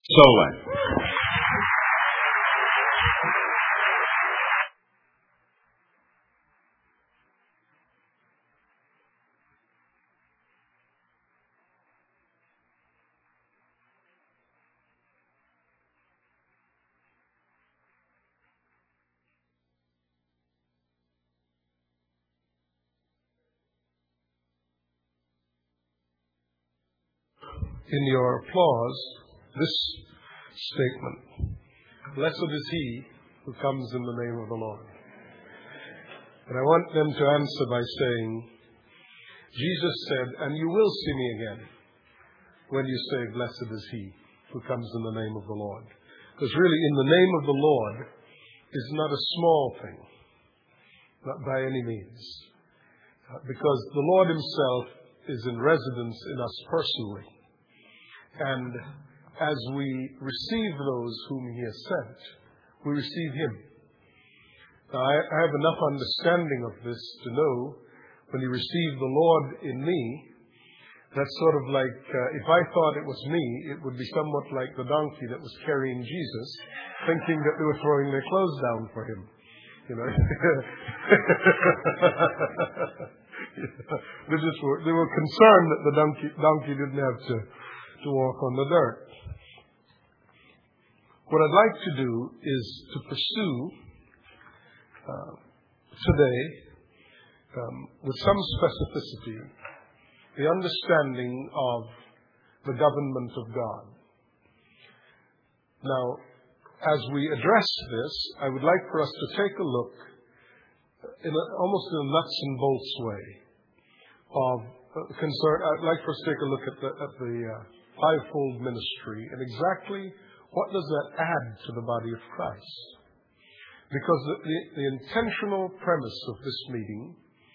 Solon. In your applause, this statement, "Blessed is he who comes in the name of the Lord." And I want them to answer by saying, Jesus said, "And you will see me again when you say, 'Blessed is he who comes in the name of the Lord.'" Because really, in the name of the Lord is not a small thing, not by any means. Because the Lord himself is in residence in us personally. And as we receive those whom he has sent, we receive him. Now, I have enough understanding of this to know when you receive the Lord in me, that's sort of like, if I thought it was me, it would be somewhat like the donkey that was carrying Jesus, thinking that they were throwing their clothes down for him. You know, they were concerned that the donkey didn't have to walk on the dirt. What I'd like to do is to pursue today, with some specificity, the understanding of the government of God. Now, as we address this, I would like for us to take a look almost in a nuts and bolts way of concern. I'd like for us to take a look at the fivefold ministry and exactly what does that add to the body of Christ. Because the intentional premise of this meeting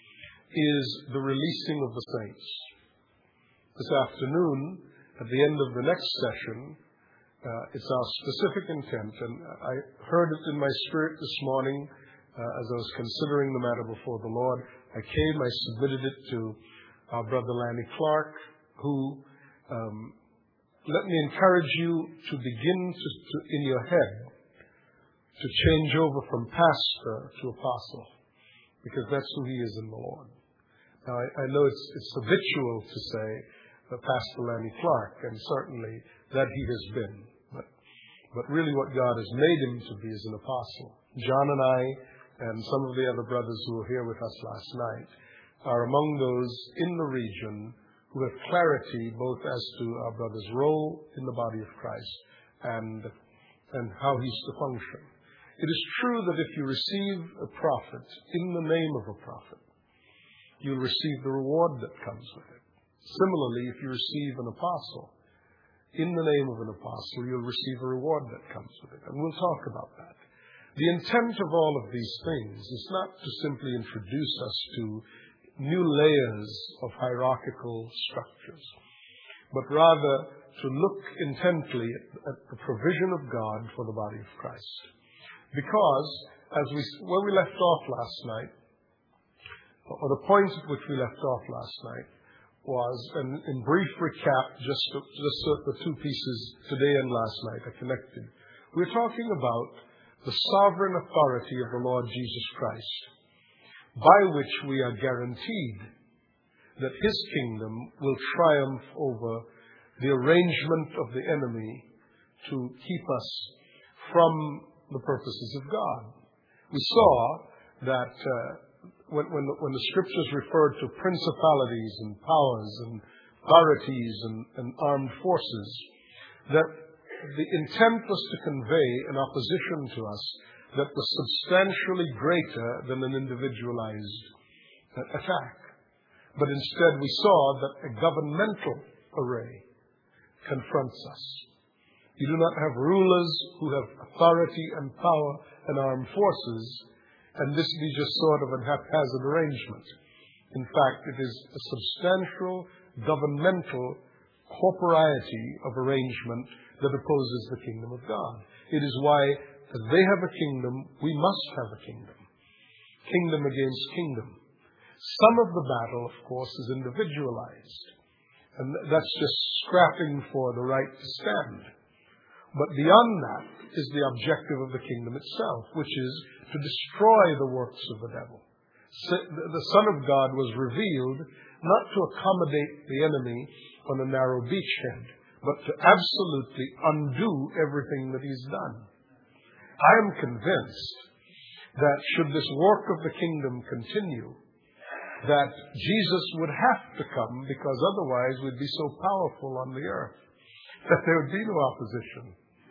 is the releasing of the saints. This afternoon, at the end of the next session, it's our specific intent, and I heard it in my spirit this morning as I was considering the matter before the Lord. I submitted it to our brother Lanny Clark, who let me encourage you to begin to in your head to change over from pastor to apostle, because that's who he is in the Lord. Now, I know it's habitual to say Pastor Lanny Clark, and certainly that he has been. But really what God has made him to be is an apostle. John and I and some of the other brothers who were here with us last night are among those in the region who have clarity both as to our brother's role in the body of Christ and how he's to function. It is true that if you receive a prophet in the name of a prophet, you'll receive the reward that comes with it. Similarly, if you receive an apostle in the name of an apostle, you'll receive a reward that comes with it. And we'll talk about that. The intent of all of these things is not to simply introduce us to new layers of hierarchical structures, but rather to look intently at the provision of God for the body of Christ. Because where we left off last night, or the point at which we left off last night was, and in brief recap, just the two pieces today and last night are connected. We're talking about the sovereign authority of the Lord Jesus Christ, by which we are guaranteed that his kingdom will triumph over the arrangement of the enemy to keep us from the purposes of God. We saw that when the scriptures referred to principalities and powers and authorities and armed forces, that the intent was to convey an opposition to us that was substantially greater than an individualized attack. But instead we saw that a governmental array confronts us. You do not have rulers who have authority and power and armed forces, and this be just sort of a haphazard arrangement. In fact, it is a substantial governmental corporeity of arrangement that opposes the kingdom of God. It is why, as they have a kingdom, we must have a kingdom. Kingdom against kingdom. Some of the battle, of course, is individualized. And that's just scrapping for the right to stand. But beyond that is the objective of the kingdom itself, which is to destroy the works of the devil. The Son of God was revealed not to accommodate the enemy on a narrow beachhead, but to absolutely undo everything that he's done. I am convinced that should this work of the kingdom continue, that Jesus would have to come, because otherwise we'd be so powerful on the earth that there would be no opposition.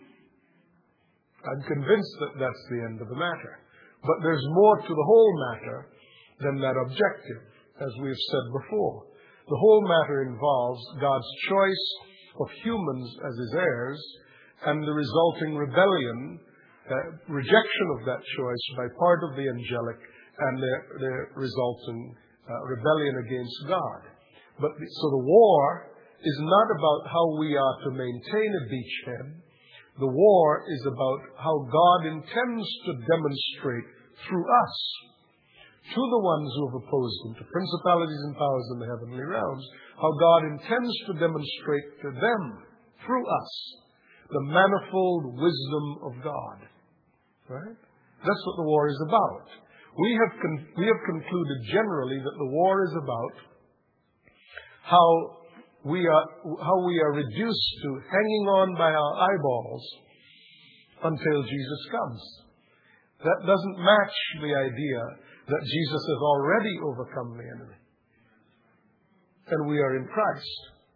I'm convinced that that's the end of the matter. But there's more to the whole matter than that objective, as we've said before. The whole matter involves God's choice of humans as his heirs and the resulting rebellion, rejection of that choice by part of the angelic and their resulting rebellion against God. So the war is not about how we are to maintain a beachhead. The war is about how God intends to demonstrate through us to the ones who have opposed him, to principalities and powers in the heavenly realms, how God intends to demonstrate to them, through us, the manifold wisdom of God. Right? That's what the war is about. We have concluded generally that the war is about how we are reduced to hanging on by our eyeballs until Jesus comes. That doesn't match the idea that Jesus has already overcome the enemy. And we are in Christ.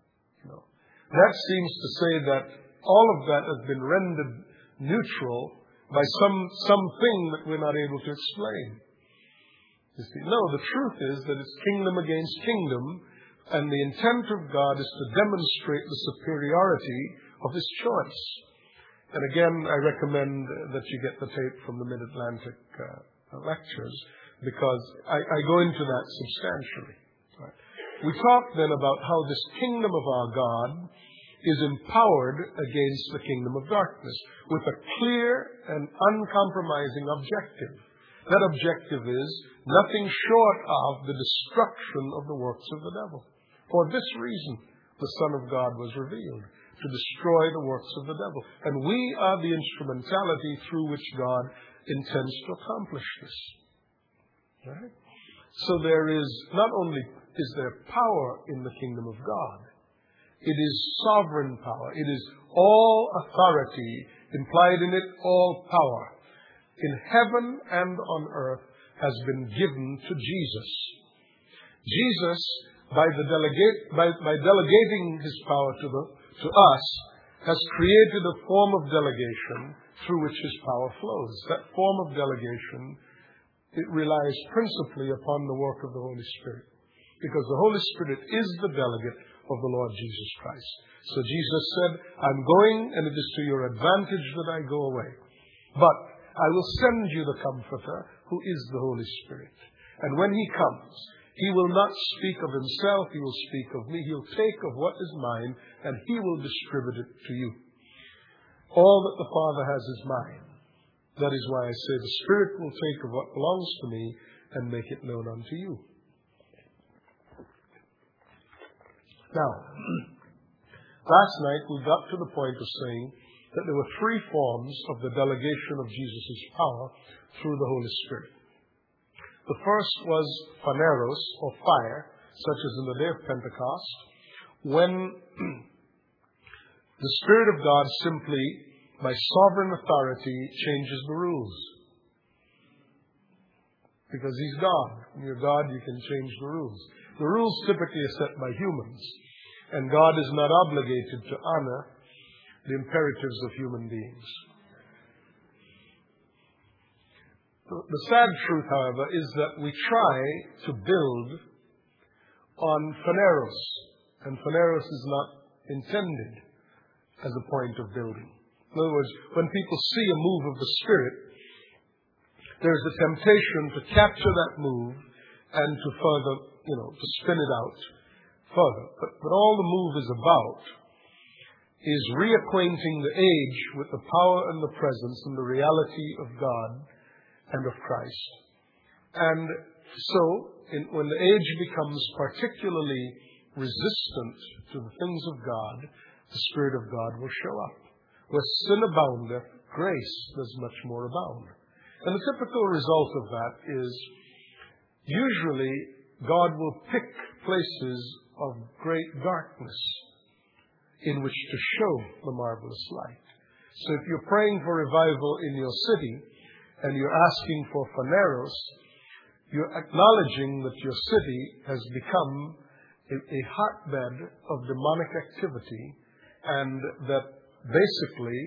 That seems to say that all of that has been rendered neutral by something that we're not able to explain. You see, no, the truth is that it's kingdom against kingdom, and the intent of God is to demonstrate the superiority of his choice. And again, I recommend that you get the tape from the Mid-Atlantic lectures, because I go into that substantially. Right? We talk then about how this kingdom of our God is empowered against the kingdom of darkness with a clear and uncompromising objective. That objective is nothing short of the destruction of the works of the devil. For this reason, the Son of God was revealed, to destroy the works of the devil. And we are the instrumentality through which God intends to accomplish this. Right? So there is, not only is there power in the kingdom of God, it is sovereign power. It is all authority, implied in it all power, in heaven and on earth, has been given to Jesus. Jesus, by delegating his power to us, has created a form of delegation through which his power flows. That form of delegation, it relies principally upon the work of the Holy Spirit, because the Holy Spirit is the delegate of the Lord Jesus Christ. So Jesus said, I'm going, and it is to your advantage that I go away. But I will send you the Comforter, who is the Holy Spirit. And when he comes, he will not speak of himself, he will speak of me. He'll take of what is mine, and he will distribute it to you. All that the Father has is mine. That is why I say the Spirit will take of what belongs to me and make it known unto you. Now, last night we got to the point of saying that there were three forms of the delegation of Jesus' power through the Holy Spirit. The first was phaneros, or fire, such as in the day of Pentecost, when the Spirit of God simply, by sovereign authority, changes the rules. Because he's God. When you're God, you can change the rules. The rules typically are set by humans, and God is not obligated to honor the imperatives of human beings. The sad truth, however, is that we try to build on phaneros, and phaneros is not intended as a point of building. In other words, when people see a move of the Spirit, there's a temptation to capture that move and to further, to spin it out further. But all the move is about is reacquainting the age with the power and the presence and the reality of God and of Christ. And so, when the age becomes particularly resistant to the things of God, the Spirit of God will show up. Where sin aboundeth, grace does much more abound. And the typical result of that is usually God will pick places of great darkness in which to show the marvelous light. So if you're praying for revival in your city and you're asking for Phaneros, you're acknowledging that your city has become a hotbed of demonic activity, and that basically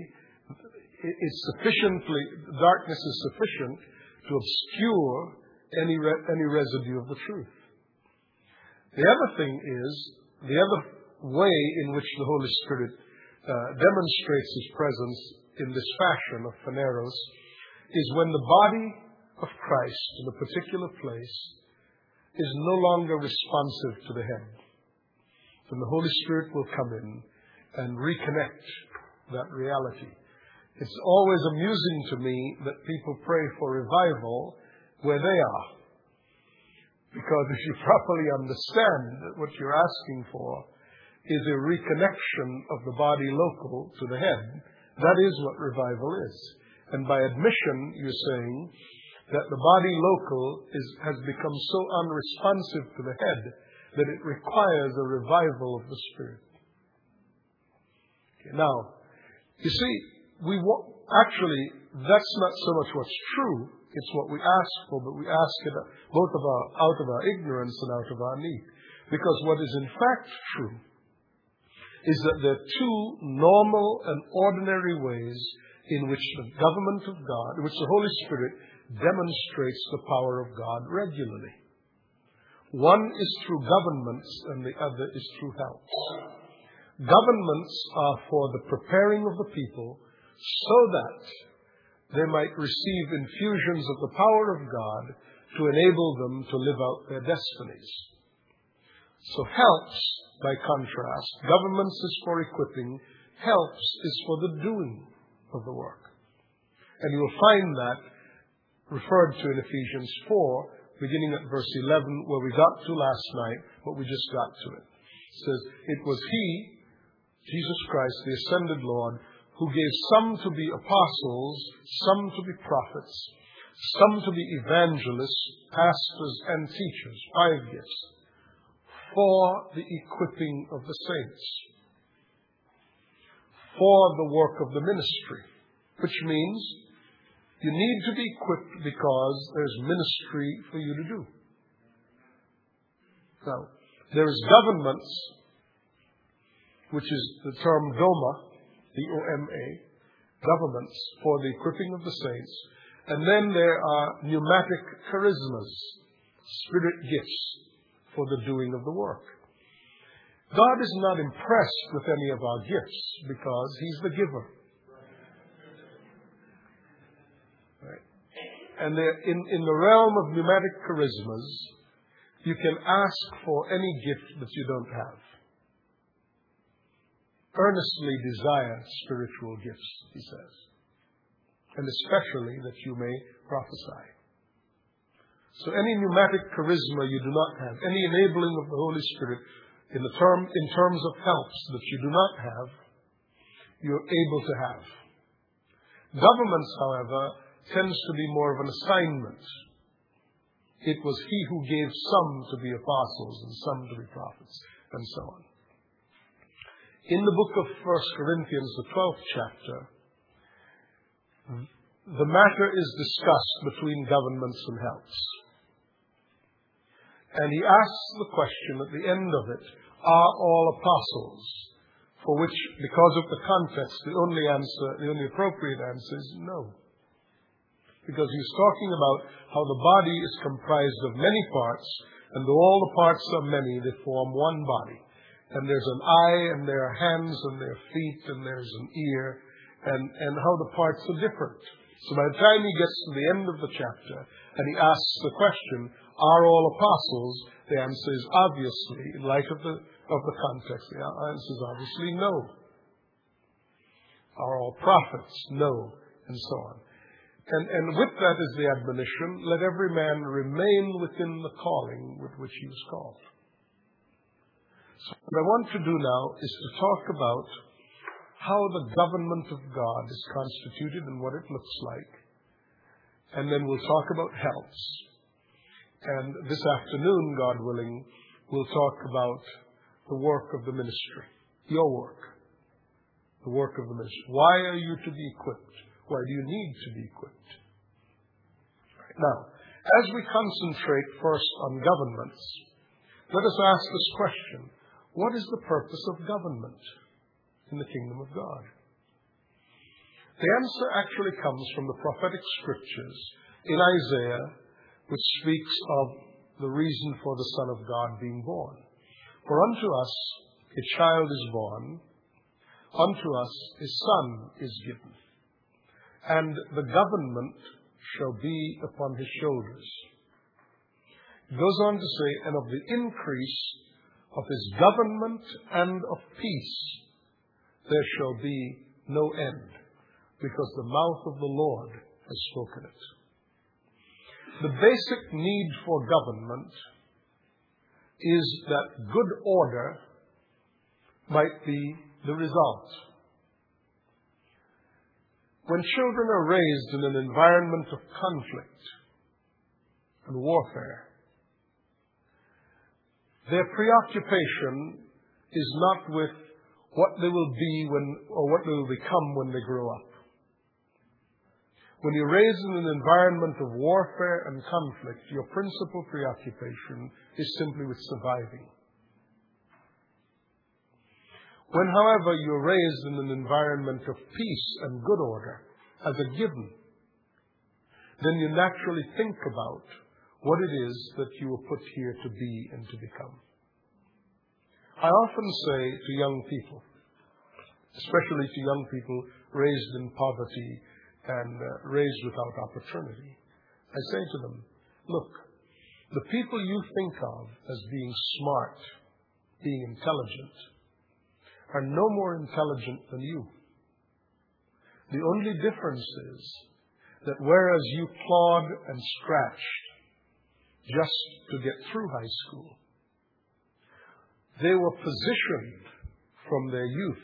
darkness is sufficient to obscure any residue of the truth. The other thing is, the other way in which the Holy Spirit demonstrates His presence in this fashion of Phaneros is when the body of Christ in a particular place is no longer responsive to the head. Then the Holy Spirit will come in and reconnect that reality. It's always amusing to me that people pray for revival where they are. Because if you properly understand that what you're asking for is a reconnection of the body local to the head, that is what revival is. And by admission, you're saying that the body local has become so unresponsive to the head that it requires a revival of the Spirit. Okay, now, you see, actually, that's not so much what's true. It's what we ask for, but we ask it out of our ignorance and out of our need. Because what is in fact true is that there are two normal and ordinary ways in which the government of God, in which the Holy Spirit demonstrates the power of God regularly. One is through governments and the other is through helps. Governments are for the preparing of the people so that they might receive infusions of the power of God to enable them to live out their destinies. So helps, by contrast, governments is for equipping, helps is for the doing of the work. And you will find that referred to in Ephesians 4, beginning at verse 11, where we got to last night, but we just got to it. It says, it was He, Jesus Christ, the ascended Lord, who gave some to be apostles, some to be prophets, some to be evangelists, pastors, and teachers, 5 gifts, for the equipping of the saints, for the work of the ministry, which means you need to be equipped because there's ministry for you to do. Now, there is governments, which is the term Doma, D-O-M-A, governments for the equipping of the saints. And then there are pneumatic charismas, spirit gifts for the doing of the work. God is not impressed with any of our gifts because He's the giver. Right? And in the realm of pneumatic charismas, you can ask for any gift that you don't have. Earnestly desire spiritual gifts, He says, and especially that you may prophesy. So any pneumatic charisma you do not have, any enabling of the Holy Spirit in terms of helps that you do not have, you're able to have. Governments, however, tends to be more of an assignment. It was He who gave some to be apostles and some to be prophets, and so on. In the book of 1 Corinthians, the 12th chapter, the matter is discussed between governments and helps. And he asks the question at the end of it, are all apostles? For which, because of the context, the only appropriate answer is no. Because he's talking about how the body is comprised of many parts, and though all the parts are many, they form one body. And there's an eye, and there are hands, and there are feet, and there's an ear, and how the parts are different. So by the time he gets to the end of the chapter, and he asks the question, are all apostles? The answer is obviously, in light of the context, the answer is obviously no. Are all prophets? No, and so on. And with that is the admonition, let every man remain within the calling with which he was called. So what I want to do now is to talk about how the government of God is constituted and what it looks like. And then we'll talk about helps. And this afternoon, God willing, we'll talk about the work of the ministry, your work, the work of the ministry. Why are you to be equipped? Why do you need to be equipped? Now, as we concentrate first on governments, let us ask this question. What is the purpose of government in the kingdom of God? The answer actually comes from the prophetic scriptures in Isaiah, which speaks of the reason for the Son of God being born. For unto us a child is born, unto us a son is given, and the government shall be upon his shoulders. It goes on to say, and of the increase of his government and of peace there shall be no end, because the mouth of the Lord has spoken it. The basic need for government is that good order might be the result. When children are raised in an environment of conflict and warfare, their preoccupation is not with what they will be or what they will become when they grow up. When you're raised in an environment of warfare and conflict, your principal preoccupation is simply with surviving. When, however, you're raised in an environment of peace and good order as a given, then you naturally think about what it is that you were put here to be and to become. I often say to young people, especially to young people raised in poverty and raised without opportunity, I say to them, look, the people you think of as being smart, being intelligent, are no more intelligent than you. The only difference is that whereas you clawed and scratched just to get through high school, they were positioned from their youth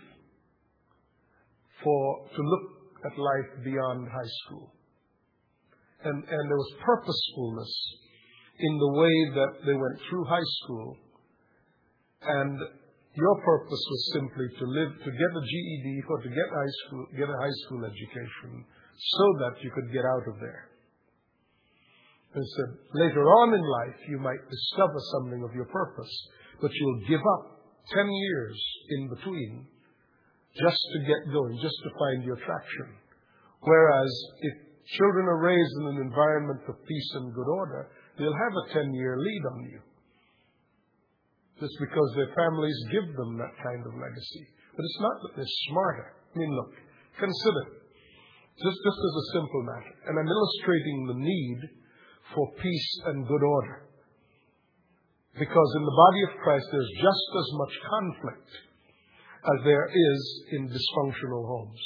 to look at life beyond high school. And there was purposefulness in the way that they went through high school. And your purpose was simply to get a GED or to get a high school education so that you could get out of there. And said, later on in life, you might discover something of your purpose, but you'll give up 10 years in between just to get going, just to find your traction. Whereas if children are raised in an environment of peace and good order, they'll have a 10-year lead on you. Just because their families give them that kind of legacy. But it's not that they're smarter. I mean, look, consider, just as a simple matter, and I'm illustrating the need for peace and good order. Because in the body of Christ, there's just as much conflict as there is in dysfunctional homes.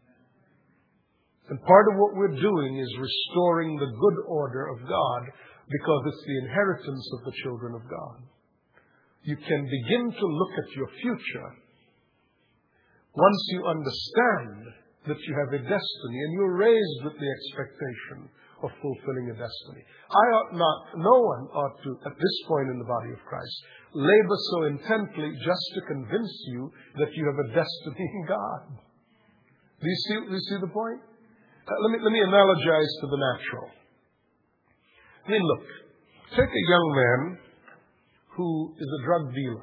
And part of what we're doing is restoring the good order of God, because it's the inheritance of the children of God. You can begin to look at your future once you understand that you have a destiny and you're raised with the expectation of fulfilling a destiny. No one ought to, at this point in the body of Christ, labor so intently just to convince you that you have a destiny in God. Do you see the point? Let me analogize to the natural. I mean, look, take a young man who is a drug dealer.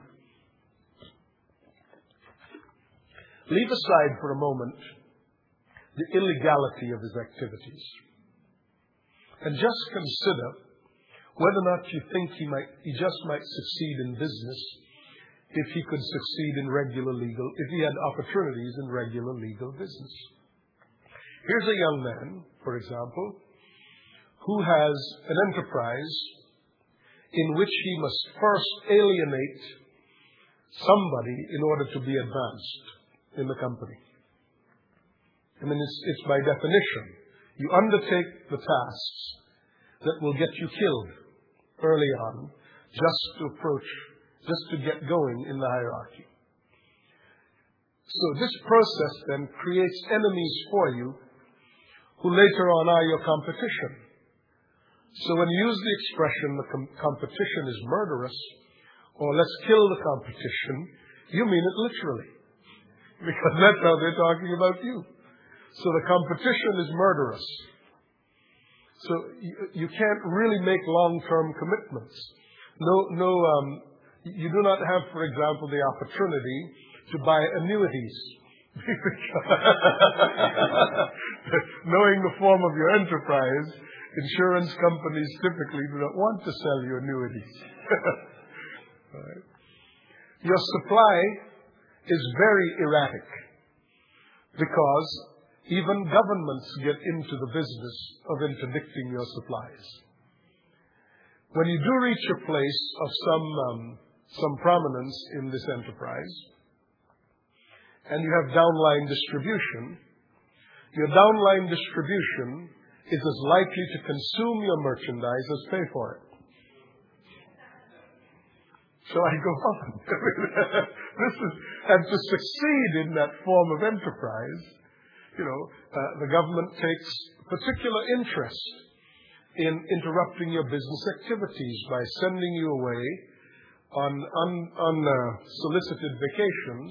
Leave aside for a moment the illegality of his activities and just consider whether or not you think he just might succeed in business if he could succeed in if he had opportunities in regular legal business. Here's a young man, for example, who has an enterprise in which he must first alienate somebody in order to be advanced in the company. I mean, it's by definition. You undertake the tasks that will get you killed early on just to get going in the hierarchy. So this process then creates enemies for you who later on are your competition. So when you use the expression, the competition is murderous, or let's kill the competition, you mean it literally. Because that's how they're talking about you. So the competition is murderous. So you can't really make long-term commitments. You do not have, for example, the opportunity to buy annuities. Knowing the form of your enterprise, insurance companies typically do not want to sell you annuities. Right. Your supply is very erratic because even governments get into the business of interdicting your supplies. When you do reach a place of some prominence in this enterprise, and you have downline distribution, your downline distribution is as likely to consume your merchandise as pay for it. So I go on. And to succeed in that form of enterprise, the government takes particular interest in interrupting your business activities by sending you away on unsolicited vacations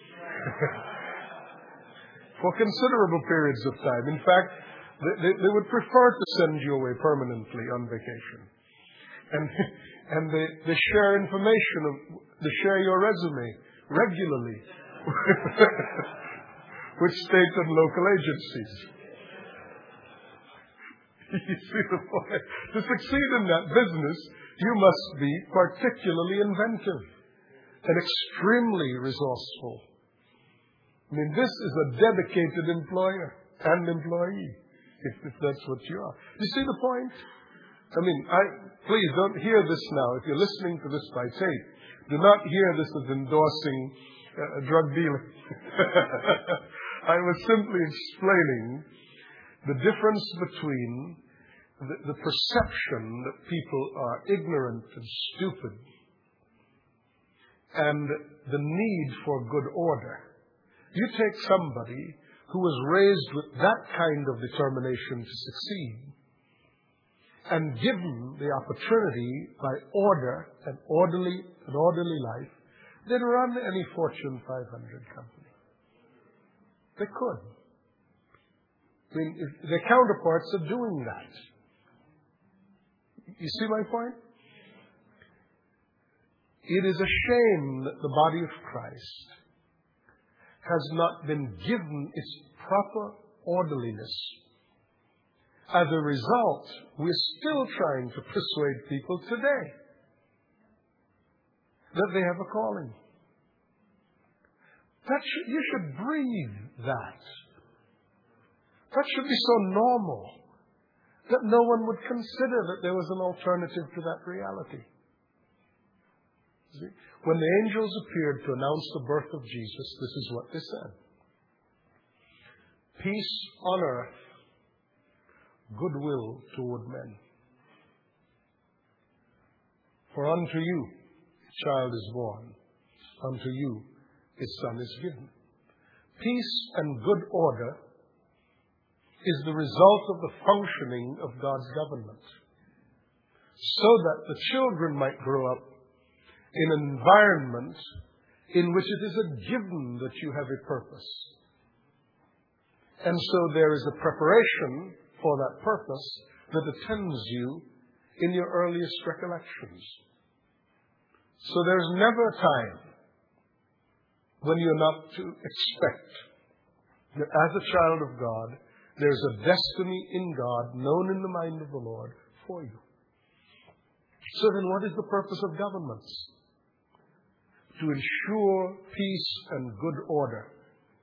for considerable periods of time. In fact, they would prefer to send you away permanently on vacation. And they share information, they share your resume regularly with state and local agencies. You see the point? To succeed in that business, you must be particularly inventive and extremely resourceful. I mean, this is a dedicated employer and employee, if that's what you are. You see the point? I mean, please don't hear this now. If you're listening to this by tape, do not hear this as endorsing drug dealing. I was simply explaining the difference between the perception that people are ignorant and stupid and the need for good order. You take somebody who was raised with that kind of determination to succeed and given the opportunity by order and orderly life, they'd run any Fortune 500 company. They could. I mean, their counterparts are doing that. You see my point? It is a shame that the body of Christ has not been given its proper orderliness. As a result, we're still trying to persuade people today that they have a calling. You should breathe that. That should be so normal that no one would consider that there was an alternative to that reality. See? When the angels appeared to announce the birth of Jesus, this is what they said. Peace on earth, goodwill toward men. For unto you a child is born, unto you a son is given. Peace and good order is the result of the functioning of God's government, so that the children might grow up in an environment in which it is a given that you have a purpose. And so there is a preparation for that purpose that attends you in your earliest recollections. So there's never a time when you're not to expect that as a child of God, there's a destiny in God known in the mind of the Lord for you. So then what is the purpose of governments? To ensure peace and good order.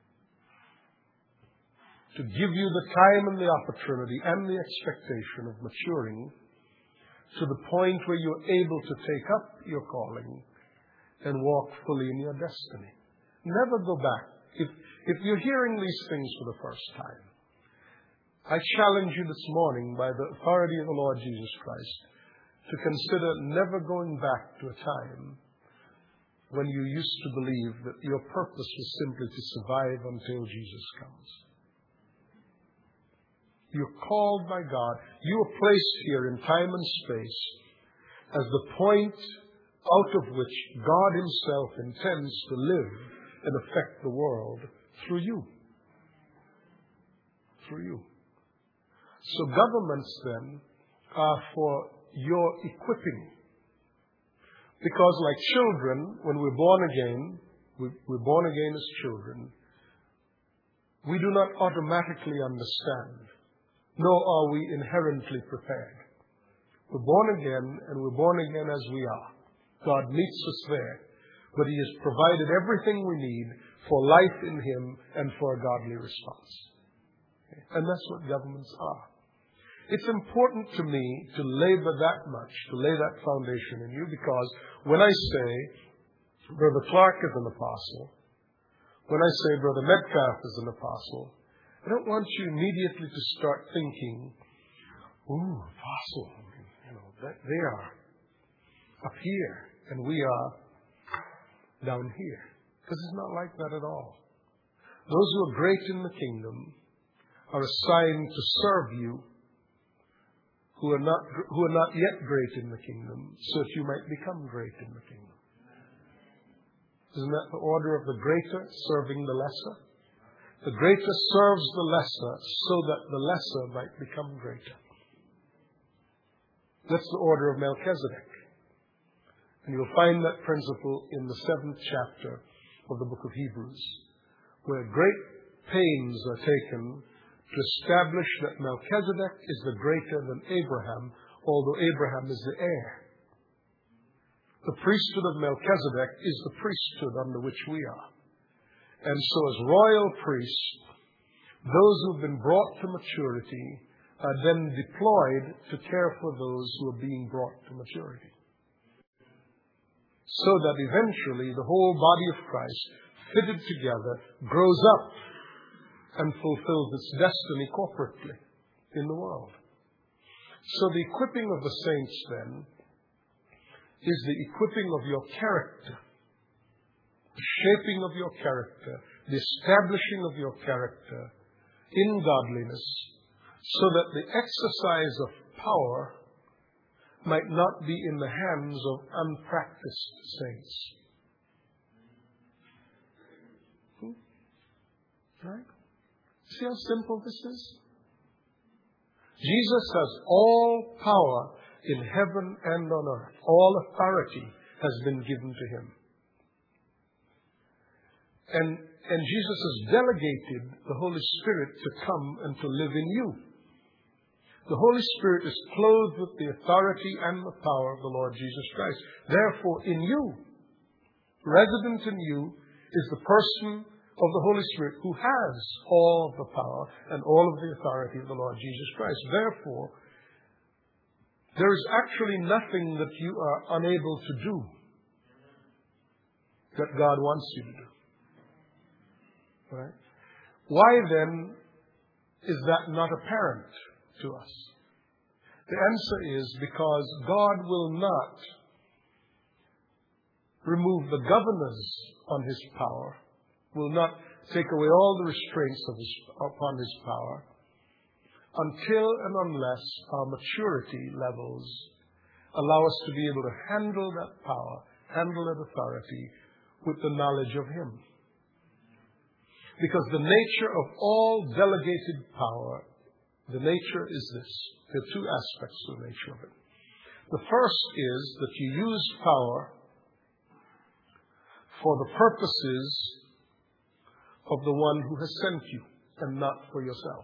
To give you the time and the opportunity and the expectation of maturing to the point where you're able to take up your calling and walk fully in your destiny. Never go back. If you're hearing these things for the first time, I challenge you this morning by the authority of the Lord Jesus Christ to consider never going back to a time when you used to believe that your purpose was simply to survive until Jesus comes. You're called by God. You are placed here in time and space as the point out of which God Himself intends to live and affect the world through you. Through you. So governments then are for your equipping. Because like children, when we're born again, we're born again as children, we do not automatically understand, nor are we inherently prepared. We're born again, and we're born again as we are. God meets us there, but He has provided everything we need for life in Him and for a godly response. And that's what governments are. It's important to me to labor that much, to lay that foundation in you, because when I say Brother Clark is an apostle, when I say Brother Metcalf is an apostle, I don't want you immediately to start thinking, ooh, apostle, they are up here and we are down here. Because it's not like that at all. Those who are great in the kingdom are assigned to serve you who are not yet great in the kingdom, so that you might become great in the kingdom. Isn't that the order of the greater serving the lesser? The greater serves the lesser so that the lesser might become greater. That's the order of Melchizedek. And you'll find that principle in the 7th chapter of the book of Hebrews, where great pains are taken to establish that Melchizedek is the greater than Abraham, although Abraham is the heir. The priesthood of Melchizedek is the priesthood under which we are. And so as royal priests, those who have been brought to maturity are then deployed to care for those who are being brought to maturity. So that eventually the whole body of Christ, fitted together, grows up and fulfills its destiny corporately in the world. So the equipping of the saints then is the equipping of your character, the shaping of your character, the establishing of your character in godliness, so that the exercise of power might not be in the hands of unpracticed saints. Right? See how simple this is? Jesus has all power in heaven and on earth. All authority has been given to Him. And Jesus has delegated the Holy Spirit to come and to live in you. The Holy Spirit is clothed with the authority and the power of the Lord Jesus Christ. Therefore, in you, resident in you, is the person of the Holy Spirit who has all of the power and all of the authority of the Lord Jesus Christ. Therefore, there is actually nothing that you are unable to do that God wants you to do. Right? Why then is that not apparent to us? The answer is because God will not remove the governors on His power, will not take away all the restraints upon His power until and unless our maturity levels allow us to be able to handle that power, handle that authority with the knowledge of Him. Because the nature of all delegated power, the nature is this. There are two aspects to the nature of it. The first is that you use power for the purposes of the one who has sent you and not for yourself.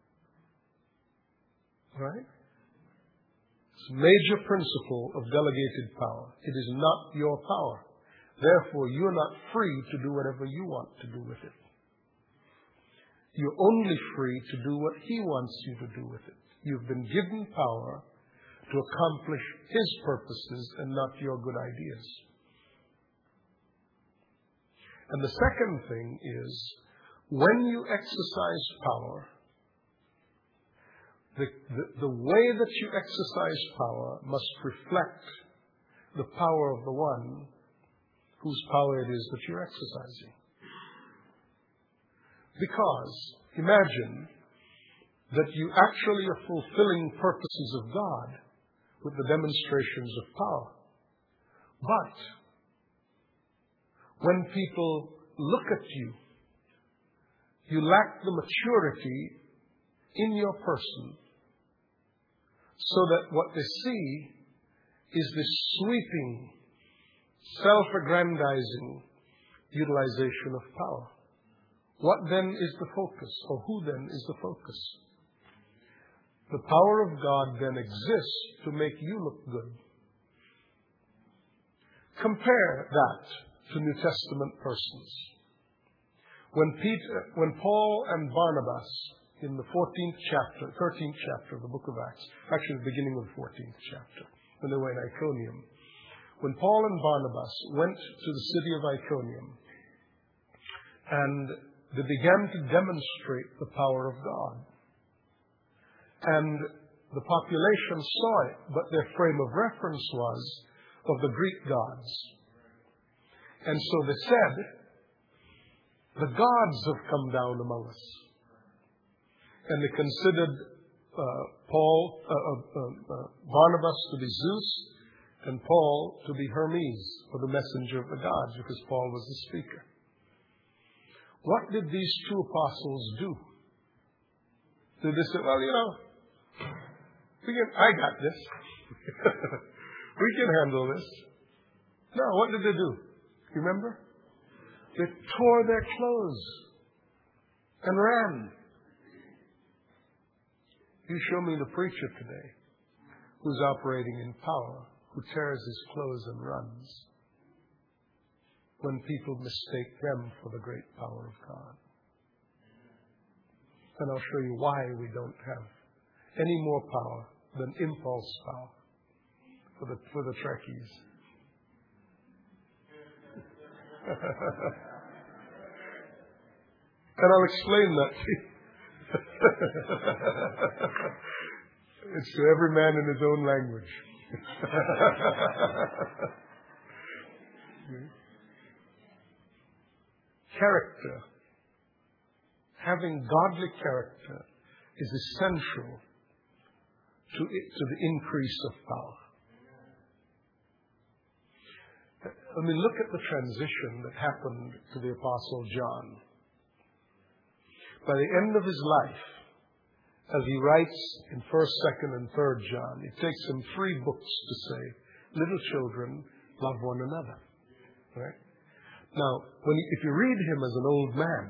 Right? It's a major principle of delegated power. It is not your power. Therefore, you're not free to do whatever you want to do with it. You're only free to do what He wants you to do with it. You've been given power to accomplish His purposes and not your good ideas. And the second thing is, when you exercise power, the way that you exercise power must reflect the power of the one whose power it is that you're exercising. Because imagine that you actually are fulfilling purposes of God with the demonstrations of power. But when people look at you, you lack the maturity in your person so that what they see is this sweeping, self-aggrandizing utilization of power. What then is the focus? Or who then is the focus? The power of God then exists to make you look good. Compare that to New Testament persons. When Paul and Barnabas, in the 13th chapter of the book of Acts, actually the beginning of the 14th chapter, when they were in Iconium, when Paul and Barnabas went to the city of Iconium and they began to demonstrate the power of God. And the population saw it, but their frame of reference was of the Greek gods. And so they said, the gods have come down among us. And they considered Barnabas to be Zeus and Paul to be Hermes, or the messenger of the gods, because Paul was the speaker. What did these two apostles do? Did they say, well, I got this. We can handle this. No, what did they do? You remember? They tore their clothes and ran. You show me the preacher today who's operating in power, who tears his clothes and runs, when people mistake them for the great power of God. And I'll show you why we don't have any more power than impulse power for the Trekkies. And I'll explain that to you. It's to every man in his own language. Character, having godly character, is essential to the increase of power. I mean, look at the transition that happened to the Apostle John. By the end of his life, as he writes in 1st, 2nd, and 3rd John, it takes him 3 books to say, little children, love one another. Right? Now, if you read him as an old man,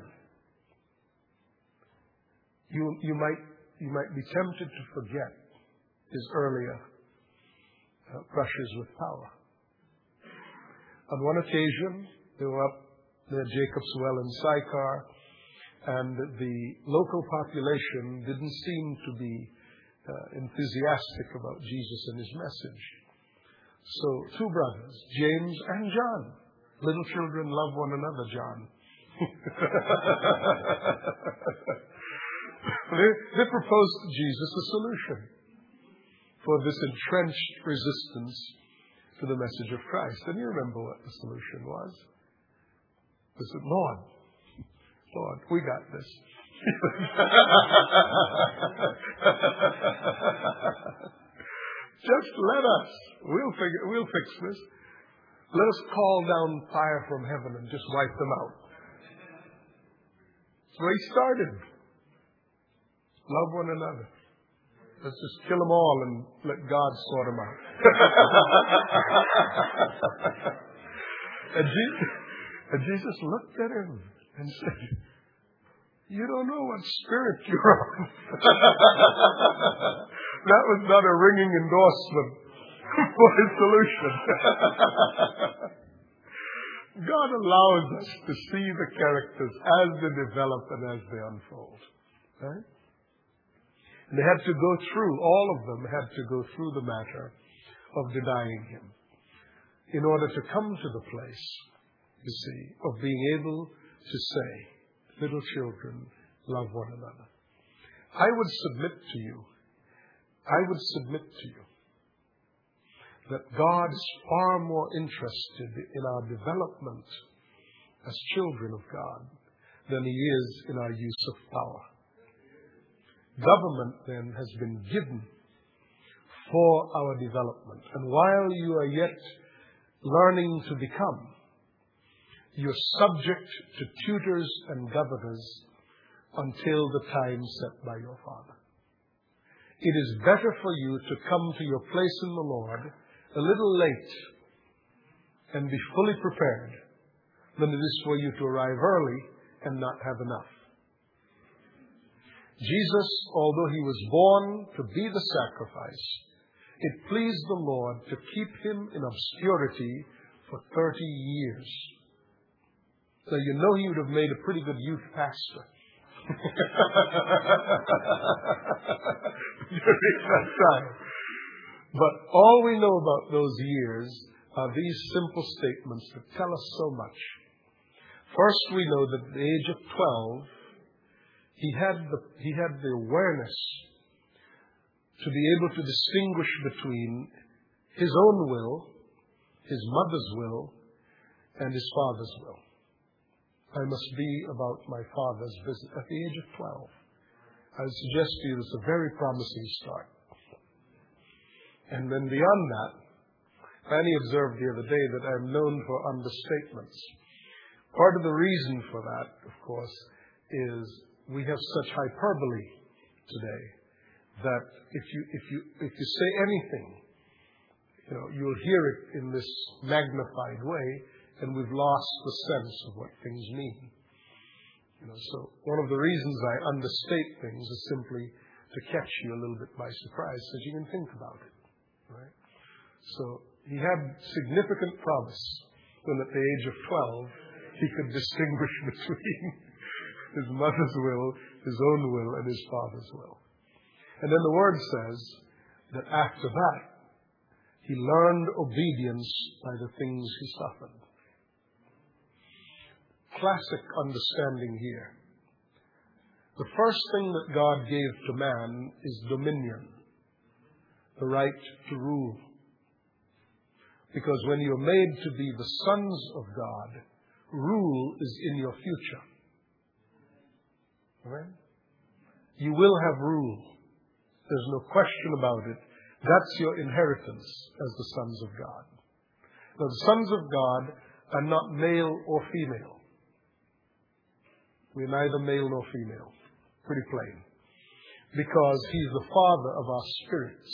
you might be tempted to forget his earlier brushes with power. On one occasion, they were up near Jacob's Well in Sychar, and the local population didn't seem to be enthusiastic about Jesus and his message. So 2 brothers, James and John, little children, love one another, John. They proposed to Jesus a solution for this entrenched resistance to the message of Christ. And you remember what the solution was. They said, Lord, we got this. Just let us. We'll fix this. Let us call down fire from heaven and just wipe them out. So he started. Love one another. Let's just kill them all and let God sort them out. And Jesus looked at him and said, you don't know what spirit you're on. That was not a ringing endorsement for his solution. God allows us to see the characters as they develop and as they unfold. Right? And they had to go through, all of them had to go through the matter of denying him in order to come to the place, you see, of being able to say, little children, love one another. I would submit to you that God is far more interested in our development as children of God than He is in our use of power. Government, then, has been given for our development. And while you are yet learning to become, you're subject to tutors and governors until the time set by your Father. It is better for you to come to your place in the Lord a little late and be fully prepared than it is for you to arrive early and not have enough. Jesus, although He was born to be the sacrifice, it pleased the Lord to keep Him in obscurity for 30 years. So you know He would have made a pretty good youth pastor. During that time. But all we know about those years are these simple statements that tell us so much. First, we know that at the age of 12, he had the awareness to be able to distinguish between his own will, his mother's will, and his father's will. I must be about my Father's business at the age of 12. I would suggest to you it's a very promising start. And then beyond that, Fanny observed the other day that I'm known for understatements. Part of the reason for that, of course, is we have such hyperbole today that if you say anything, you'll hear it in this magnified way, and we've lost the sense of what things mean. So one of the reasons I understate things is simply to catch you a little bit by surprise so that you can think about it. Right? So he had significant promise when at the age of 12 he could distinguish between his mother's will, his own will, and his father's will. And then the Word says that after that, he learned obedience by the things he suffered. Classic understanding here. The first thing that God gave to man is dominion, the right to rule. Because when you're made to be the sons of God, rule is in your future. Right? You will have rule. There's no question about it. That's your inheritance as the sons of God. Now, the sons of God are not male or female. We're neither male nor female. Pretty plain. Because He's the Father of our spirits.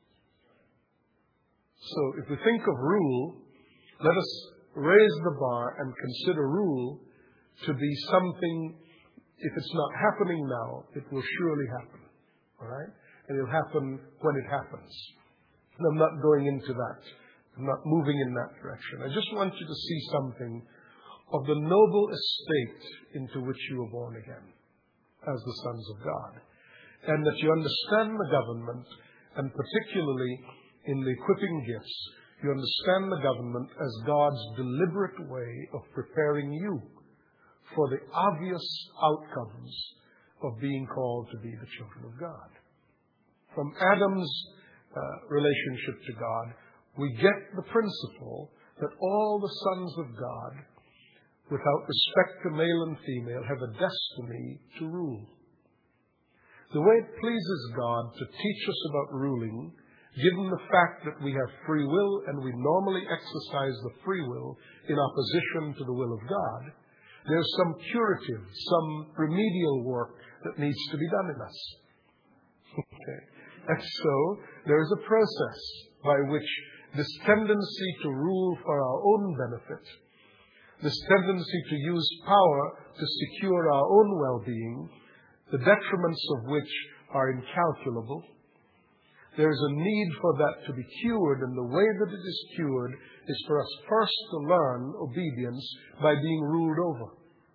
So if we think of rule, let us raise the bar and consider rule to be something, if it's not happening now, it will surely happen. All right? And it'll happen when it happens. And I'm not going into that. I'm not moving in that direction. I just want you to see something of the noble estate into which you were born again as the sons of God. And that you understand the government, and particularly in the equipping gifts, you understand the government as God's deliberate way of preparing you for the obvious outcomes of being called to be the children of God. From Adam's relationship to God, we get the principle that all the sons of God, without respect to male and female, have a destiny to rule. The way it pleases God to teach us about ruling, given the fact that we have free will and we normally exercise the free will in opposition to the will of God, there's some curative, some remedial work that needs to be done in us. Okay. And so there is a process by which this tendency to rule for our own benefit, this tendency to use power to secure our own well-being, the detriments of which are incalculable, there is a need for that to be cured, and the way that it is cured is for us first to learn obedience by being ruled over.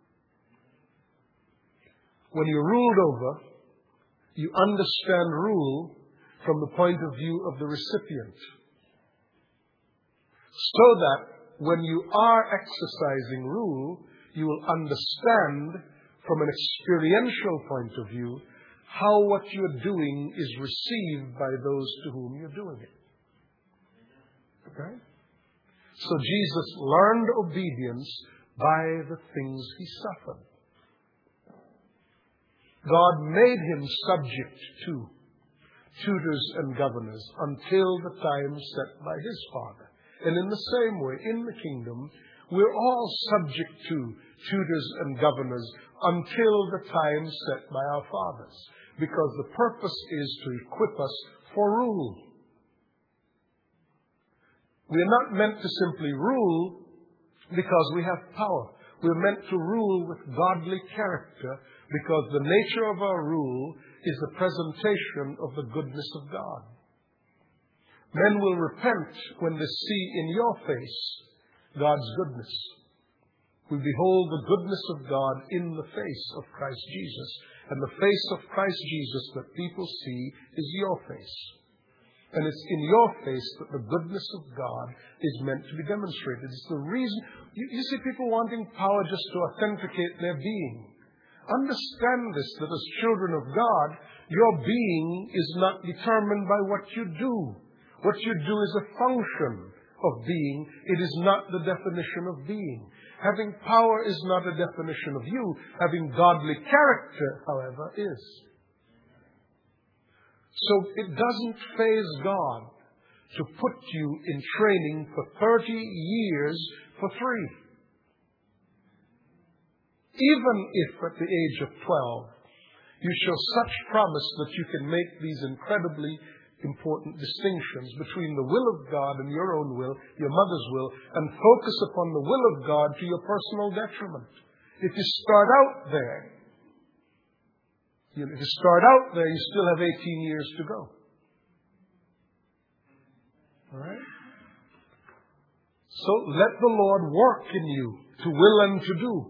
When you're ruled over, you understand rule from the point of view of the recipient. So that when you are exercising rule, you will understand from an experiential point of view how what you're doing is received by those to whom you're doing it. Right? So Jesus learned obedience by the things he suffered. God made him subject to tutors and governors until the time set by his Father. And in the same way, in the kingdom, we're all subject to tutors and governors until the time set by our fathers, because the purpose is to equip us for rule. We are not meant to simply rule because we have power. We're meant to rule with godly character, because the nature of our rule is the presentation of the goodness of God. Men will repent when they see in your face God's goodness. We behold the goodness of God in the face of Christ Jesus. And the face of Christ Jesus that people see is your face. And it's in your face that the goodness of God is meant to be demonstrated. It's the reason. You see people wanting power just to authenticate their being. Understand this, that as children of God, your being is not determined by what you do. What you do is a function of being. It is not the definition of being. Having power is not a definition of you. Having godly character, however, is. So it doesn't faze God to put you in training for 30 years for free. Even if at the age of 12 you show such promise that you can make these incredibly important distinctions between the will of God and your own will, your mother's will, and focus upon the will of God to your personal detriment. If you start out there, you still have 18 years to go. All right? So let the Lord work in you to will and to do.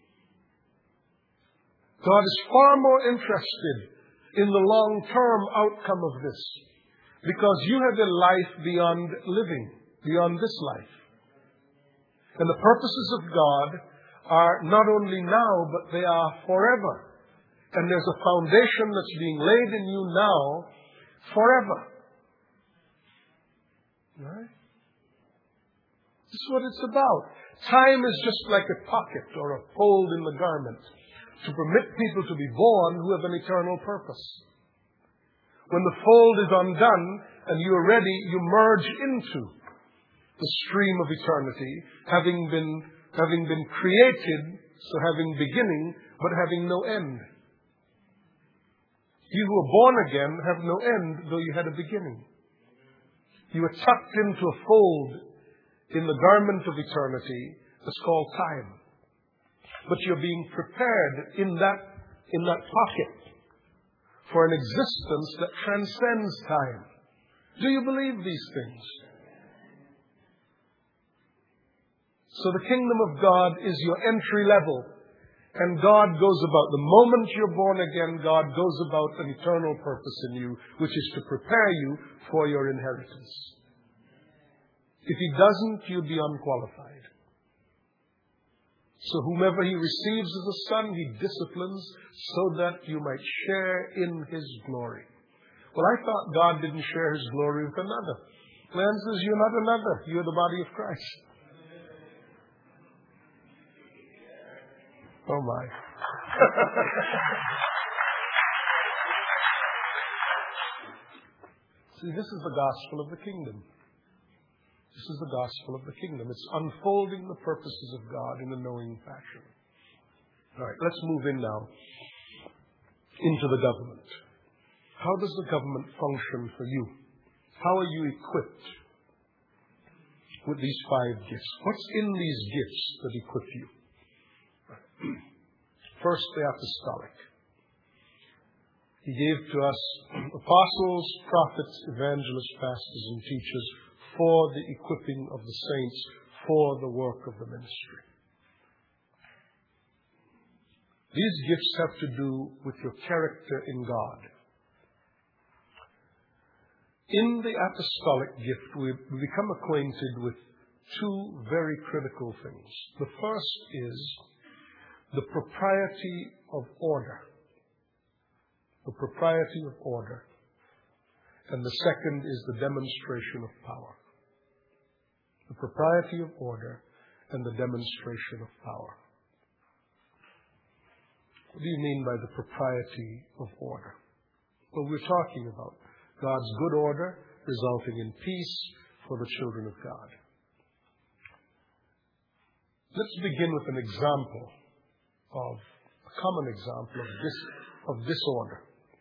God is far more interested in the long-term outcome of this, because you have a life beyond living, beyond this life. And the purposes of God are not only now, but they are forever. And there's a foundation that's being laid in you now forever. Right? This is what it's about. Time is just like a pocket or a fold in the garment to permit people to be born who have an eternal purpose. When the fold is undone and you are ready, you merge into the stream of eternity, having been created, so having beginning, but having no end. You who are born again have no end, though you had a beginning. You are tucked into a fold in the garment of eternity that's called time. But you're being prepared in that pocket for an existence that transcends time. Do you believe these things? So the kingdom of God is your entry level. And God goes about, the moment you're born again, God goes about an eternal purpose in you, which is to prepare you for your inheritance. If He doesn't, you'll be unqualified. So whomever He receives as a son, He disciplines so that you might share in His glory. Well, I thought God didn't share His glory with another. Man says, you're not another. You're the body of Christ. Oh my. See, this is the gospel of the kingdom. This is the gospel of the kingdom. It's unfolding the purposes of God in a knowing fashion. All right, let's move in now into the government. How does the government function for you? How are you equipped with these 5 gifts? What's in these gifts that equip you? First, the apostolic. He gave to us apostles, prophets, evangelists, pastors, and teachers for the equipping of the saints for the work of the ministry. These gifts have to do with your character in God. In the apostolic gift, we become acquainted with 2 very critical things. The first is the propriety of order. The propriety of order. And the second is the demonstration of power. the propriety of order, and the demonstration of power. What do you mean by the propriety of order? Well, we're talking about God's good order resulting in peace for the children of God. Let's begin with an example a common example of disorder.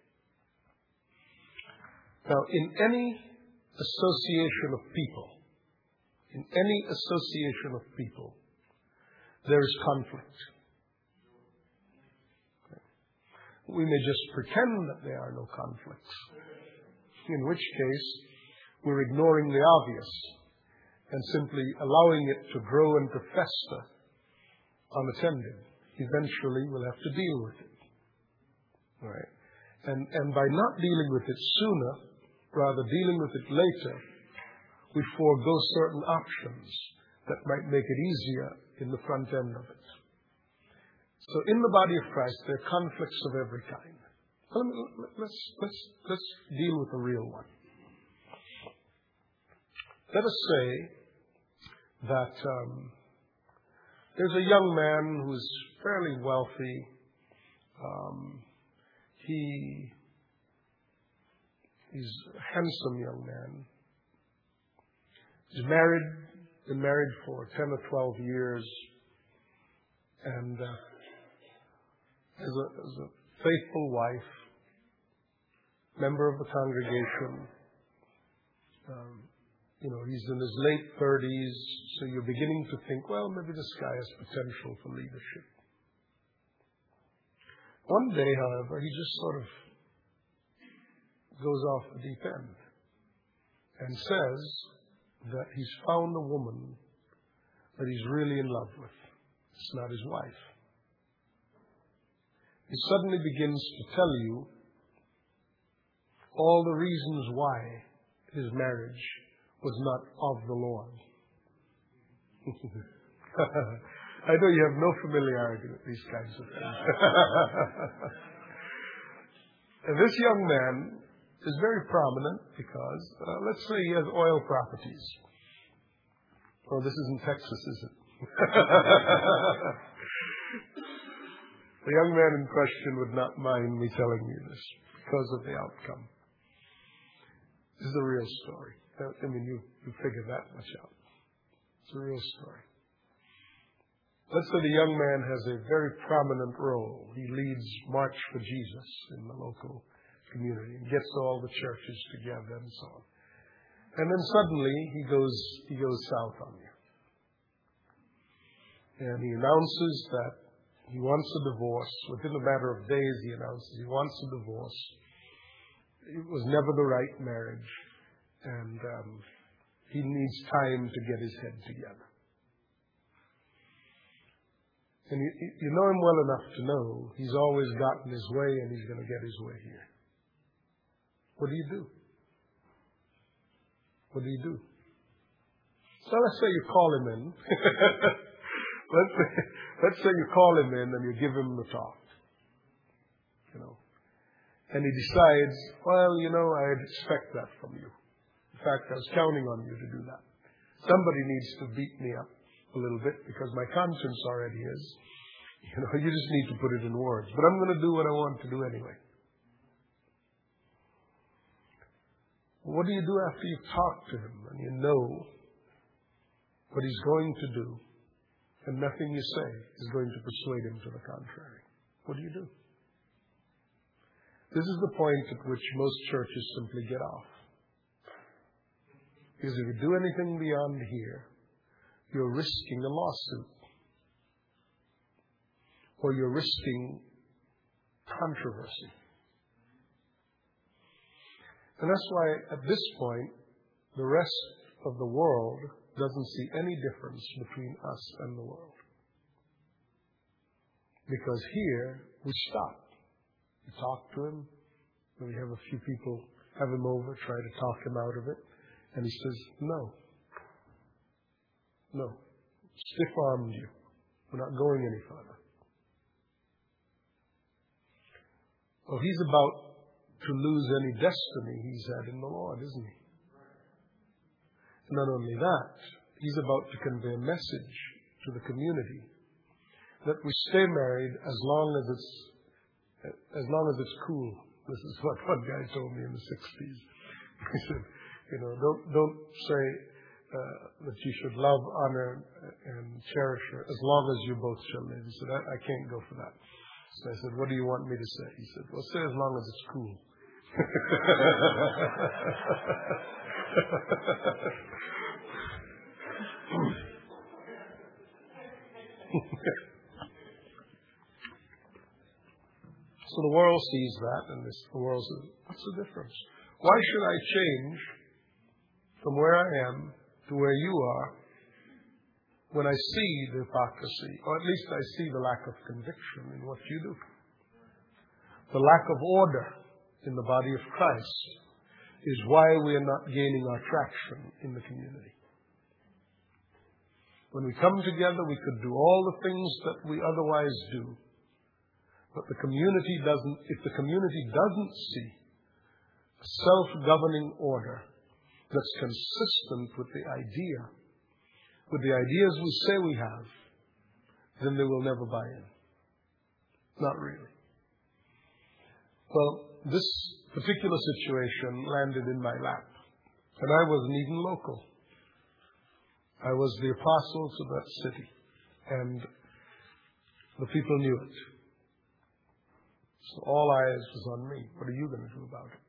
Now, in any association of people, there is conflict. We may just pretend that there are no conflicts, in which case we're ignoring the obvious and simply allowing it to grow and to fester unattended. Eventually, we'll have to deal with it. All right? And by not dealing with it sooner, rather dealing with it later, we forego certain options that might make it easier in the front end of it. So in the body of Christ, there are conflicts of every kind. Let's deal with a real one. Let us say that there's a young man who's fairly wealthy. He's a handsome young man. He's been married for 10 or 12 years, and has a faithful wife, member of the congregation. He's in his late 30s, so you're beginning to think, well, maybe this guy has potential for leadership. One day, however, he just sort of goes off the deep end and says that he's found a woman that he's really in love with. It's not his wife. He suddenly begins to tell you all the reasons why his marriage was not of the Lord. I know you have no familiarity with these kinds of things. And this young man is very prominent because, let's say he has oil properties. Oh, this isn't Texas, is it? The young man in question would not mind me telling you this because of the outcome. This is a real story. I mean, you figure that much out. It's a real story. Let's say the young man has a very prominent role. He leads March for Jesus in the local community and gets all the churches together and so on. And then suddenly he goes south on you. And he announces that he wants a divorce. Within a matter of days he announces he wants a divorce. It was never the right marriage. And he needs time to get his head together. And you know him well enough to know he's always gotten his way and he's going to get his way here. What do you do? What do you do? So let's say you call him in. Let's say you call him in and you give him the talk. And he decides, well, I'd expect that from you. In fact, I was counting on you to do that. Somebody needs to beat me up a little bit because my conscience already is. You just need to put it in words. But I'm going to do what I want to do anyway. What do you do after you've talked to him and you know what he's going to do and nothing you say is going to persuade him to the contrary? What do you do? This is the point at which most churches simply get off. Because if you do anything beyond here, you're risking a lawsuit. Or you're risking controversy. And that's why at this point, the rest of the world doesn't see any difference between us and the world. Because here, we stop. We talk to him. And we have a few people have him over, try to talk him out of it. And he says, no. Stiff-armed you. We're not going any further. Well, he's about to lose any destiny he's had in the Lord, isn't he? Not only that, He's about to convey a message to the community that we stay married as long as it's cool. This is what one guy told me in the 60s. He said, don't say that you should love, honor, and cherish her as long as you both shall live. He said, I can't go for that. So I said, what do you want me to say? He said, well, say as long as it's cool. So the world sees that, and the world says, what's the difference? Why should I change from where I am to where you are when I see the hypocrisy, or at least I see the lack of conviction in what you do? The lack of order in the body of Christ is why we are not gaining our traction in the community. When we come together, we could do all the things that we otherwise do. But if the community doesn't see a self-governing order that's consistent with the ideas we say we have, then they will never buy in. Not really. Well, this particular situation landed in my lap. And I wasn't even local. I was the apostle to that city. And the people knew it. So all eyes was on me. What are you going to do about it?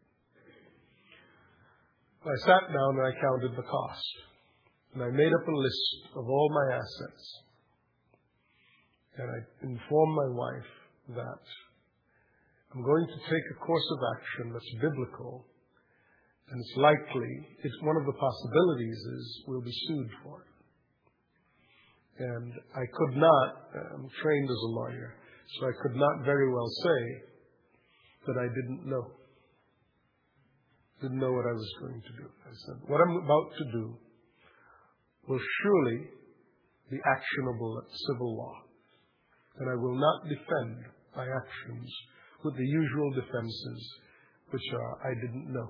I sat down and I counted the cost. And I made up a list of all my assets. And I informed my wife that I'm going to take a course of action that's biblical. And it's likely, one of the possibilities is we'll be sued for it. And I could not, I'm trained as a lawyer, so I could not very well say that I didn't know. Didn't know what I was going to do. I said, what I'm about to do will surely be actionable at civil law. And I will not defend my actions with the usual defenses, which are, I didn't know.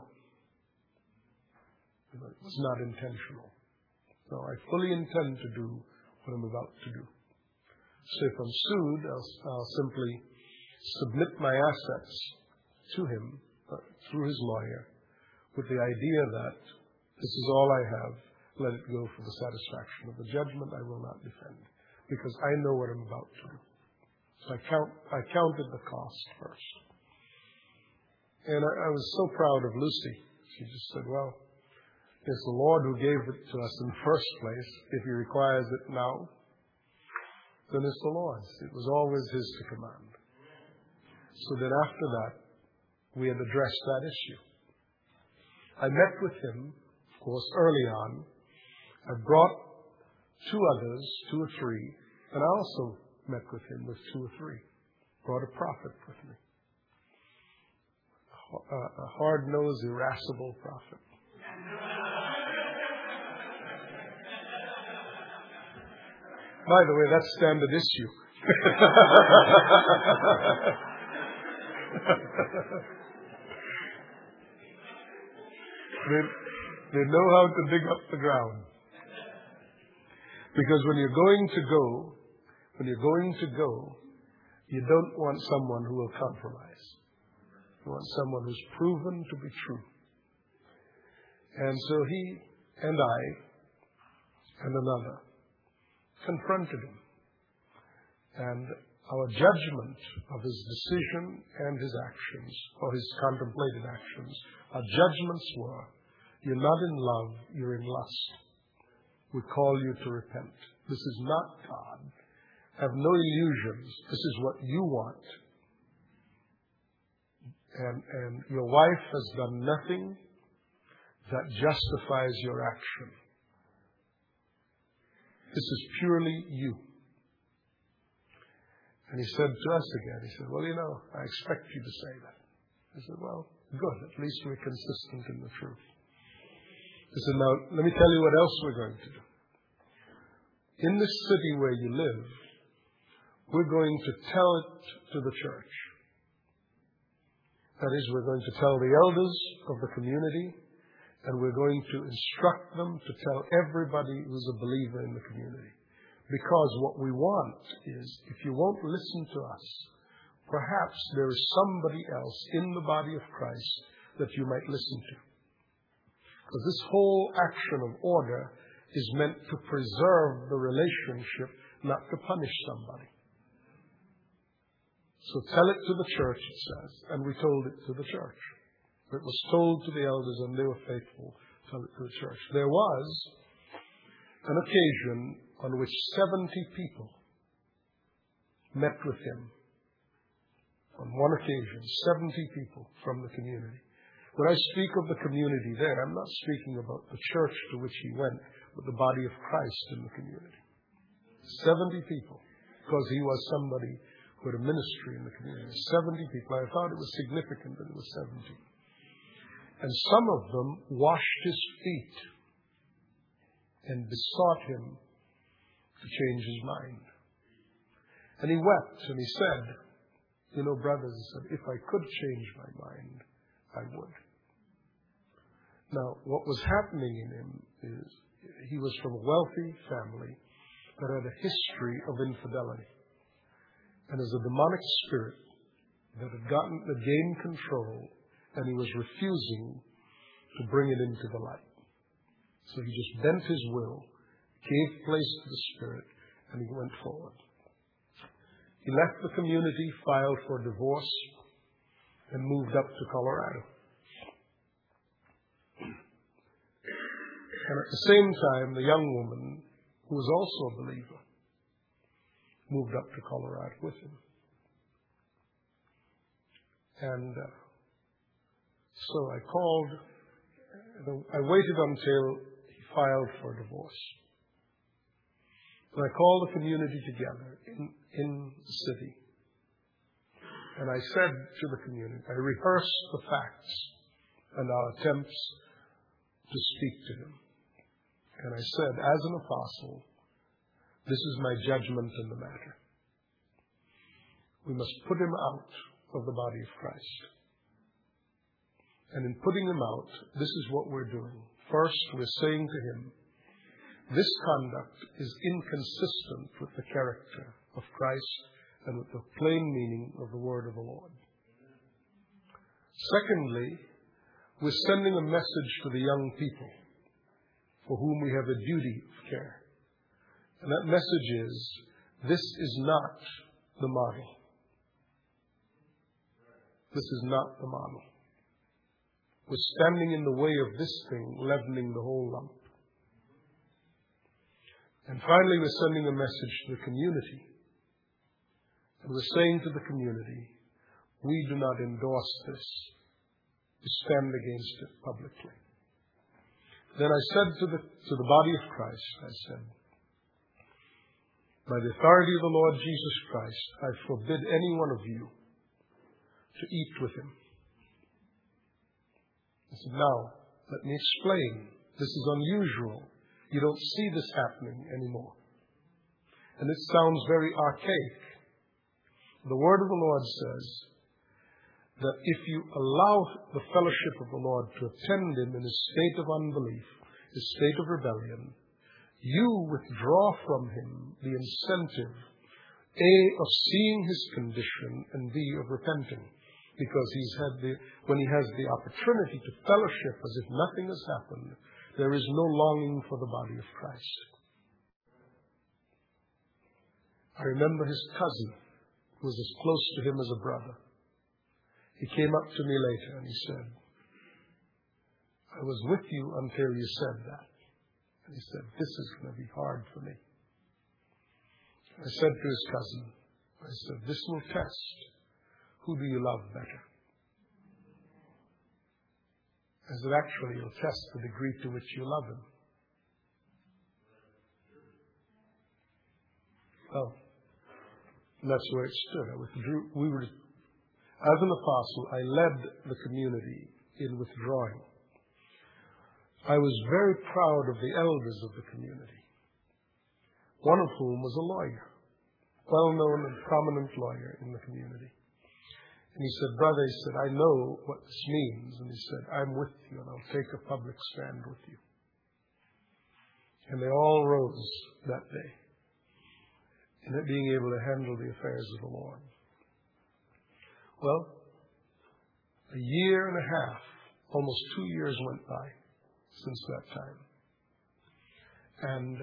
It was not intentional. No, I fully intend to do what I'm about to do. So if I'm sued, I'll simply submit my assets to him through his lawyer with the idea that this is all I have, let it go for the satisfaction of the judgment. I will not defend because I know what I'm about to do. So I counted the cost first. And I was so proud of Lucy. She just said, well, it's the Lord who gave it to us in the first place. If he requires it now, then it's the Lord's. It was always his to command. So then after that, we had addressed that issue. I met with him, of course, early on. I brought two or three, and I also met with him with 2 or 3. Brought a prophet with me. A hard-nosed, irascible prophet. By the way, that's standard issue. They know how to dig up the ground. Because when you're going to go, you don't want someone who will compromise. You want someone who's proven to be true. And so he and I and another confronted him. And our judgment of his decision and his actions, or his contemplated actions, our judgments were, you're not in love, you're in lust. We call you to repent. This is not God. Have no illusions. This is what you want. And your wife has done nothing that justifies your action. This is purely you. And he said to us again, he said, well, I expect you to say that. I said, well, good. At least we're consistent in the truth. He said, now, let me tell you what else we're going to do. In this city where you live, we're going to tell it to the church. That is, we're going to tell the elders of the community, And we're going to instruct them to tell everybody who's a believer in the community. Because what we want is, if you won't listen to us, perhaps there is somebody else in the body of Christ that you might listen to. Because this whole action of order is meant to preserve the relationship, not to punish somebody. So tell it to the church, it says, and we told it to the church. It was told to the elders, and they were faithful to tell it to the church. There was an occasion on which 70 people met with him. On one occasion, 70 people from the community. When I speak of the community there, I'm not speaking about the church to which he went, but the body of Christ in the community. 70 people, because he was somebody who had a ministry in the community. 70 people. I thought it was significant that it was 70. And some of them washed his feet and besought him to change his mind. And he wept and he said, you know, brothers, he said, if I could change my mind, I would. Now, what was happening in him is he was from a wealthy family that had a history of infidelity. And as a demonic spirit that had gained control, and he was refusing to bring it into the light. So he just bent his will, gave place to the Spirit, and he went forward. He left the community, filed for divorce, and moved up to Colorado. And at the same time, the young woman, who was also a believer, moved up to Colorado with him. And so I waited until he filed for divorce. And I called the community together in the city. And I said to the community, I rehearsed the facts and our attempts to speak to him. And I said, as an apostle, this is my judgment in the matter. We must put him out of the body of Christ. And in putting him out, this is what we're doing. First, we're saying to him, this conduct is inconsistent with the character of Christ and with the plain meaning of the word of the Lord. Secondly, we're sending a message to the young people for whom we have a duty of care. And that message is, this is not the model. This is not the model. We're standing in the way of this thing, leavening the whole lump. And finally, we're sending a message to the community. And we're saying to the community, we do not endorse this. We stand against it publicly. Then I said to the body of Christ, I said, by the authority of the Lord Jesus Christ, I forbid any one of you to eat with him. I said, now, let me explain. This is unusual. You don't see this happening anymore. And it sounds very archaic. The word of the Lord says that if you allow the fellowship of the Lord to attend him in his state of unbelief, his state of rebellion, you withdraw from him the incentive, A, of seeing his condition, and B, of repenting. Because when he has the opportunity to fellowship as if nothing has happened, there is no longing for the body of Christ. I remember his cousin, who was as close to him as a brother. He came up to me later and he said, I was with you until you said that. And he said, this is going to be hard for me. I said to his cousin, I said, this will test. Who do you love better? As it actually will test the degree to which you love him. Well, that's where it stood. I withdrew. As an apostle, I led the community in withdrawing. I was very proud of the elders of the community, one of whom was a lawyer, well-known and prominent lawyer in the community. And he said, brother, he said, I know what this means. And he said, I'm with you and I'll take a public stand with you. And they all rose that day in it being able to handle the affairs of the Lord. Well, a year and a half, almost 2 years went by since that time. And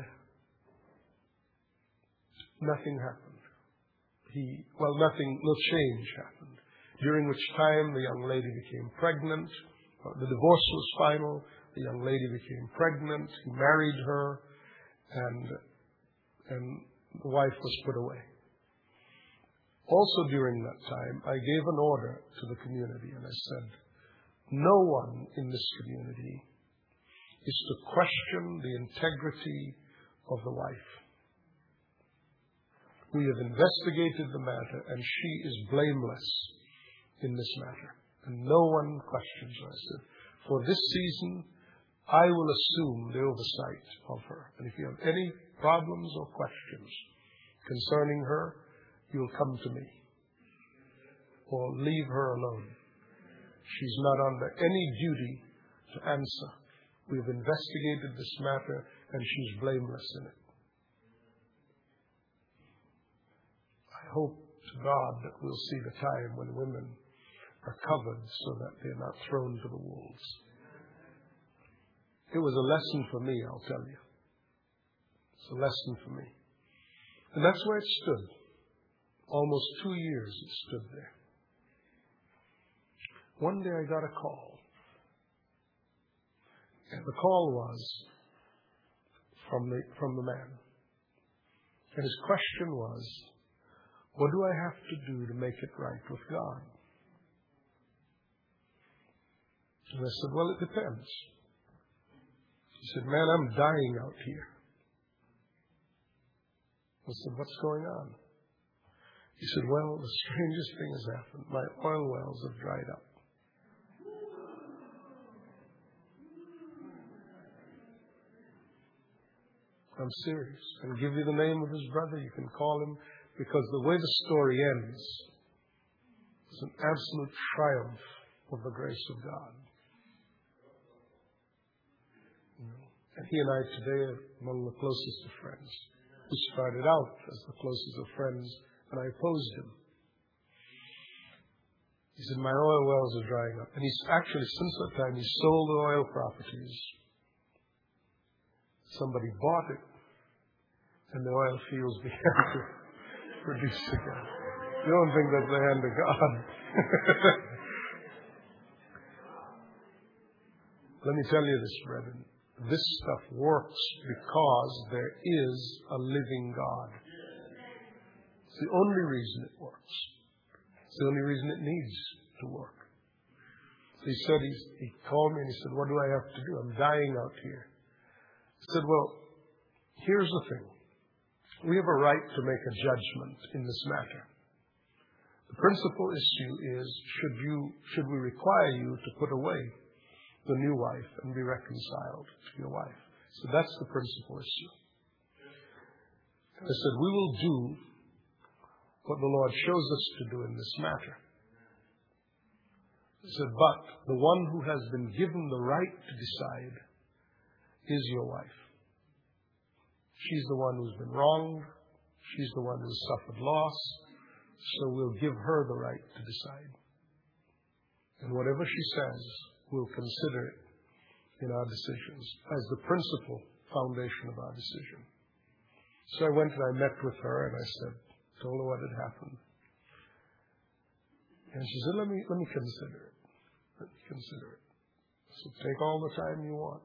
nothing happened. No change happened. During which time the young lady became pregnant. The divorce was final. The young lady became pregnant. He married her, and the wife was put away. Also during that time, I gave an order to the community, and I said, no one in this community is to question the integrity of the wife. We have investigated the matter, and she is blameless in this matter. And no one questions her. I said, for this season, I will assume the oversight of her. And if you have any problems or questions concerning her, you'll come to me. Or leave her alone. She's not under any duty to answer. We have investigated this matter, and she's blameless in it. I hope to God that we'll see the time when women are covered so that they're not thrown to the wolves. It was a lesson for me, I'll tell you. It's a lesson for me. And that's where it stood. Almost 2 years it stood there. One day I got a call. And the call was from the man. And his question was, what do I have to do to make it right with God? And I said, well, it depends. He said, man, I'm dying out here. I said, what's going on? He said, well, the strangest thing has happened. My oil wells have dried up. I'm serious. I'll give you the name of his brother. You can call him, because the way the story ends is an absolute triumph of the grace of God. And he and I today are among the closest of friends. We started out as the closest of friends, and I opposed him. He said, my oil wells are drying up. And he's actually, since that time, he sold the oil properties. Somebody bought it, and the oil fields began to produce again. You don't think that's the hand of God. Let me tell you this, brethren. This stuff works because there is a living God. It's the only reason it works. It's the only reason it needs to work. He said, he called me and he said, what do I have to do? I'm dying out here. I said, well, here's the thing. We have a right to make a judgment in this matter. The principal issue is, should we require you to put away the new wife and be reconciled to your wife? So that's the principal issue. I said, we will do what the Lord shows us to do in this matter. I said, but the one who has been given the right to decide is your wife. She's the one who's been wronged. She's the one who's suffered loss. So we'll give her the right to decide. And whatever she says, we'll consider it in our decisions as the principal foundation of our decision. So I went and I met with her and I told her what had happened. And she said, let me consider it. Let me consider it. So take all the time you want.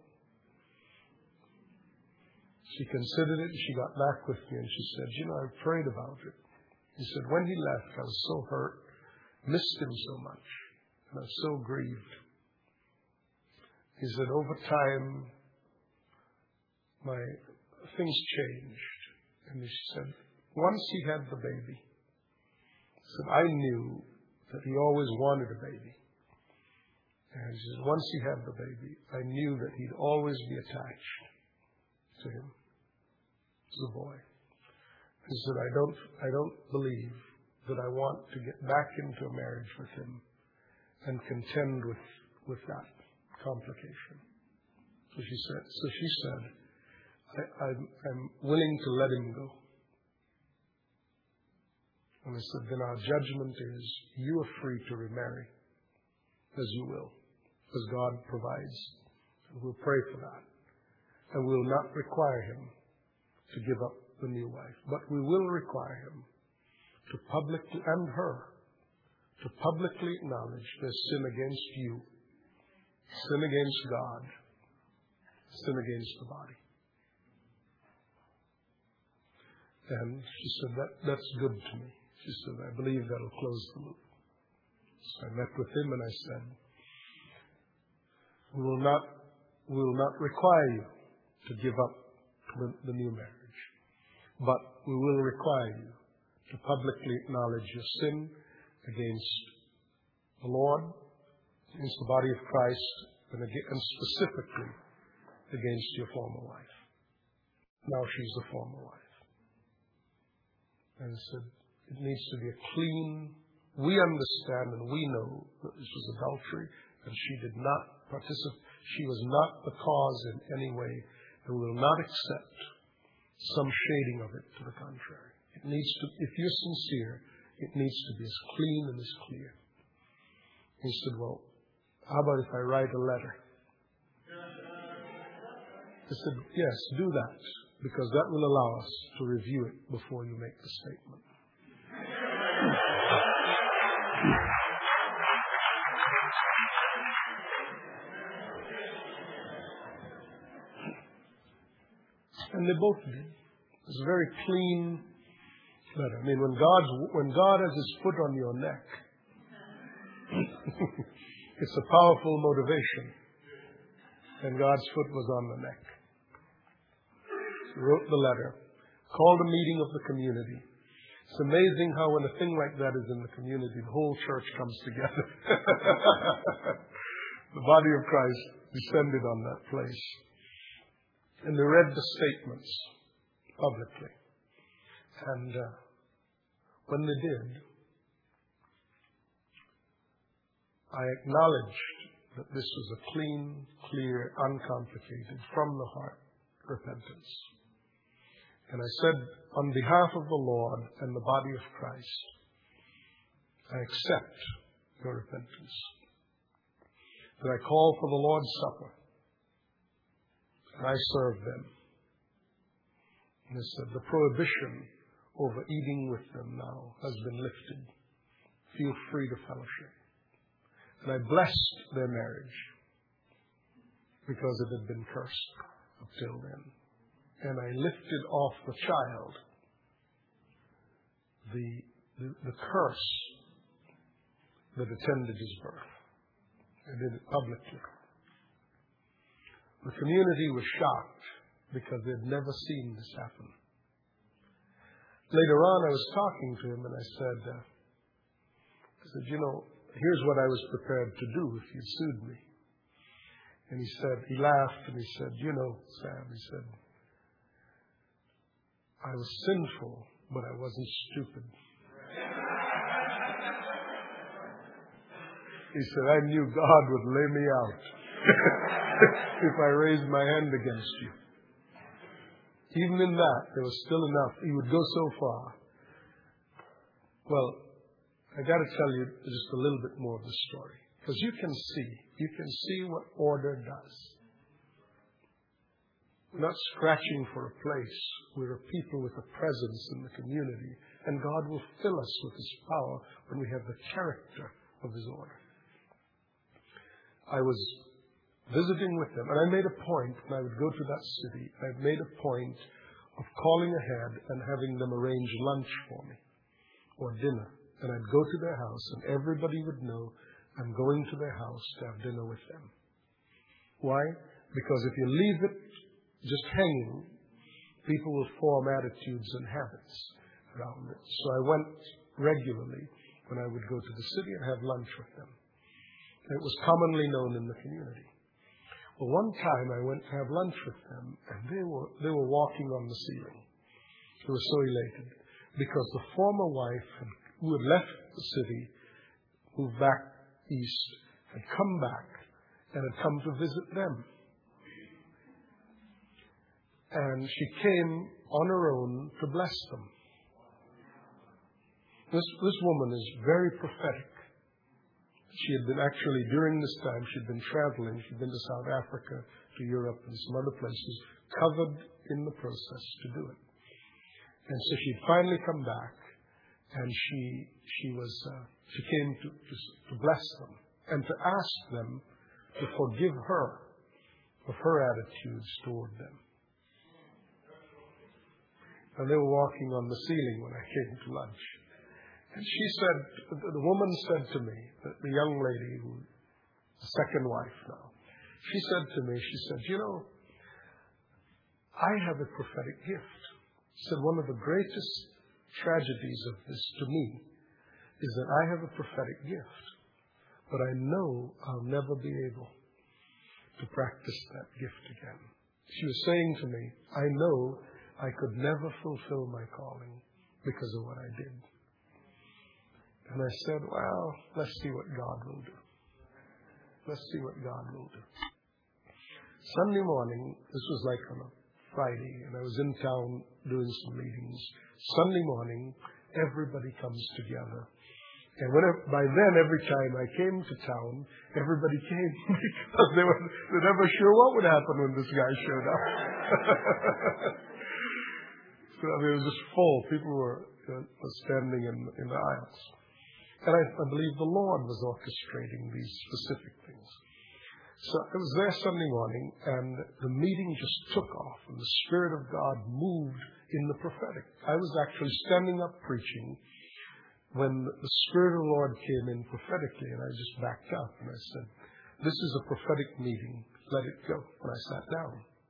She considered it and she got back with me and she said, I prayed about it. He said, when he left, I was so hurt, missed him so much, and I was so grieved. He said, over time, my things changed. And he said, once he had the baby, he said, I knew that he always wanted a baby. And he said, once he had the baby, I knew that he'd always be attached to him, to the boy. He said, I don't believe that I want to get back into a marriage with him and contend with that complication. So she said, I'm willing to let him go. And I said, then our judgment is you are free to remarry as you will, as God provides. And we'll pray for that. And we'll not require him to give up the new wife. But we will require him to publicly, and her, to publicly acknowledge their sin against you, sin against God, sin against the body. And she said, that's good to me. She said, I believe that'll close the loop. So I met with him and I said, we will not require you to give up the new marriage, but we will require you to publicly acknowledge your sin against the Lord, against the body of Christ, and specifically against your former wife. Now she's a former wife. And I said, it needs to be a clean, we understand and we know that this was adultery and she did not participate. She was not the cause in any way and will not accept some shading of it to the contrary. It needs to, if you're sincere, it needs to be as clean and as clear. He said, well, how about if I write a letter? I said, yes, do that, because that will allow us to review it before you make the statement. And they both did. It was a very clean letter. I mean, when God has his foot on your neck, it's a powerful motivation. And God's foot was on the neck. He wrote the letter, called a meeting of the community. It's amazing how when a thing like that is in the community, the whole church comes together. The body of Christ descended on that place. And they read the statements publicly. And when they did, I acknowledged that this was a clean, clear, uncomplicated, from the heart repentance. And I said, on behalf of the Lord and the body of Christ, I accept your repentance. That I call for the Lord's Supper. And I serve them. And I said, the prohibition over eating with them now has been lifted. Feel free to fellowship. And I blessed their marriage because it had been cursed up till then. And I lifted off the child the curse that attended his birth. I did it publicly. The community was shocked because they'd never seen this happen. Later on, I was talking to him and I said, here's what I was prepared to do if you sued me. And he laughed and he said, Sam, he said, I was sinful, but I wasn't stupid. He said, I knew God would lay me out if I raised my hand against you. Even in that, there was still enough. He would go so far. Well, I got to tell you just a little bit more of the story. Because you can see what order does. We're not scratching for a place. We're a people with a presence in the community. And God will fill us with his power when we have the character of his order. I was visiting with them, and I made a point when I would go to that city, I made a point of calling ahead and having them arrange lunch for me or dinner. And I'd go to their house, and everybody would know I'm going to their house to have dinner with them. Why? Because if you leave it just hanging, people will form attitudes and habits around it. So I went regularly when I would go to the city and have lunch with them. It was commonly known in the community. Well, one time I went to have lunch with them, and they were walking on the ceiling. They were so elated because the former wife who had left the city, moved back east, had come back and had come to visit them. And she came on her own to bless them. This woman is very prophetic. She had been actually, during this time, she'd been traveling. She'd been to South Africa, to Europe, and some other places, covered in the process to do it. And so she'd finally come back, and she came to bless them and to ask them to forgive her of her attitudes toward them. And they were walking on the ceiling when I came to lunch. And she said, the woman said to me, the young lady, who's the second wife now, she said to me, she said, you know, I have a prophetic gift. She said, one of the greatest tragedies of this to me is that I have a prophetic gift, but I know I'll never be able to practice that gift again. She was saying to me, I know I could never fulfill my calling because of what I did. And I said, well, let's see what God will do. Let's see what God will do. Sunday morning, this was like on a Friday, and I was in town doing some meetings. Sunday morning, everybody comes together. And by then, every time I came to town, everybody came because they were never sure what would happen when this guy showed up. So it was just full. People were standing in the aisles. And I believe the Lord was orchestrating these specific things. So I was there Sunday morning, and the meeting just took off, and the Spirit of God moved in the prophetic. I was actually standing up preaching when the Spirit of the Lord came in prophetically, and I just backed up, and I said, this is a prophetic meeting. Let it go. And I sat down.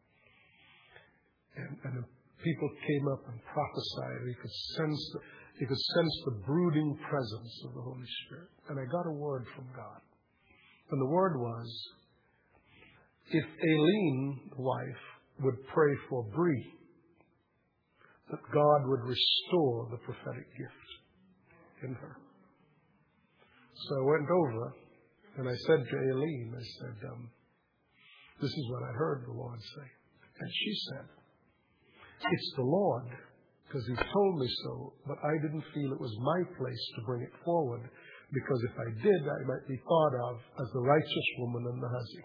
And the people came up and prophesied. You could sense the brooding presence of the Holy Spirit. And I got a word from God. And the word was, if Aileen, the wife, would pray for Bree, that God would restore the prophetic gift in her. So I went over and I said to Aileen, I said, this is what I heard the Lord say. And she said, it's the Lord, because He told me so, but I didn't feel it was my place to bring it forward, because if I did, I might be thought of as the righteous woman in the hussy.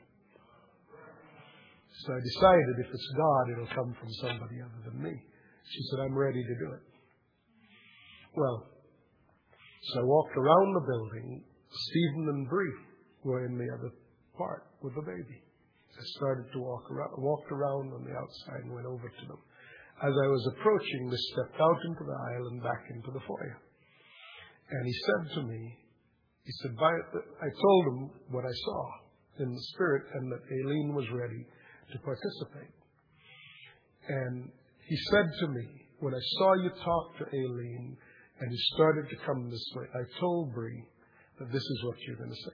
So I decided if it's God, it'll come from somebody other than me. She said, I'm ready to do it. Well, so I walked around the building. Stephen and Bree were in the other part with the baby. I started to walked around on the outside and went over to them. As I was approaching, they stepped out into the aisle and back into the foyer. And he said to me, he said, I told him what I saw in the Spirit and that Aileen was ready to participate. And he said to me, when I saw you talk to Aileen and you started to come this way, I told Bree that this is what you're going to say.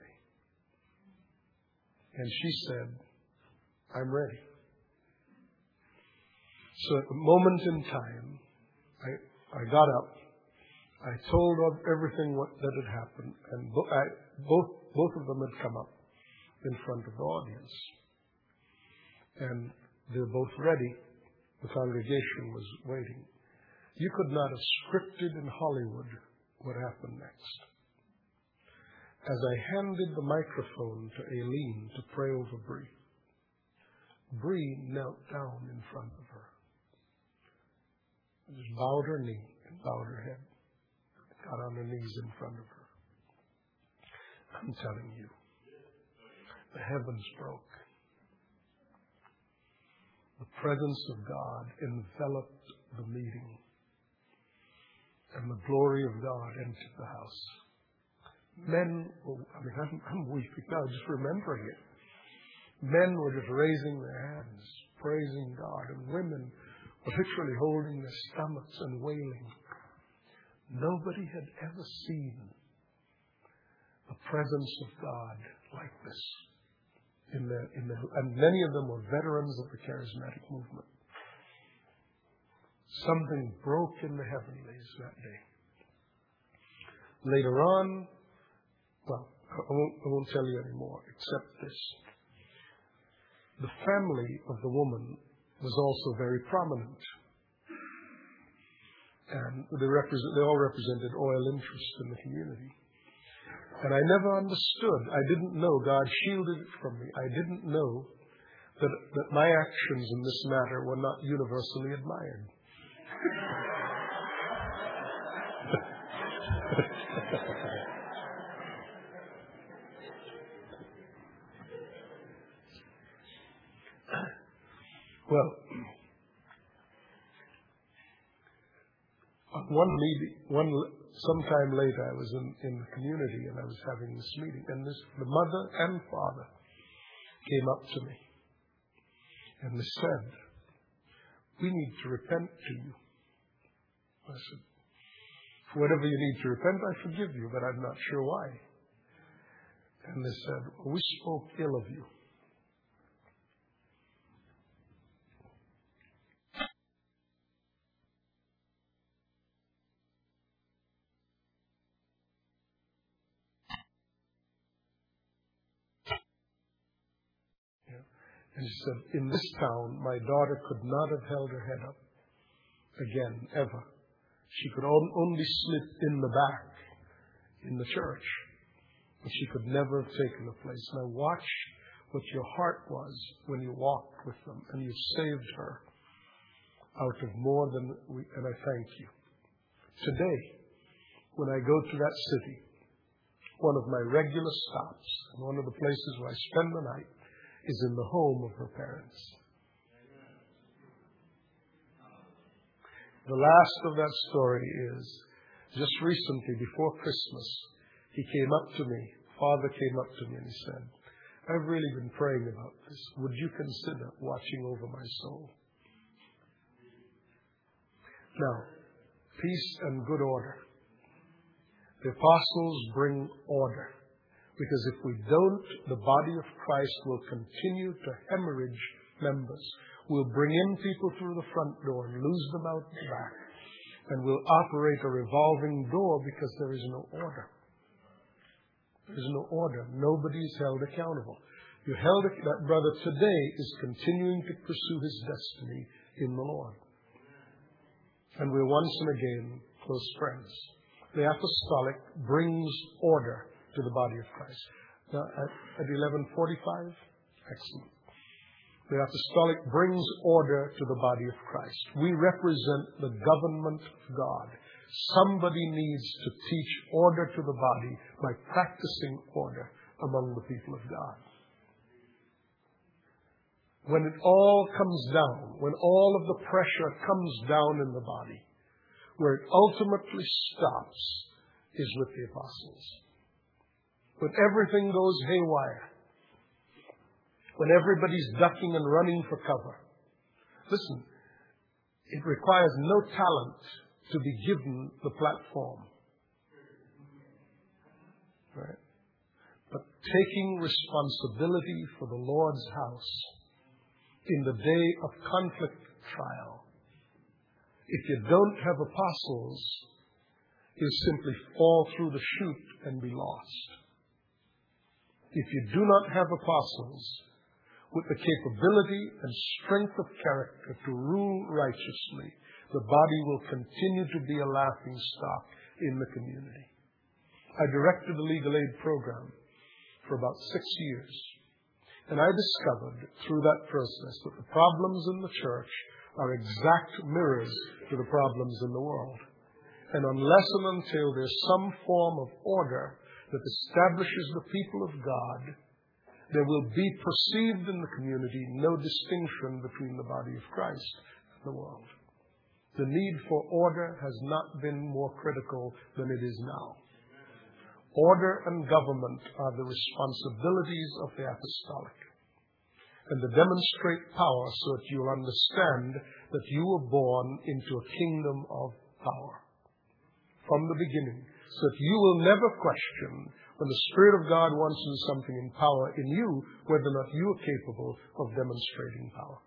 And she said, I'm ready. So at the moment in time, I got up. I told of everything that had happened, and both of them had come up in front of the audience. And they were both ready. The congregation was waiting. You could not have scripted in Hollywood what happened next. As I handed the microphone to Aileen to pray over Bree, Bree knelt down in front of her. Just bowed her knee and bowed her head. Got on her knees in front of her. I'm telling you, the heavens broke. The presence of God enveloped the meeting. And the glory of God entered the house. I'm weeping now just remembering it. Men were just raising their hands, praising God, and women were literally holding their stomachs and wailing. Nobody had ever seen the presence of God like this. And many of them were veterans of the charismatic movement. Something broke in the heavenlies that day. Later on, well, I won't tell you anymore, except this. The family of the woman was also very prominent. And they all represented oil interests in the community. And I never understood. I didn't know. God shielded it from me. I didn't know that my actions in this matter were not universally admired. Well, sometime later, I was in the community and I was having this meeting, and the mother and father came up to me and they said, "We need to repent to you." I said, "For whatever you need to repent, I forgive you, but I'm not sure why." And they said, "Well, we spoke ill of you." And she said, "In this town, my daughter could not have held her head up again, ever. She could only slip in the back in the church, but she could never have taken the place. Now watch what your heart was when you walked with them, and you saved her out of more than we, and I thank you." Today, when I go to that city, one of my regular stops, and one of the places where I spend the night, is in the home of her parents. The last of that story is, just recently, before Christmas, Father came up to me and he said, "I've really been praying about this. Would you consider watching over my soul?" Now, peace and good order. The apostles bring order. Because if we don't, the body of Christ will continue to hemorrhage members. We'll bring in people through the front door and lose them out the back. And we'll operate a revolving door because there is no order. There is no order. Nobody is held accountable. That brother today is continuing to pursue his destiny in the Lord. And we're once and again close friends. The apostolic brings order to the body of Christ. Now, at 11:45, excellent. The apostolic brings order to the body of Christ. We represent the government of God. Somebody needs to teach order to the body by practicing order among the people of God. When it all comes down, when all of the pressure comes down in the body, where it ultimately stops is with the apostles. When everything goes haywire, when everybody's ducking and running for cover. Listen, it requires no talent to be given the platform. Right? But taking responsibility for the Lord's house in the day of conflict trial. If you don't have apostles, you simply fall through the chute and be lost. If you do not have apostles with the capability and strength of character to rule righteously, the body will continue to be a laughingstock in the community. I directed the legal aid program for about 6 years. And I discovered through that process that the problems in the church are exact mirrors to the problems in the world. And unless and until there's some form of order that establishes the people of God, there will be perceived in the community no distinction between the body of Christ and the world. The need for order has not been more critical than it is now. Order and government are the responsibilities of the apostolic. And to demonstrate power so that you'll understand that you were born into a kingdom of power from the beginning, so that you will never question when the Spirit of God wants to do something in power in you, whether or not you are capable of demonstrating power.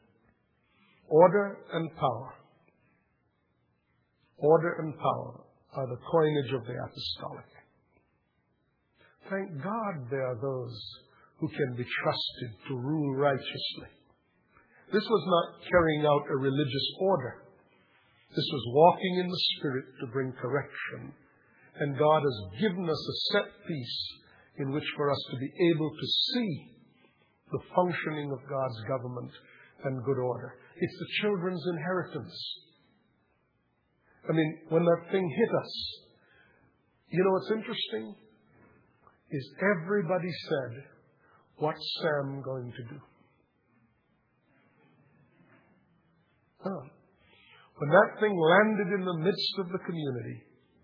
Order and power. Order and power are the coinage of the apostolic. Thank God there are those who can be trusted to rule righteously. This was not carrying out a religious order. This was walking in the Spirit to bring correction. And God has given us a set piece in which for us to be able to see the functioning of God's government and good order. It's the children's inheritance. I mean, when that thing hit us, you know what's interesting? Is everybody said, what's Sam going to do? When that thing landed in the midst of the community,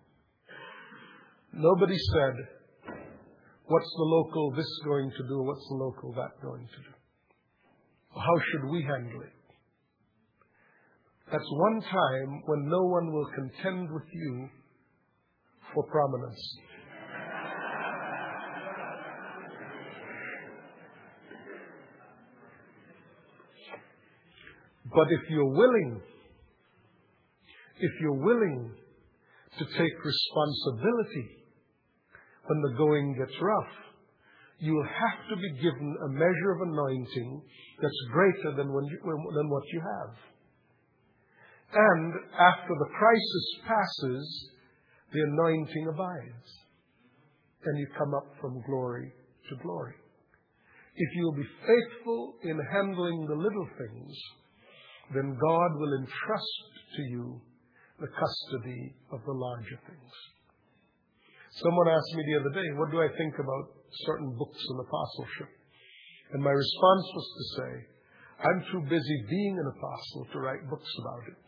nobody said, what's the local this going to do? What's the local that going to do? How should we handle it? That's one time when no one will contend with you for prominence. But if you're willing to take responsibility when the going gets rough, you will have to be given a measure of anointing that's greater than what you have. And after the crisis passes, the anointing abides. And you come up from glory to glory. If you'll be faithful in handling the little things, then God will entrust to you the custody of the larger things. Someone asked me the other day, what do I think about certain books on apostleship? And my response was to say, I'm too busy being an apostle to write books about it.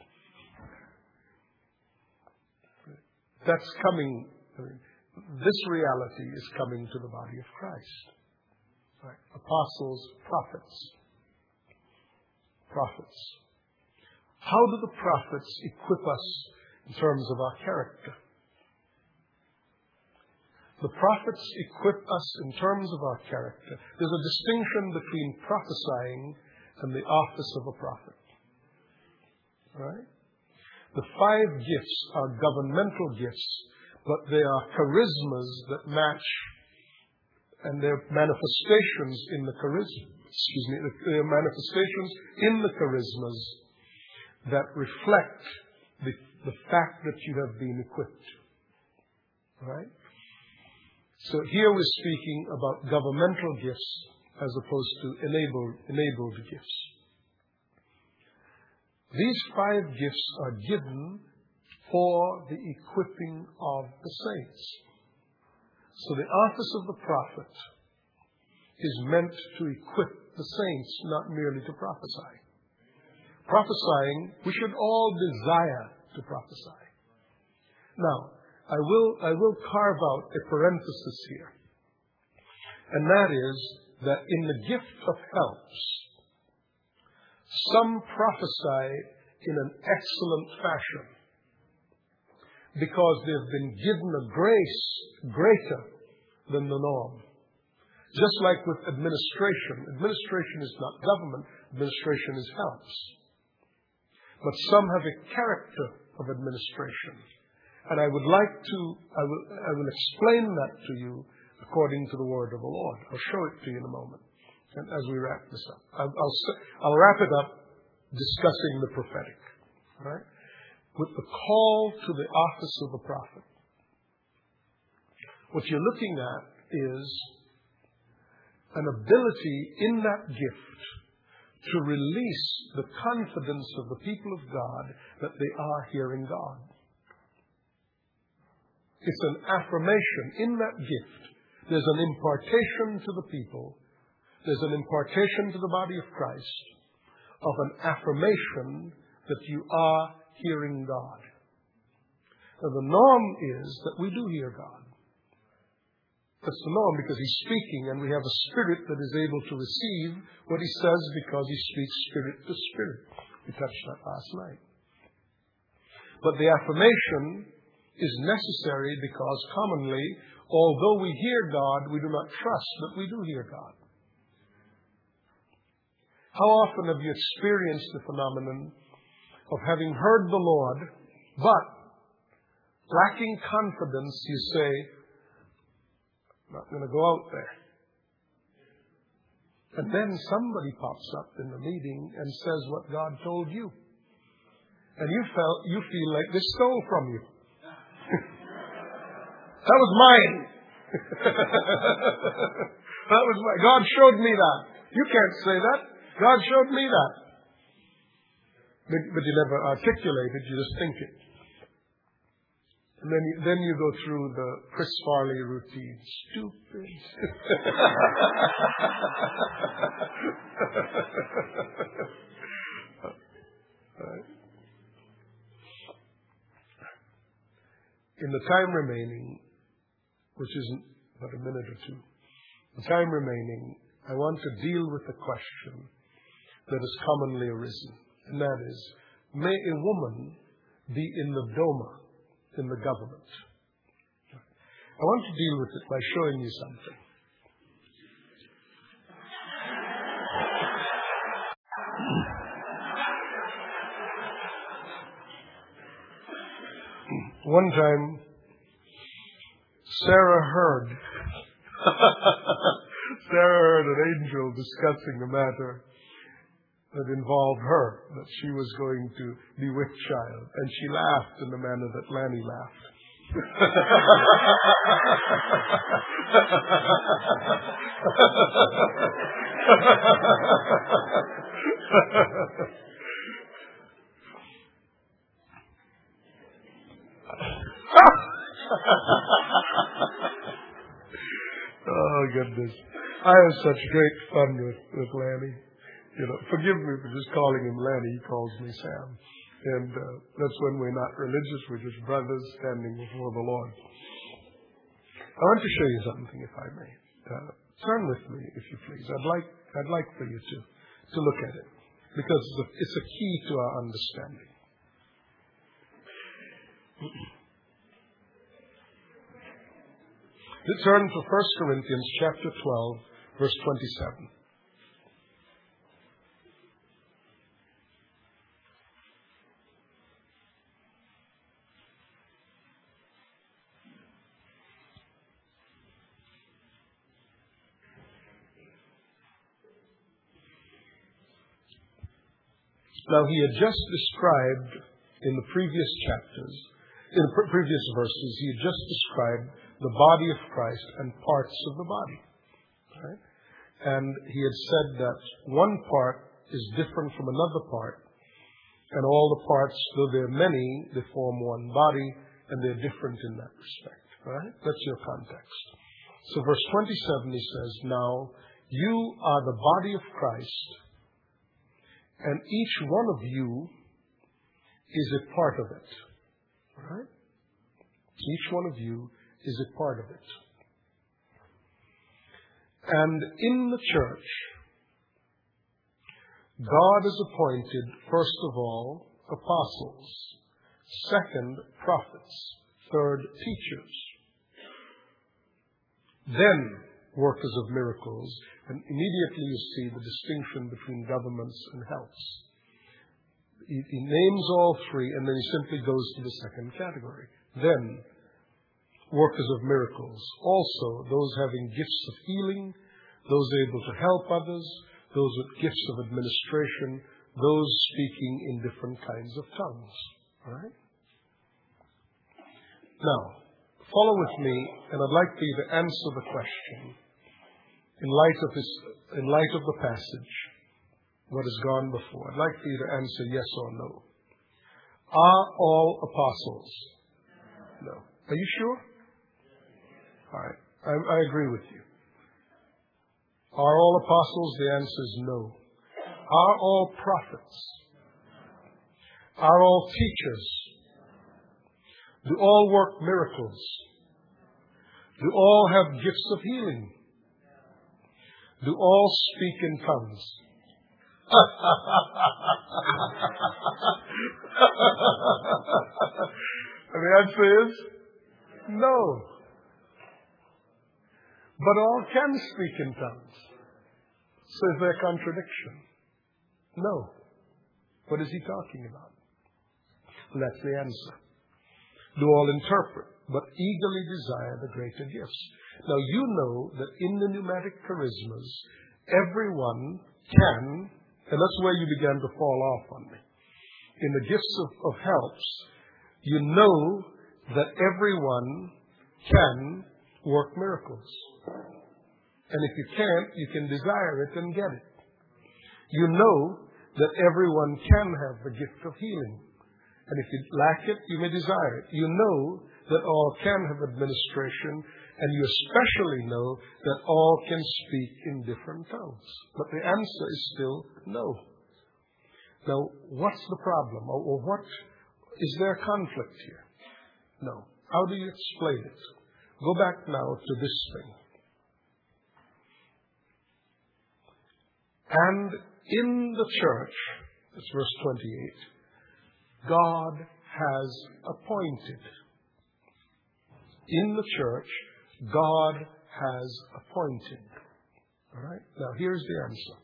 That's coming. This reality is coming to the body of Christ. Right? Apostles, prophets. How do the prophets equip us in terms of our character? The prophets equip us in terms of our character. There's a distinction between prophesying and the office of a prophet. Right? The 5 gifts are governmental gifts, but they are charismas that match, and they're manifestations in the they're manifestations in the charismas that reflect the fact that you have been equipped. Right? So here we're speaking about governmental gifts as opposed to enabled gifts. These 5 gifts are given for the equipping of the saints. So the office of the prophet is meant to equip the saints, not merely to prophesy. Prophesying, we should all desire to prophesy. Now, I will carve out a parenthesis here. And that is that in the gift of helps, some prophesy in an excellent fashion because they've been given a grace greater than the norm. Just like with administration. Administration is not government. Administration is helps. But some have a character of administration. And I will explain that to you according to the word of the Lord. I'll show it to you in a moment. And as we wrap this up, I'll wrap it up discussing the prophetic, right? With the call to the office of the prophet. What you're looking at is an ability in that gift to release the confidence of the people of God that they are hearing God. It's an affirmation in that gift. There's an impartation to the people. There's an impartation to the body of Christ of an affirmation that you are hearing God. Now, the norm is that we do hear God. That's the norm because He's speaking and we have a spirit that is able to receive what He says because He speaks spirit to spirit. We touched that last night. But the affirmation is necessary because commonly, although we hear God, we do not trust that we do hear God. How often have you experienced the phenomenon of having heard the Lord, but lacking confidence, you say, I'm not going to go out there. And then somebody pops up in the meeting and says what God told you. And you feel like they stole from you. That was mine. That was mine. God showed me that. You can't say that. God showed me that. But you never articulate it, you just think it. And then you go through the Chris Farley routine. Stupid. Right. In the time remaining, which isn't but a minute or two, the time remaining, I want to deal with the question that has commonly arisen. And that is, may a woman be in the Doma, in the government? I want to deal with it by showing you something. One time, Sarah heard an angel discussing a matter that involved her, that she was going to be with child. And she laughed in the manner that Lanny laughed. Oh, goodness. I have such great fun with Lanny. Forgive me for just calling him Lanny. He calls me Sam. And that's when we're not religious. We're just brothers standing before the Lord. I want to show you something, if I may. Turn with me, if you please. I'd like for you to look at it, because it's a key to our understanding. Let's turn to 1 Corinthians chapter 12, verse 27. Now, he had just described in the previous chapters, in the previous verses, he had just described the body of Christ and parts of the body. Right? And he had said that one part is different from another part, and all the parts, though they're many, they form one body, and they're different in that respect. Right? That's your context. So verse 27, he says, now, you are the body of Christ, and each one of you is a part of it. Right? Each one of you is a part of it. And in the church, God has appointed, first of all, apostles, second, prophets, third, teachers, then workers of miracles, and immediately you see the distinction between governments and helps. He names all three, and then he simply goes to the second category. Then, workers of miracles. Also, those having gifts of healing, those able to help others, those with gifts of administration, those speaking in different kinds of tongues. All right? Now, follow with me, and I'd like for you to answer the question in light of the passage, what has gone before. I'd like for you to answer yes or no. Are all apostles? No. Are you sure? All right. I agree with you. Are all apostles? The answer is no. Are all prophets? Are all teachers? Do all work miracles? Do all have gifts of healing? Do all speak in tongues? And the answer is no. But all can speak in tongues. So is there a contradiction? No. What is he talking about? And that's the answer. do all interpret, but eagerly desire the greater gifts. Now you know that in the pneumatic charismas, everyone can, and that's where you began to fall off on me. In the gifts of helps, you know that everyone can work miracles. And if you can't, you can desire it and get it. You know that everyone can have the gift of healing. And if you lack it, you may desire it. You know that all can have administration, and you especially know that all can speak in different tongues. But the answer is still no. Now, what's the problem? Or what is there conflict here? No. How do you explain it? Go back now to this thing. And in the church, it's verse 28, God has appointed. In the church, God has appointed. All right? Now, here's the answer.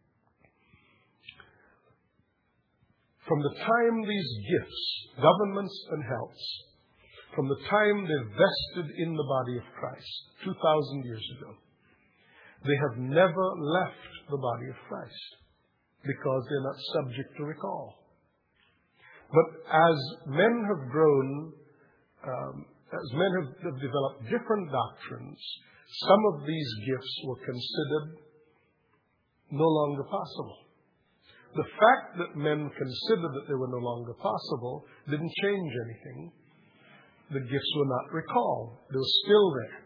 From the time these gifts, governments and helps, from the time they vested in the body of Christ 2,000 years ago, they have never left the body of Christ because they're not subject to recall. But as men have grown, as men have developed different doctrines, some of these gifts were considered no longer possible. The fact that men considered that they were no longer possible didn't change anything. The gifts were not recalled. They were still there.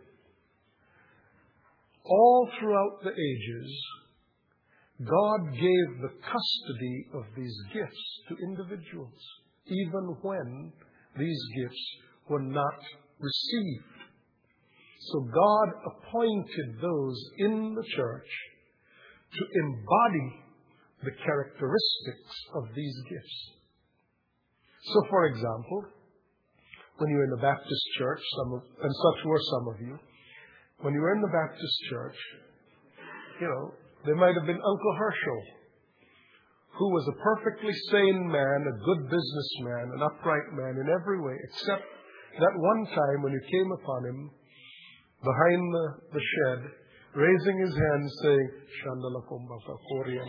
All throughout the ages, God gave the custody of these gifts to individuals, even when these gifts were not received. So God appointed those in the church to embody the characteristics of these gifts. So, for example, when you were in the Baptist church, and such were some of you, when you were in the Baptist church, there might have been Uncle Herschel, who was a perfectly sane man, a good businessman, an upright man in every way, except that one time when you came upon him behind the shed, raising his hand saying, Shandala Kumbaka Korea.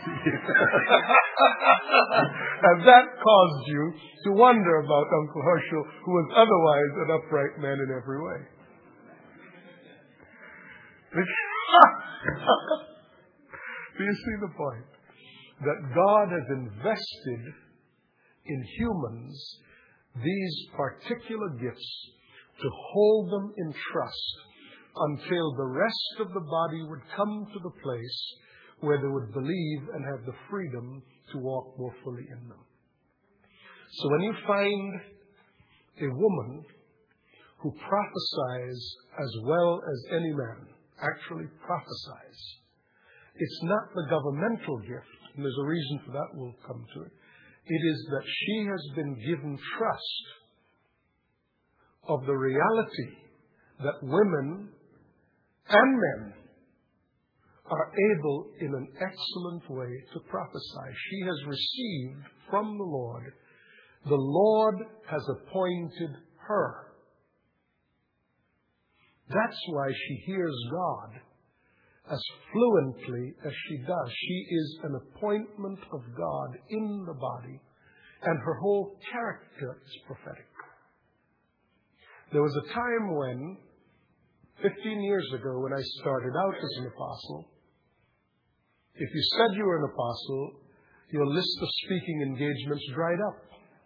And that caused you to wonder about Uncle Herschel, who was otherwise an upright man in every way. Do you see the point? That God has invested in humans these particular gifts to hold them in trust until the rest of the body would come to the place where they would believe and have the freedom to walk more fully in them. So when you find a woman who prophesies as well as any man, actually prophesies, it's not the governmental gift, and there's a reason for that, we'll come to it. It is that she has been given trust of the reality that women and men are able in an excellent way to prophesy. She has received from the Lord. The Lord has appointed her. That's why she hears God as fluently as she does. She is an appointment of God in the body, and her whole character is prophetic. There was a time when, 15 years ago, when I started out as an apostle, if you said you were an apostle, your list of speaking engagements dried up.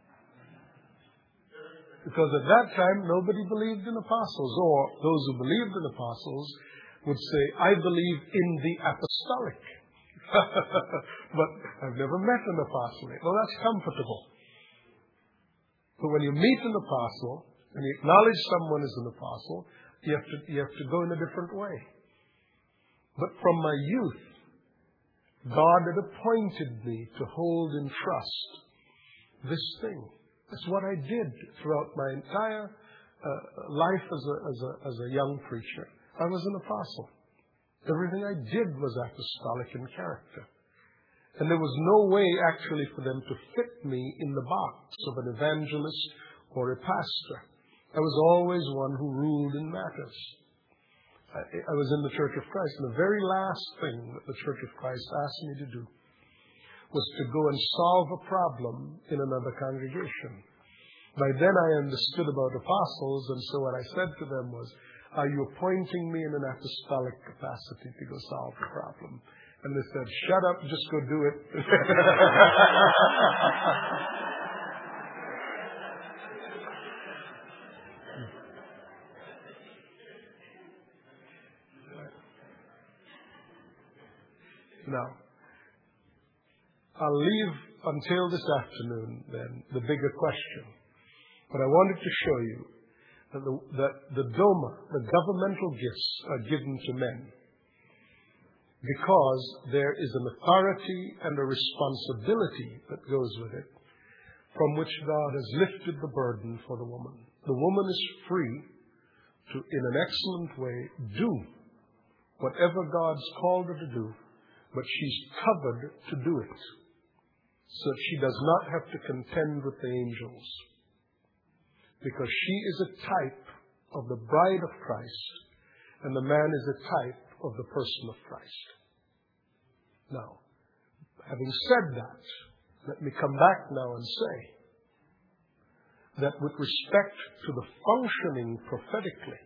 Because at that time, nobody believed in apostles, or those who believed in apostles would say, I believe in the apostolic. But I've never met an apostle. Well, that's comfortable. But when you meet an apostle, and you acknowledge someone as an apostle, you have to go in a different way. But from my youth, God had appointed me to hold in trust this thing. That's what I did throughout my entire life as a young preacher. I was an apostle. Everything I did was apostolic in character. And there was no way actually for them to fit me in the box of an evangelist or a pastor. I was always one who ruled in matters. I was in the Church of Christ, and the very last thing that the Church of Christ asked me to do was to go and solve a problem in another congregation. By then I understood about apostles, and so what I said to them was, are you appointing me in an apostolic capacity to go solve the problem? And they said, shut up, just go do it. Now, I'll leave until this afternoon, then, the bigger question. But I wanted to show you that the Doma, the governmental gifts, are given to men because there is an authority and a responsibility that goes with it from which God has lifted the burden for the woman. The woman is free to, in an excellent way, do whatever God's called her to do, but she's covered to do it, so that she does not have to contend with the angels, because she is a type of the bride of Christ, and the man is a type of the person of Christ. Now, having said that, let me come back now and say that with respect to the functioning prophetically,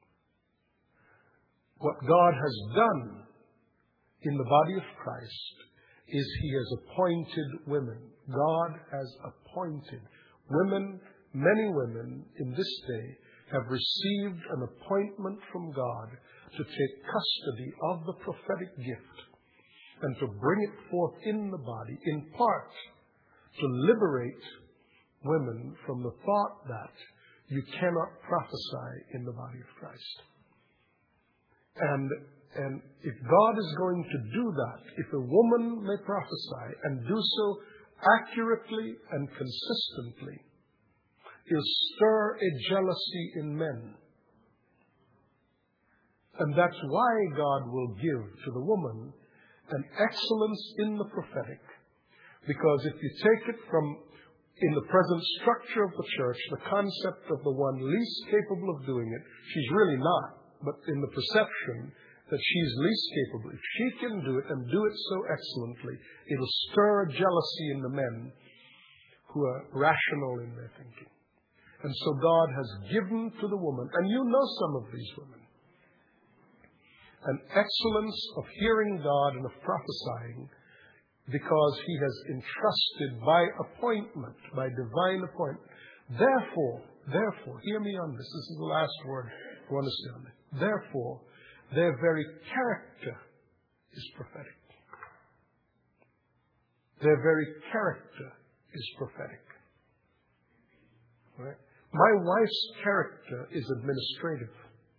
what God has done in the body of Christ is He has appointed women. God has appointed women. Many women in this day have received an appointment from God to take custody of the prophetic gift and to bring it forth in the body, in part to liberate women from the thought that you cannot prophesy in the body of Christ. And if God is going to do that, if a woman may prophesy and do so accurately and consistently, he'll stir a jealousy in men. And that's why God will give to the woman an excellence in the prophetic. Because if you take it from, in the present structure of the church, the concept of the one least capable of doing it, she's really not, but in the perception that she's least capable, if she can do it and do it so excellently, it'll stir a jealousy in the men who are rational in their thinking. And so God has given to the woman, and you know some of these women, an excellence of hearing God and of prophesying, because He has entrusted by appointment, by divine appointment. Therefore, hear me on this. This is the last word I want to say on it. Therefore, their very character is prophetic. Their very character is prophetic. Right? My wife's character is administrative.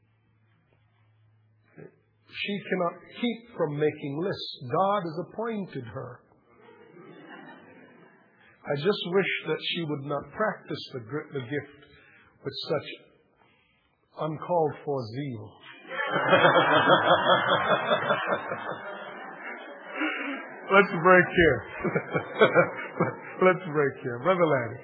She cannot keep from making lists. God has appointed her. I just wish that she would not practice the gift with such uncalled for zeal. Let's break here. Let's break here. Brother Lanny.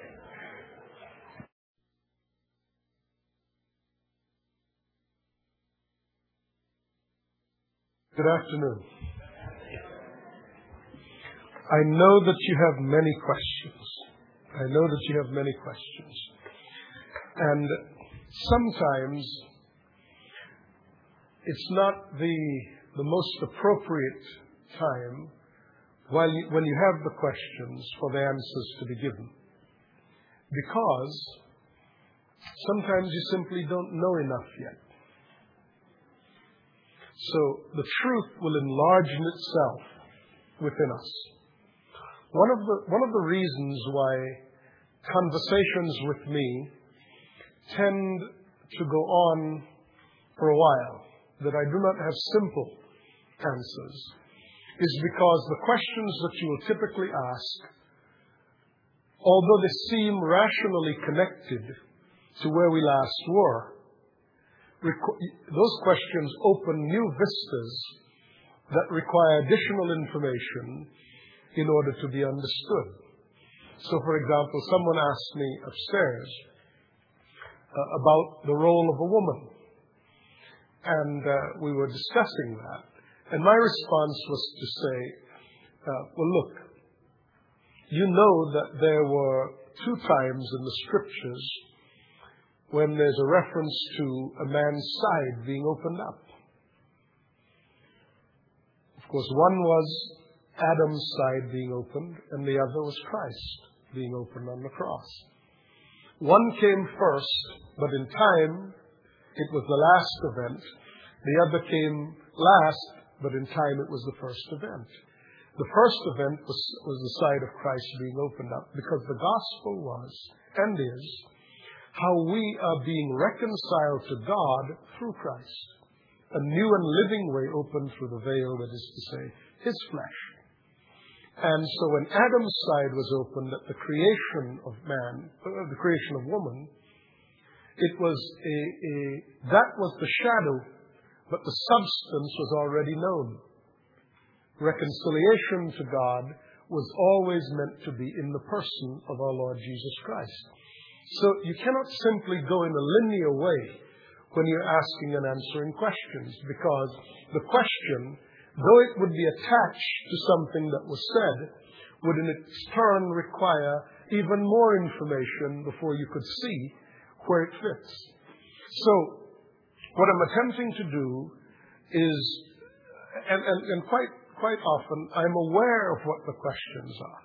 Good afternoon. I know that you have many questions. And sometimes it's not the most appropriate time when you have the questions for the answers to be given. Because sometimes you simply don't know enough yet. So the truth will enlarge itself within us. One of the reasons why conversations with me tend to go on for a while, that I do not have simple answers, is because the questions that you will typically ask, although they seem rationally connected to where we last were, those questions open new vistas that require additional information in order to be understood. So, for example, someone asked me upstairs, about the role of a woman. And we were discussing that. And my response was to say, well, look, you know that there were 2 times in the scriptures when there's a reference to a man's side being opened up. Of course, one was Adam's side being opened, and the other was Christ being opened on the cross. One came first, but in time, it was the last event. The other came last, but in time, it was the first event. The first event was the side of Christ being opened up, because the gospel was, and is, how we are being reconciled to God through Christ. A new and living way opened through the veil, that is to say, His flesh. And so when Adam's side was opened at the creation of man, the creation of woman, it was that was the shadow, but the substance was already known. Reconciliation to God was always meant to be in the person of our Lord Jesus Christ. So you cannot simply go in a linear way when you're asking and answering questions, because the question, though it would be attached to something that was said, would in its turn require even more information before you could see where it fits. So what I'm attempting to do is, and quite often, I'm aware of what the questions are.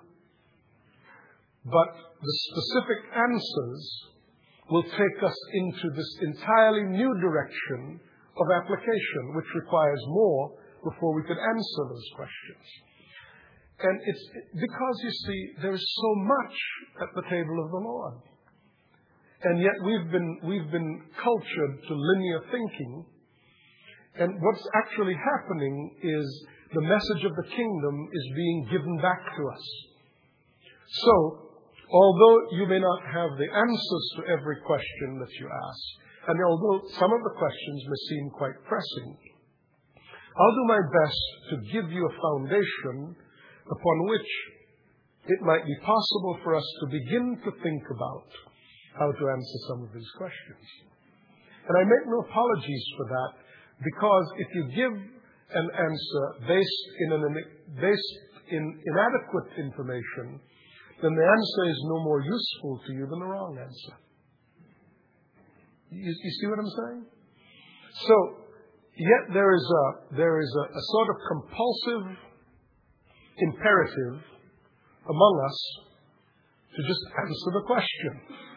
But the specific answers will take us into this entirely new direction of application, which requires more before we could answer those questions. And it's because, you see, there's so much at the table of the Lord. And yet we've been cultured to linear thinking. And what's actually happening is the message of the kingdom is being given back to us. So, although you may not have the answers to every question that you ask, and although some of the questions may seem quite pressing, I'll do my best to give you a foundation upon which it might be possible for us to begin to think about how to answer some of these questions. And I make no apologies for that, because if you give an answer based in inadequate information, then the answer is no more useful to you than the wrong answer. You see what I'm saying? So, yet there is a sort of compulsive imperative among us to just answer the question.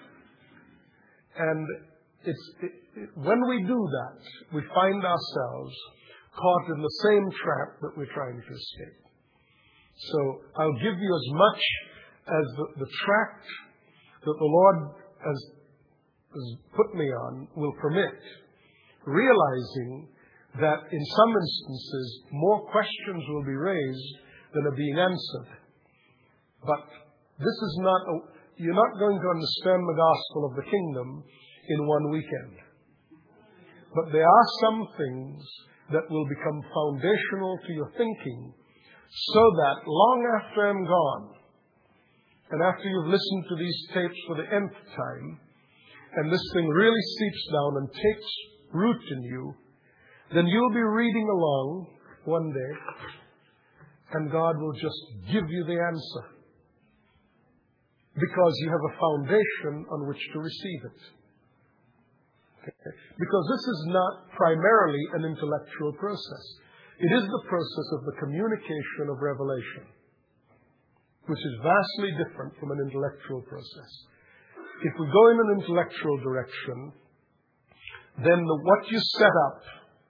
And when we do that, we find ourselves caught in the same trap that we're trying to escape. So I'll give you as much as the tract that the Lord has put me on will permit, realizing that in some instances more questions will be raised than are being answered. But this is not you're not going to understand the gospel of the kingdom in one weekend. But there are some things that will become foundational to your thinking, so that long after I'm gone, and after you've listened to these tapes for the nth time, and this thing really seeps down and takes root in you, then you'll be reading along one day, and God will just give you the answer, because you have a foundation on which to receive it. Okay? Because this is not primarily an intellectual process. It is the process of the communication of revelation, which is vastly different from an intellectual process. If we go in an intellectual direction, then what you set up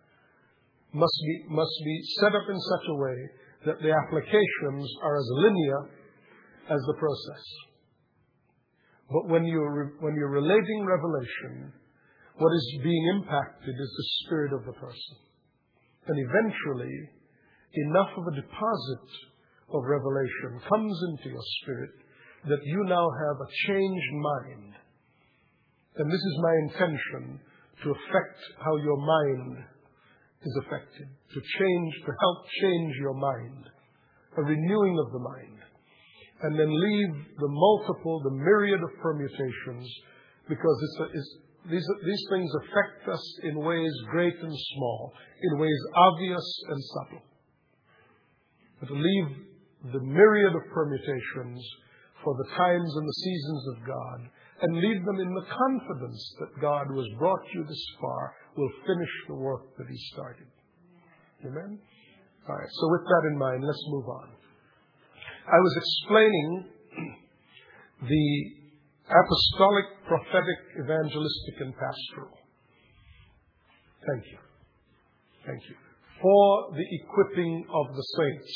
must be set up in such a way that the applications are as linear as the process. But when you're relating revelation, what is being impacted is the spirit of the person. And eventually, enough of a deposit of revelation comes into your spirit that you now have a changed mind. And this is my intention, to affect how your mind is affected, to help change your mind, a renewing of the mind, and then leave the myriad of permutations, because these things affect us in ways great and small, in ways obvious and subtle. But to leave the myriad of permutations for the times and the seasons of God, and leave them in the confidence that God, who has brought you this far, will finish the work that He started. Amen? All right, so with that in mind, let's move on. I was explaining the apostolic, prophetic, evangelistic, and pastoral. Thank you. Thank you. For the equipping of the saints.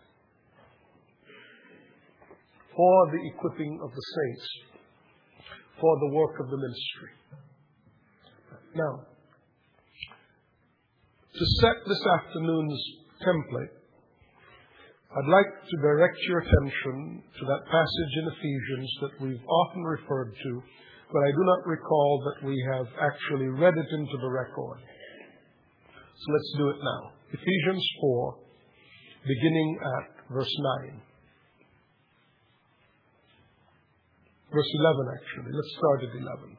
For the equipping of the saints. For the work of the ministry. Now, to set this afternoon's template, I'd like to direct your attention to that passage in Ephesians that we've often referred to, but I do not recall that we have actually read it into the record. So let's do it now. Ephesians 4, beginning at verse 9. Verse 11, actually. Let's start at 11.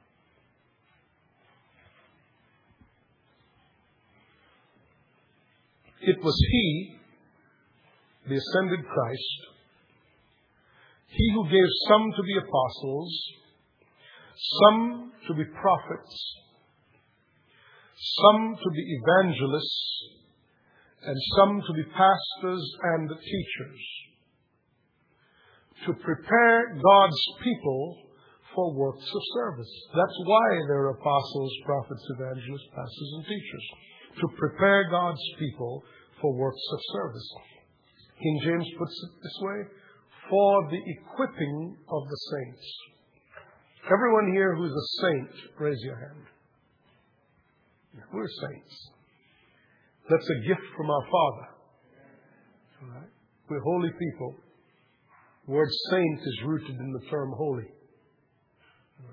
It was He, the ascended Christ, He who gave some to be apostles, some to be prophets, some to be evangelists, and some to be pastors and teachers, to prepare God's people for works of service. That's why there are apostles, prophets, evangelists, pastors, and teachers. To prepare God's people for works of service. King James puts it this way, for the equipping of the saints. Everyone here who's a saint, raise your hand. We're saints. That's a gift from our Father. All right? We're holy people. The word saint is rooted in the term holy. All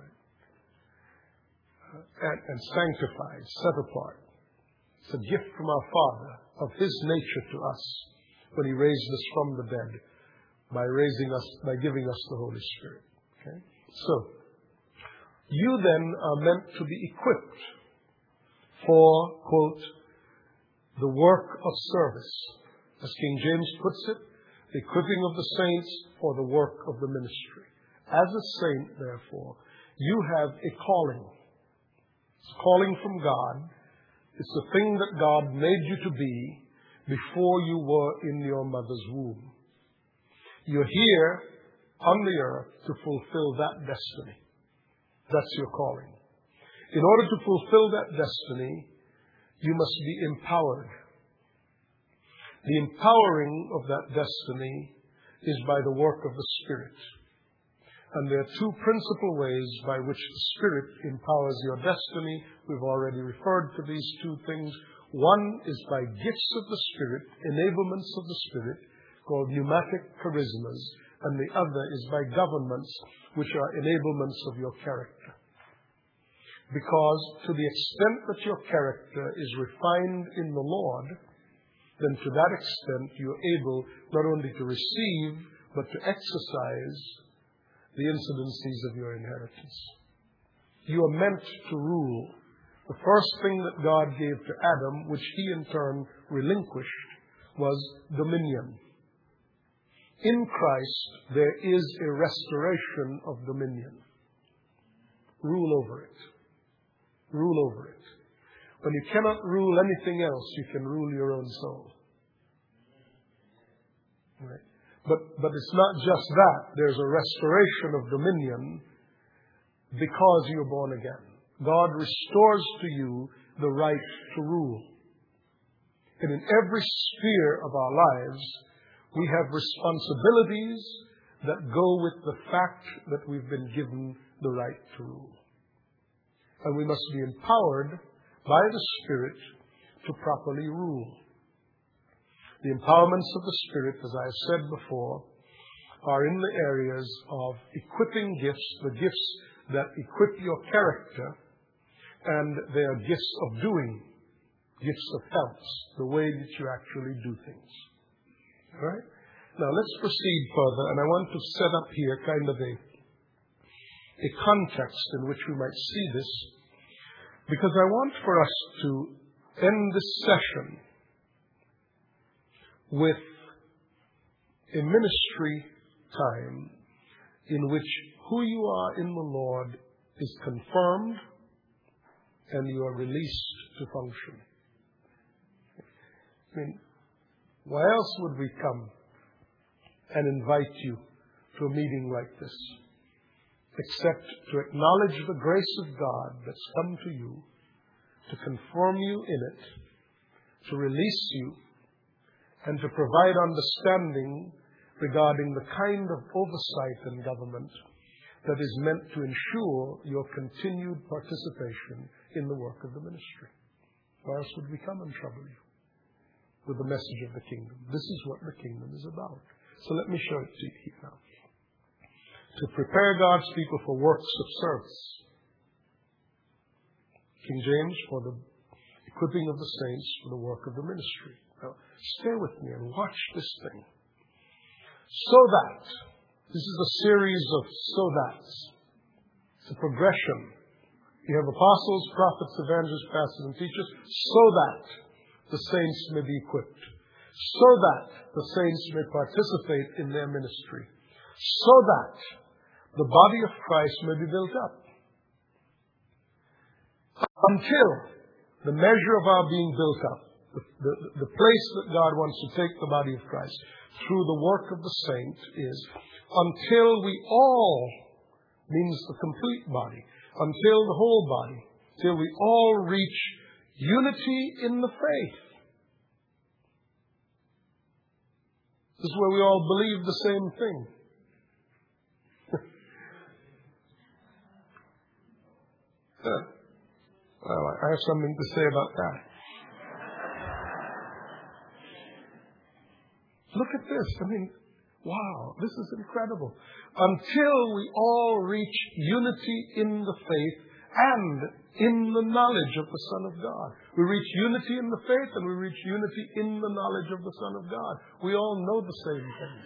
right? And sanctified, set apart. It's a gift from our Father of His nature to us when He raised us from the dead by giving us the Holy Spirit. Okay? So, you then are meant to be equipped for, quote, the work of service. As King James puts it, the equipping of the saints for the work of the ministry. As a saint, therefore, you have a calling. It's a calling from God. It's the thing that God made you to be before you were in your mother's womb. You're here on the earth to fulfill that destiny. That's your calling. In order to fulfill that destiny, you must be empowered. The empowering of that destiny is by the work of the Spirit. And there are two principal ways by which the Spirit empowers your destiny. We've already referred to these two things. One is by gifts of the Spirit, enablements of the Spirit, called pneumatic charismas, and the other is by governments, which are enablements of your character. Because to the extent that your character is refined in the Lord, then to that extent you're able not only to receive, but to exercise the incidences of your inheritance. You are meant to rule. The first thing that God gave to Adam, which he in turn relinquished, was dominion. In Christ, there is a restoration of dominion. Rule over it. Rule over it. When you cannot rule anything else, you can rule your own soul. Right? But it's not just that. There's a restoration of dominion because you're born again. God restores to you the right to rule. And in every sphere of our lives, we have responsibilities that go with the fact that we've been given the right to rule. And we must be empowered by the Spirit to properly rule. The empowerments of the Spirit, as I have said before, are in the areas of equipping gifts, the gifts that equip your character, and they are gifts of doing, gifts of helps, the way that you actually do things. All right? Now let's proceed further, and I want to set up here kind of a context in which we might see this, because I want for us to end this session with a ministry time in which who you are in the Lord is confirmed and you are released to function. I mean, why else would we come and invite you to a meeting like this, except to acknowledge the grace of God that's come to you, to confirm you in it, to release you, and to provide understanding regarding the kind of oversight in government that is meant to ensure your continued participation in the work of the ministry. Why else would we come and trouble you with the message of the kingdom? This is what the kingdom is about. So let me show it to you now. To prepare God's people for works of service. King James, for the equipping of the saints for the work of the ministry. Now, stay with me and watch this thing. So that, this is a series of so that's. It's a progression. You have apostles, prophets, evangelists, pastors, and teachers, so that the saints may be equipped. So that the saints may participate in their ministry. So that the body of Christ may be built up. Until the measure of our being built up, the place that God wants to take the body of Christ through the work of the saint is until we all, means the complete body, until the whole body, till we all reach unity in the faith. This is where we all believe the same thing. Well, I have something to say about that. Look at this. I mean, wow, this is incredible. Until we all reach unity in the faith and in the knowledge of the Son of God. We reach unity in the faith and we reach unity in the knowledge of the Son of God. We all know the same things.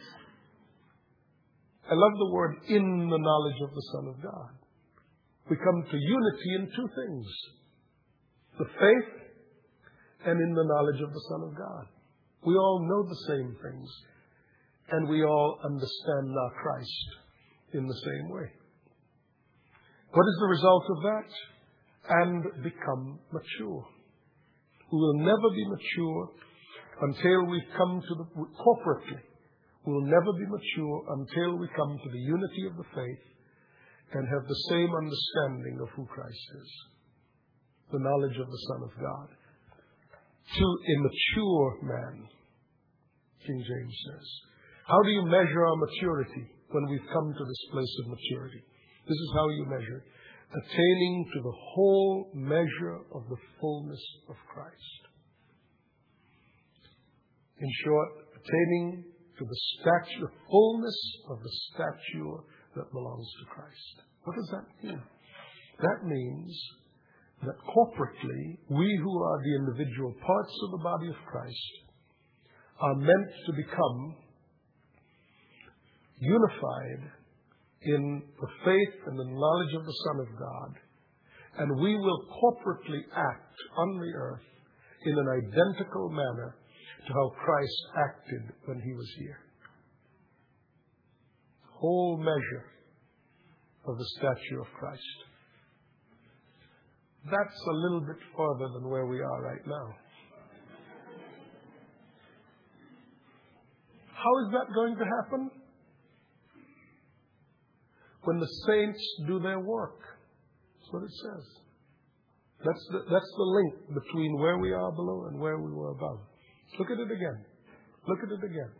I love the word in the knowledge of the Son of God. We come to unity in two things. The faith and in the knowledge of the Son of God. We all know the same things. And we all understand our Christ in the same way. What is the result of that? And become mature. We will never be mature until we come to the, corporately, we will never be mature until we come to the unity of the faith and have the same understanding of who Christ is. The knowledge of the Son of God. To a mature man, King James says. How do you measure our maturity when we've come to this place of maturity? This is how you measure it. Attaining to the whole measure of the fullness of Christ. In short, attaining to the fullness of the stature that belongs to Christ. What does that mean? That means that corporately, we who are the individual parts of the body of Christ are meant to become unified in the faith and the knowledge of the Son of God, and we will corporately act on the earth in an identical manner to how Christ acted when he was here. Whole measure of the stature of Christ. That's a little bit further than where we are right now. How is that going to happen? When the saints do their work. That's what it says. That's the link between where we are below and where we were above. Look at it again. Look at it again.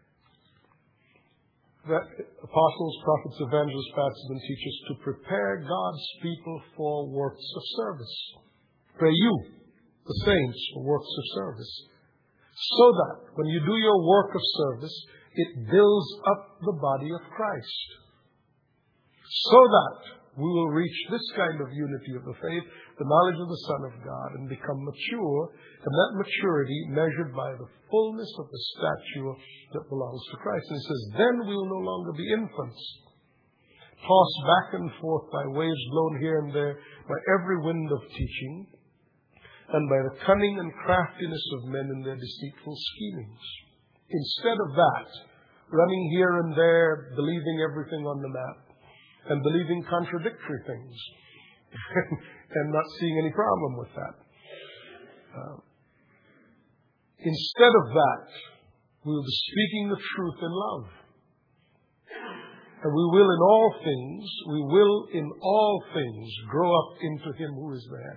That apostles, prophets, evangelists, pastors, and teachers to prepare God's people for works of service. Prepare you, the saints, for works of service. So that when you do your work of service, it builds up the body of Christ. So that we will reach this kind of unity of the faith, the knowledge of the Son of God, and become mature, and that maturity measured by the fullness of the stature that belongs to Christ. And he says, then we will no longer be infants, tossed back and forth by waves blown here and there, by every wind of teaching, and by the cunning and craftiness of men in their deceitful schemings. Instead of that, running here and there, believing everything on the map, and believing contradictory things, and not seeing any problem with that. Instead of that, we will be speaking the truth in love. And we will in all things grow up into Him who is the head.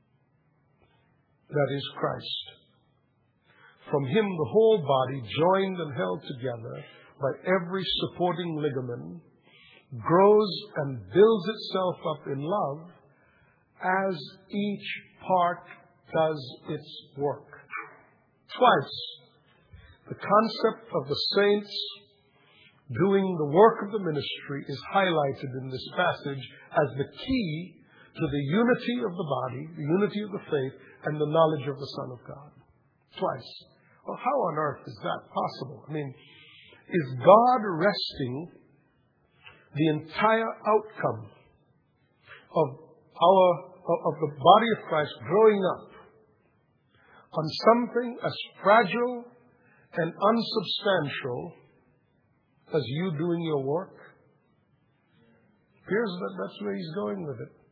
That is Christ. From Him the whole body, joined and held together by every supporting ligament, grows and builds itself up in love as each part does its work. Twice, the concept of the saints doing the work of the ministry is highlighted in this passage as the key to the unity of the body, the unity of the faith, and the knowledge of the Son of God. Twice. Well, how on earth is that possible? I mean, is God resting the entire outcome of the body of Christ growing up on something as fragile and unsubstantial as you doing your work? Here's that's where He's going with it.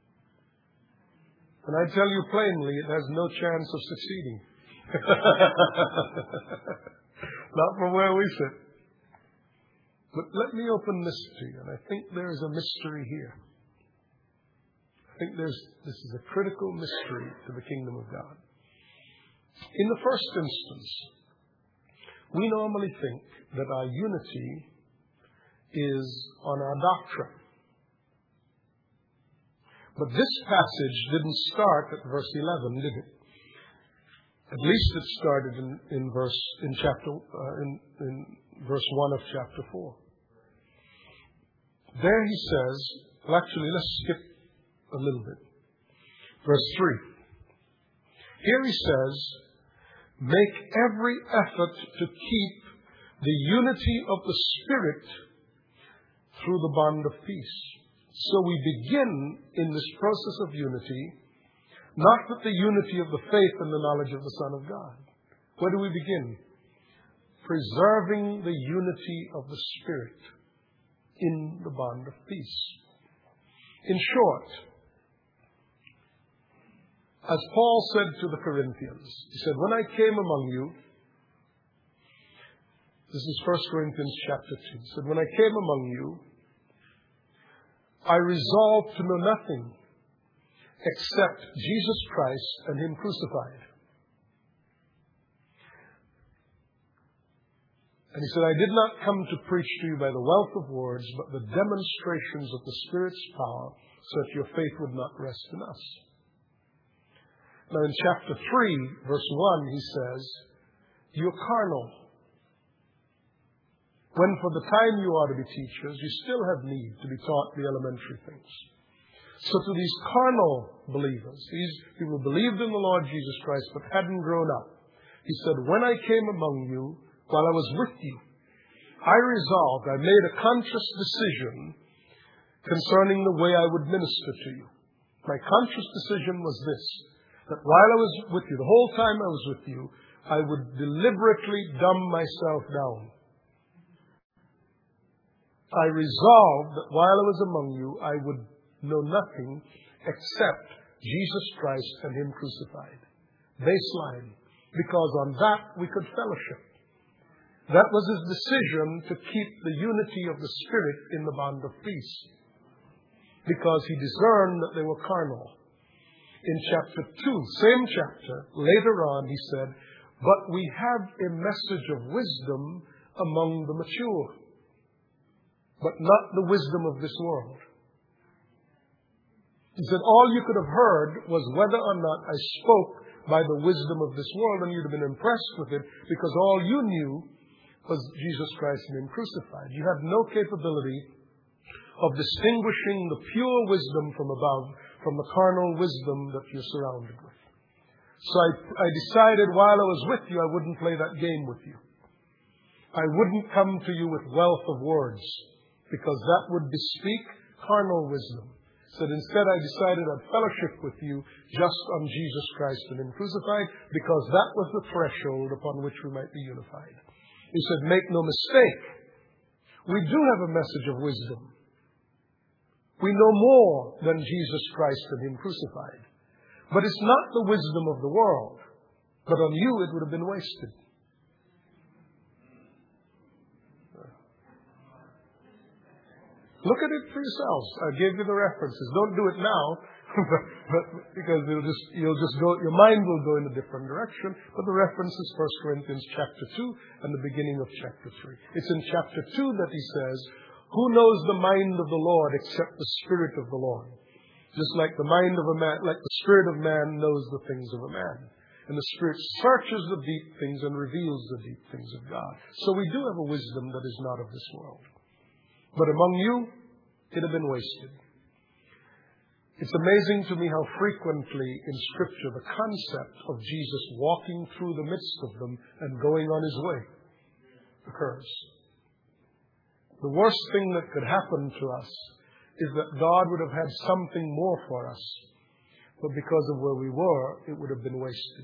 And I tell you plainly, it has no chance of succeeding. Not from where we sit. But let me open this to you, and I think there is a mystery here. I think this is a critical mystery to the kingdom of God. In the first instance, we normally think that our unity is on our doctrine. But this passage didn't start at verse 11, did it? At least it started in verse 1 of chapter 4. There he says, well, actually, let's skip a little bit. Verse 3. Here he says, make every effort to keep the unity of the Spirit through the bond of peace. So we begin in this process of unity, not with the unity of the faith and the knowledge of the Son of God. Where do we begin? Preserving the unity of the Spirit in the bond of peace. In short, as Paul said to the Corinthians, he said, when I came among you, this is 1 Corinthians chapter 2, he said, when I came among you, I resolved to know nothing except Jesus Christ and Him crucified. And he said, I did not come to preach to you by the wealth of words, but the demonstrations of the Spirit's power, so that your faith would not rest in us. Now in chapter 3, verse 1, he says, you're carnal. When for the time you are to be teachers, you still have need to be taught the elementary things. So to these carnal believers, these people who believed in the Lord Jesus Christ but hadn't grown up, he said, when I came among you, while I was with you, I made a conscious decision concerning the way I would minister to you. My conscious decision was this, that while I was with you, the whole time I was with you, I would deliberately dumb myself down. I resolved that while I was among you, I would know nothing except Jesus Christ and Him crucified. Baseline. Because on that we could fellowship. That was his decision to keep the unity of the Spirit in the bond of peace. Because he discerned that they were carnal. In chapter 2, same chapter, later on he said, but we have a message of wisdom among the mature, but not the wisdom of this world. He said, all you could have heard was whether or not I spoke by the wisdom of this world, and you'd have been impressed with it, because all you knew was Jesus Christ and Him crucified. You have no capability of distinguishing the pure wisdom from above from the carnal wisdom that you're surrounded with. So I decided while I was with you, I wouldn't play that game with you. I wouldn't come to you with wealth of words because that would bespeak carnal wisdom. So instead I decided I'd fellowship with you just on Jesus Christ and Him crucified, because that was the threshold upon which we might be unified. He said, make no mistake. We do have a message of wisdom. We know more than Jesus Christ and Him crucified. But it's not the wisdom of the world. But on you it would have been wasted. Look at it for yourselves. I gave you the references. Don't do it now, but because you'll just go, your mind will go in a different direction. But the reference is 1 Corinthians chapter 2 and the beginning of chapter 3. It's in chapter 2 that he says, who knows the mind of the Lord except the Spirit of the Lord? Just like the mind of a man, like the Spirit of man knows the things of a man. And the Spirit searches the deep things and reveals the deep things of God. So we do have a wisdom that is not of this world. But among you, it had been wasted. It's amazing to me how frequently in Scripture the concept of Jesus walking through the midst of them and going on His way occurs. The worst thing that could happen to us is that God would have had something more for us, but because of where we were, it would have been wasted.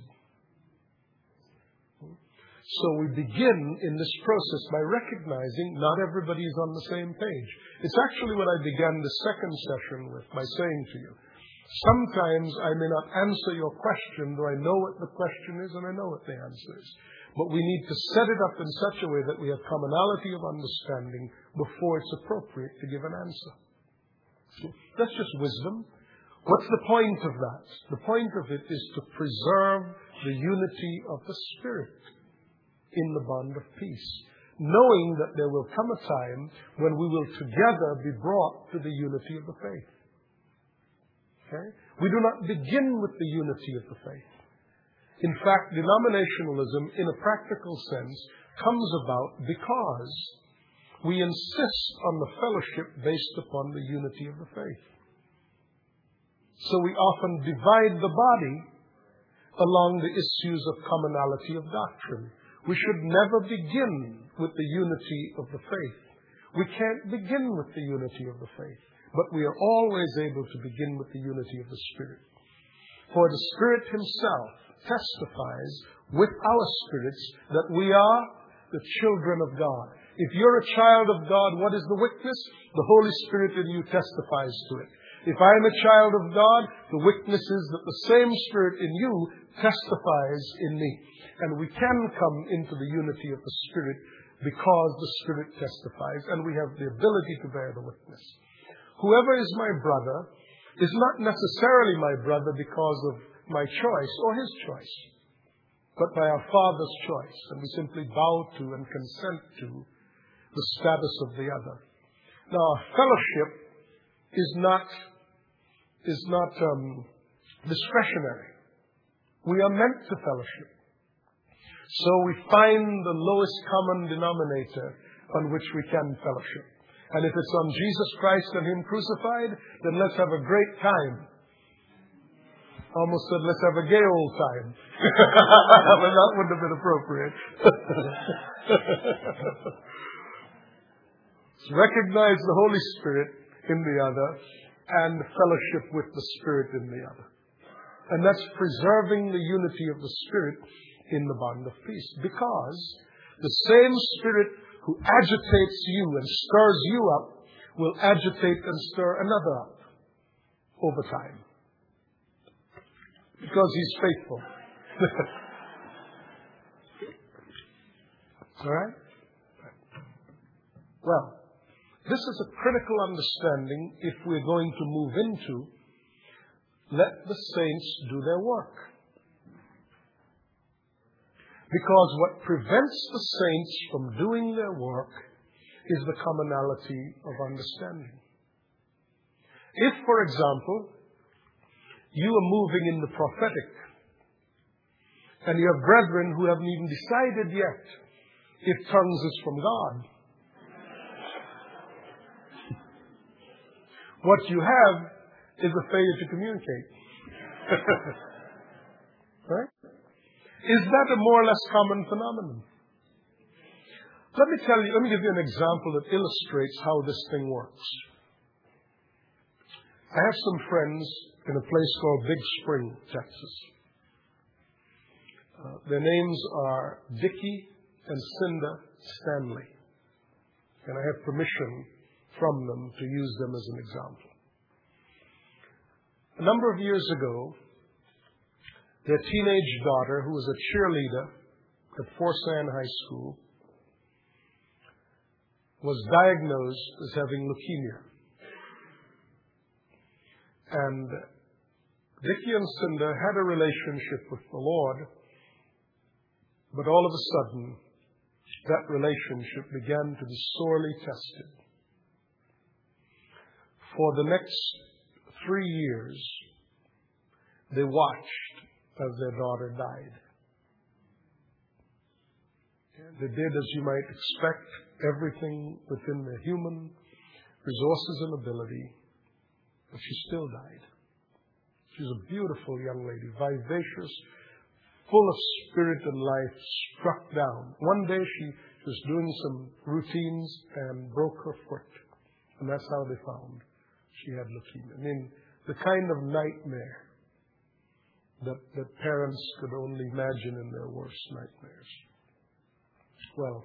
So we begin in this process by recognizing not everybody is on the same page. It's actually what I began the second session with by saying to you. Sometimes I may not answer your question, though I know what the question is and I know what the answer is. But we need to set it up in such a way that we have commonality of understanding before it's appropriate to give an answer. See? That's just wisdom. What's the point of that? The point of it is to preserve the unity of the Spirit in the bond of peace, knowing that there will come a time when we will together be brought to the unity of the faith. Okay? We do not begin with the unity of the faith. In fact, denominationalism, in a practical sense, comes about because we insist on the fellowship based upon the unity of the faith. So we often divide the body along the issues of commonality of doctrine. We should never begin with the unity of the faith. We can't begin with the unity of the faith, but we are always able to begin with the unity of the Spirit. For the Spirit Himself testifies with our spirits that we are the children of God. If you're a child of God, what is the witness? The Holy Spirit in you testifies to it. If I'm a child of God, the witness is that the same Spirit in you testifies in me. And we can come into the unity of the Spirit because the Spirit testifies, and we have the ability to bear the witness. Whoever is my brother is not necessarily my brother because of my choice or his choice, but by our Father's choice. And we simply bow to and consent to the status of the other. Now, fellowship is not discretionary. We are meant to fellowship. So we find the lowest common denominator on which we can fellowship. And if it's on Jesus Christ and Him crucified, then let's have a great time. Almost said, let's have a gay old time. But that wouldn't have been appropriate. Recognize the Holy Spirit in the other and fellowship with the Spirit in the other. And that's preserving the unity of the Spirit in the bond of peace. Because the same Spirit who agitates you and stirs you up will agitate and stir another up over time. Because He's faithful. All right? Well, this is a critical understanding if we're going to move into let the saints do their work. Because what prevents the saints from doing their work is the commonality of understanding. If, for example, you are moving in the prophetic, and you have brethren who haven't even decided yet if tongues is from God, what you have is a failure to communicate. Right? Is that a more or less common phenomenon? Let me give you an example that illustrates how this thing works. I have some friends in a place called Big Spring, Texas. Their names are Vicki and Cinda Stanley. And I have permission from them to use them as an example. A number of years ago, their teenage daughter, who was a cheerleader at Forsan High School, was diagnosed as having leukemia. And Vicki and Cinda had a relationship with the Lord, but all of a sudden, that relationship began to be sorely tested. For the next 3 years, they watched as their daughter died. They did, as you might expect, everything within their human resources and ability, but she still died. She was a beautiful young lady, vivacious, full of spirit and life, struck down. One day she was doing some routines and broke her foot, and that's how they found she had leukemia. I mean, the kind of nightmare that parents could only imagine in their worst nightmares. Well,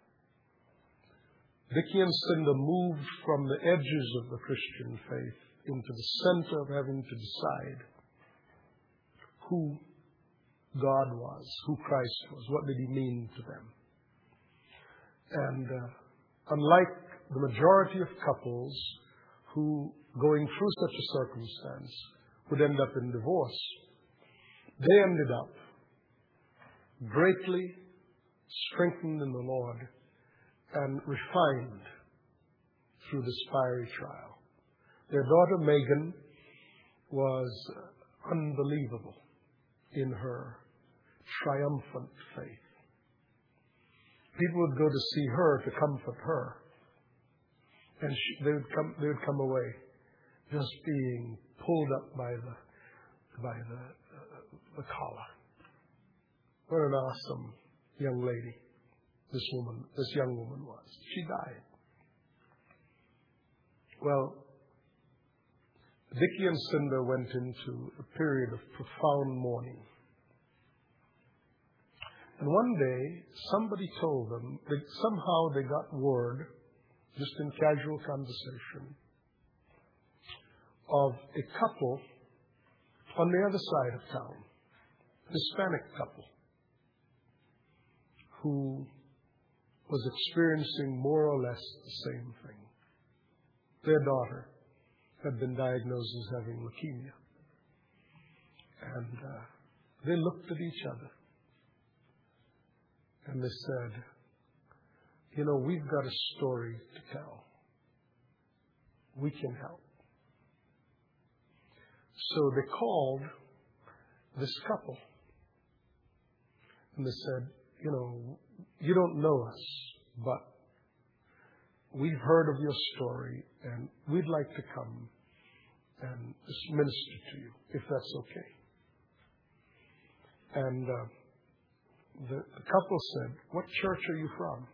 Vicki and Cinda moved from the edges of the Christian faith into the center of having to decide who God was, who Christ was, what did He mean to them. And unlike the majority of couples who, going through such a circumstance, would end up in divorce, they ended up greatly strengthened in the Lord and refined through this fiery trial. Their daughter Megan was unbelievable in her triumphant faith. People would go to see her to comfort her, and they would come away just being pulled up by the collar. What an awesome young lady this young woman was. She died. Well, Vicki and Cinda went into a period of profound mourning. And one day, somebody told them that somehow they got word, just in casual conversation, of a couple on the other side of town, a Hispanic couple, who was experiencing more or less the same thing. Their daughter had been diagnosed as having leukemia. And they looked at each other and they said, you know, we've got a story to tell. We can help. So they called this couple and they said, you know, you don't know us, but we've heard of your story and we'd like to come and just minister to you, if that's okay. And the couple said, what church are you from?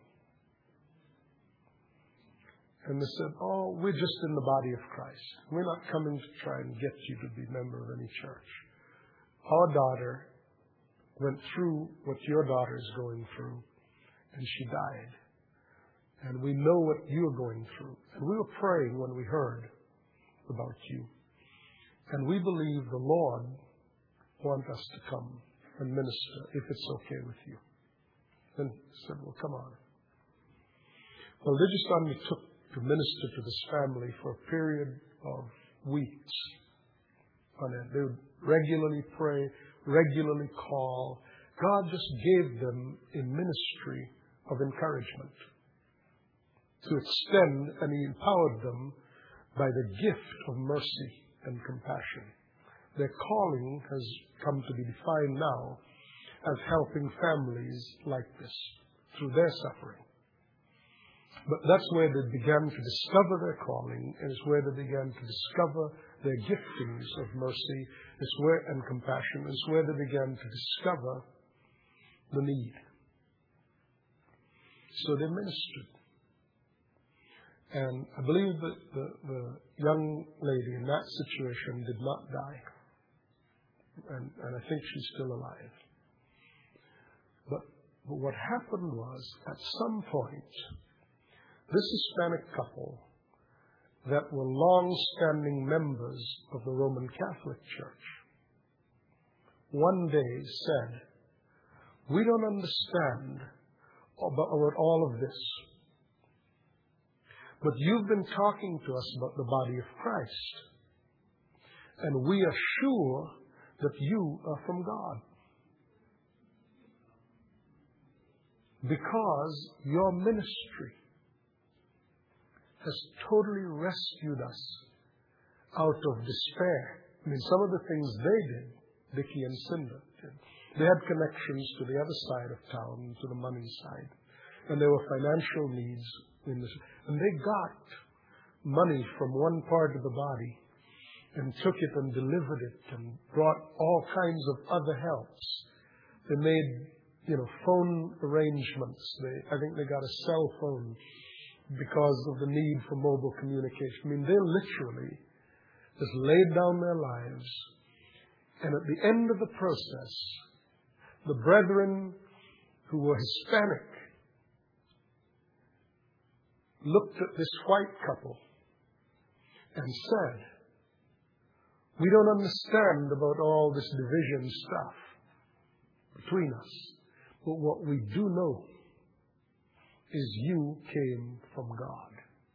And they said, oh, we're just in the body of Christ. We're not coming to try and get you to be a member of any church. Our daughter went through what your daughter is going through, and she died. And we know what you're going through. And we were praying when we heard about you. And we believe the Lord wants us to come and minister, if it's okay with you. Then he said, well, come on. Well, they just undertook to minister to this family for a period of weeks on it. They would regularly pray, regularly call. God just gave them a ministry of encouragement to extend, and He empowered them by the gift of mercy and compassion. Their calling has come to be defined now as helping families like this through their suffering. But that's where they began to discover their calling, and it's where they began to discover their giftings of mercy, and compassion. It's where they began to discover the need. So they ministered. And I believe that the young lady in that situation did not die. And I think she's still alive. But what happened was, at some point, this Hispanic couple that were long-standing members of the Roman Catholic Church one day said, "We don't understand about all of this, but you've been talking to us about the body of Christ, and we are sure that you are from God, because your ministry has totally rescued us out of despair." I mean, some of the things they did, Dickie and Cinda did. They had connections to the other side of town, to the money side. And there were financial needs in this. And they got money from one part of the body and took it and delivered it and brought all kinds of other helps. They made, phone arrangements. I think they got a cell phone because of the need for mobile communication. I mean, they literally just laid down their lives. And at the end of the process, the brethren who were Hispanic looked at this white couple and said, "We don't understand about all this division stuff between us, but what we do know is you came from God."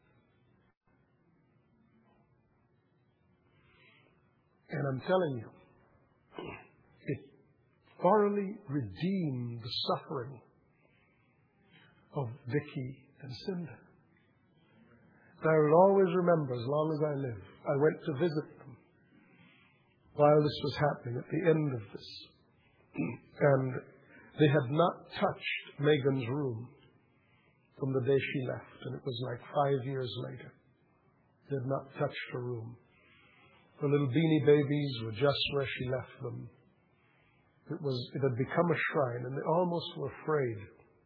And I'm telling you, it thoroughly redeemed the suffering of Dickie and Cinda. And I will always remember, as long as I live, I went to visit them while this was happening, at the end of this. And they had not touched Megan's room from the day she left. And it was like 5 years later. They had not touched her room. The little beanie babies were just where she left them. It had become a shrine, and they almost were afraid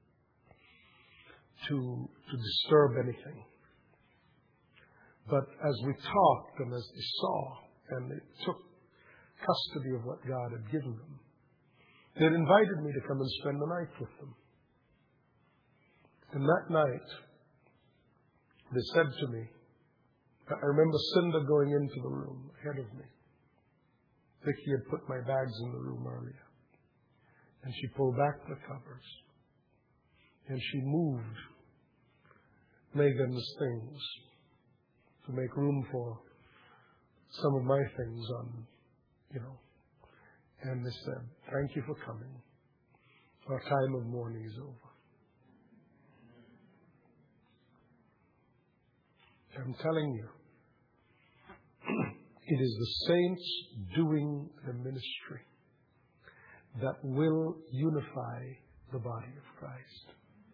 to disturb anything. But as we talked and as they saw, and they took custody of what God had given them, they had invited me to come and spend the night with them. And that night, they said to me, I remember Cinda going into the room ahead of me. Vicki had put my bags in the room earlier. And she pulled back the covers. And she moved Megan's things to make room for some of my things on, And they said, "Thank you for coming. Our time of mourning is over." I'm telling you, it is the saints doing the ministry that will unify the body of Christ.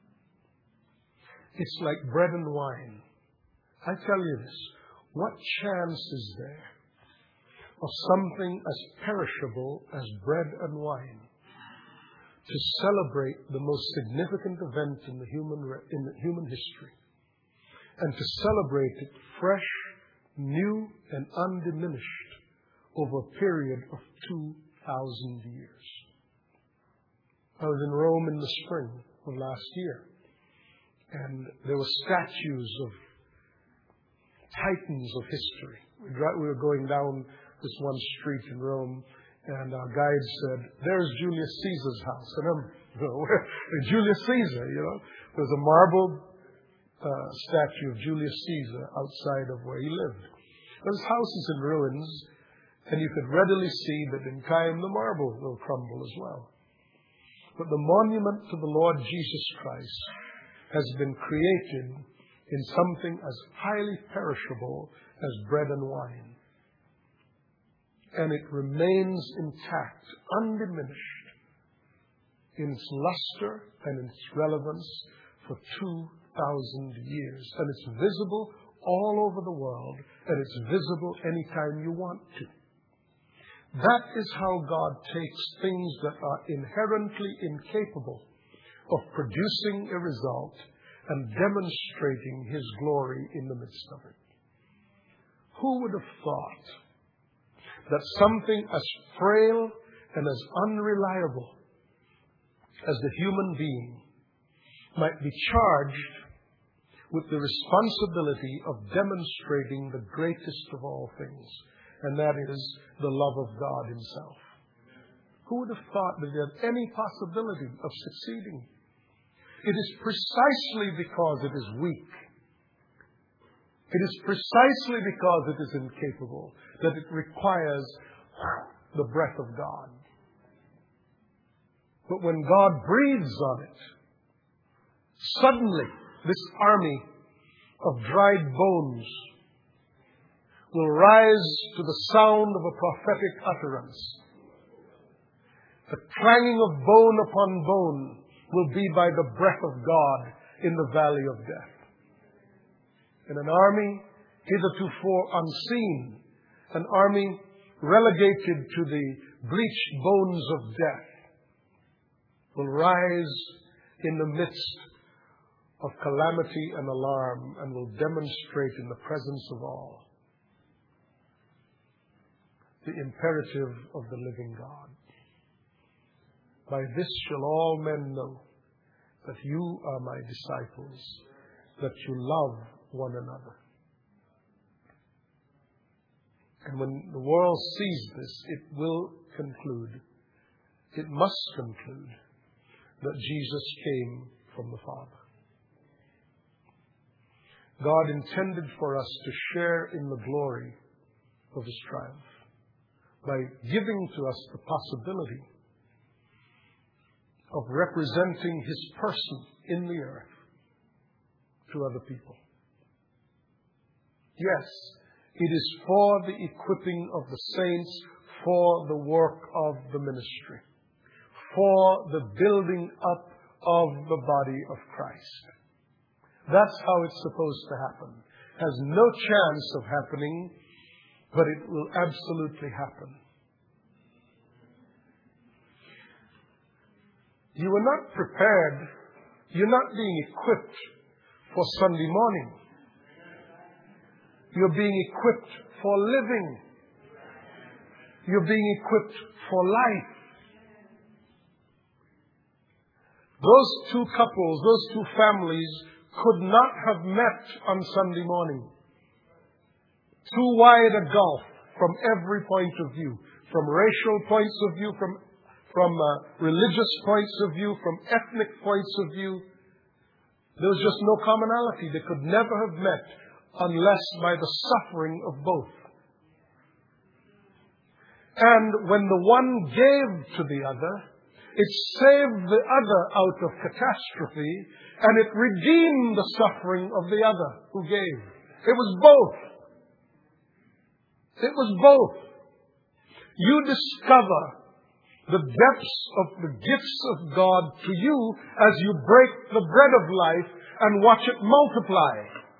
It's like bread and wine. I tell you this, what chance is there of something as perishable as bread and wine to celebrate the most significant event in the human history, and to celebrate it fresh, new, and undiminished over a period of 2,000 years? I was in Rome in the spring of last year, and there were statues of titans of history. We were going down this one street in Rome, and our guide said, "There's Julius Caesar's house." And I'm, Julius Caesar, There's a marble statue of Julius Caesar outside of where he lived. His house is in ruins, and you could readily see that in time the marble will crumble as well. But the monument to the Lord Jesus Christ has been created in something as highly perishable as bread and wine. And it remains intact, undiminished in its luster and its relevance for 2,000 years. And it's visible all over the world, and it's visible anytime you want to. That is how God takes things that are inherently incapable of producing a result and demonstrating His glory in the midst of it. Who would have thought that something as frail and as unreliable as the human being might be charged with the responsibility of demonstrating the greatest of all things, and that is the love of God Himself? Who would have thought that there had any possibility of succeeding? It is precisely because it is weak. It is precisely because it is incapable that it requires the breath of God. But when God breathes on it, suddenly this army of dried bones will rise to the sound of a prophetic utterance. The clanging of bone upon bone will be by the breath of God in the valley of death. And an army hitherto unseen, an army relegated to the bleached bones of death, will rise in the midst of calamity and alarm and will demonstrate in the presence of all the imperative of the living God. By this shall all men know that you are my disciples, that you love one another. And when the world sees this, it will conclude, it must conclude, that Jesus came from the Father. God intended for us to share in the glory of His triumph by giving to us the possibility of representing His person in the earth to other people. Yes, it is for the equipping of the saints, for the work of the ministry, for the building up of the body of Christ. That's how it's supposed to happen. It has no chance of happening, but it will absolutely happen. You are not prepared. You're not being equipped for Sunday morning. You're being equipped for living. You're being equipped for life. Those two couples, those two families could not have met on Sunday morning. Too wide a gulf from every point of view, from racial points of view, from religious points of view, from ethnic points of view. There was just no commonality. They could never have met unless by the suffering of both. And when the one gave to the other, it saved the other out of catastrophe, and it redeemed the suffering of the other who gave. It was both. It was both. You discover the depths of the gifts of God to you as you break the bread of life and watch it multiply.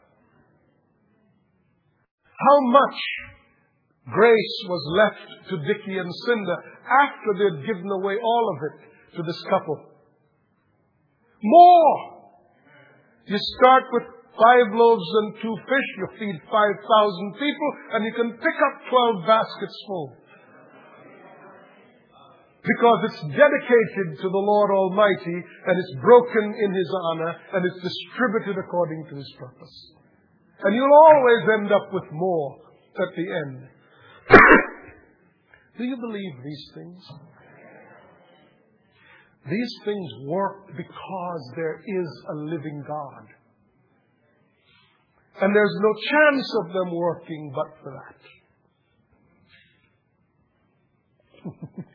How much grace was left to Dickie and Cinda after they'd given away all of it to this couple? More! You start with 5 loaves and 2 fish, you feed 5,000 people, and you can pick up 12 baskets full. Because it's dedicated to the Lord Almighty, and it's broken in His honor, and it's distributed according to His purpose. And you'll always end up with more at the end. Do you believe these things? These things work because there is a living God. And there's no chance of them working but for that.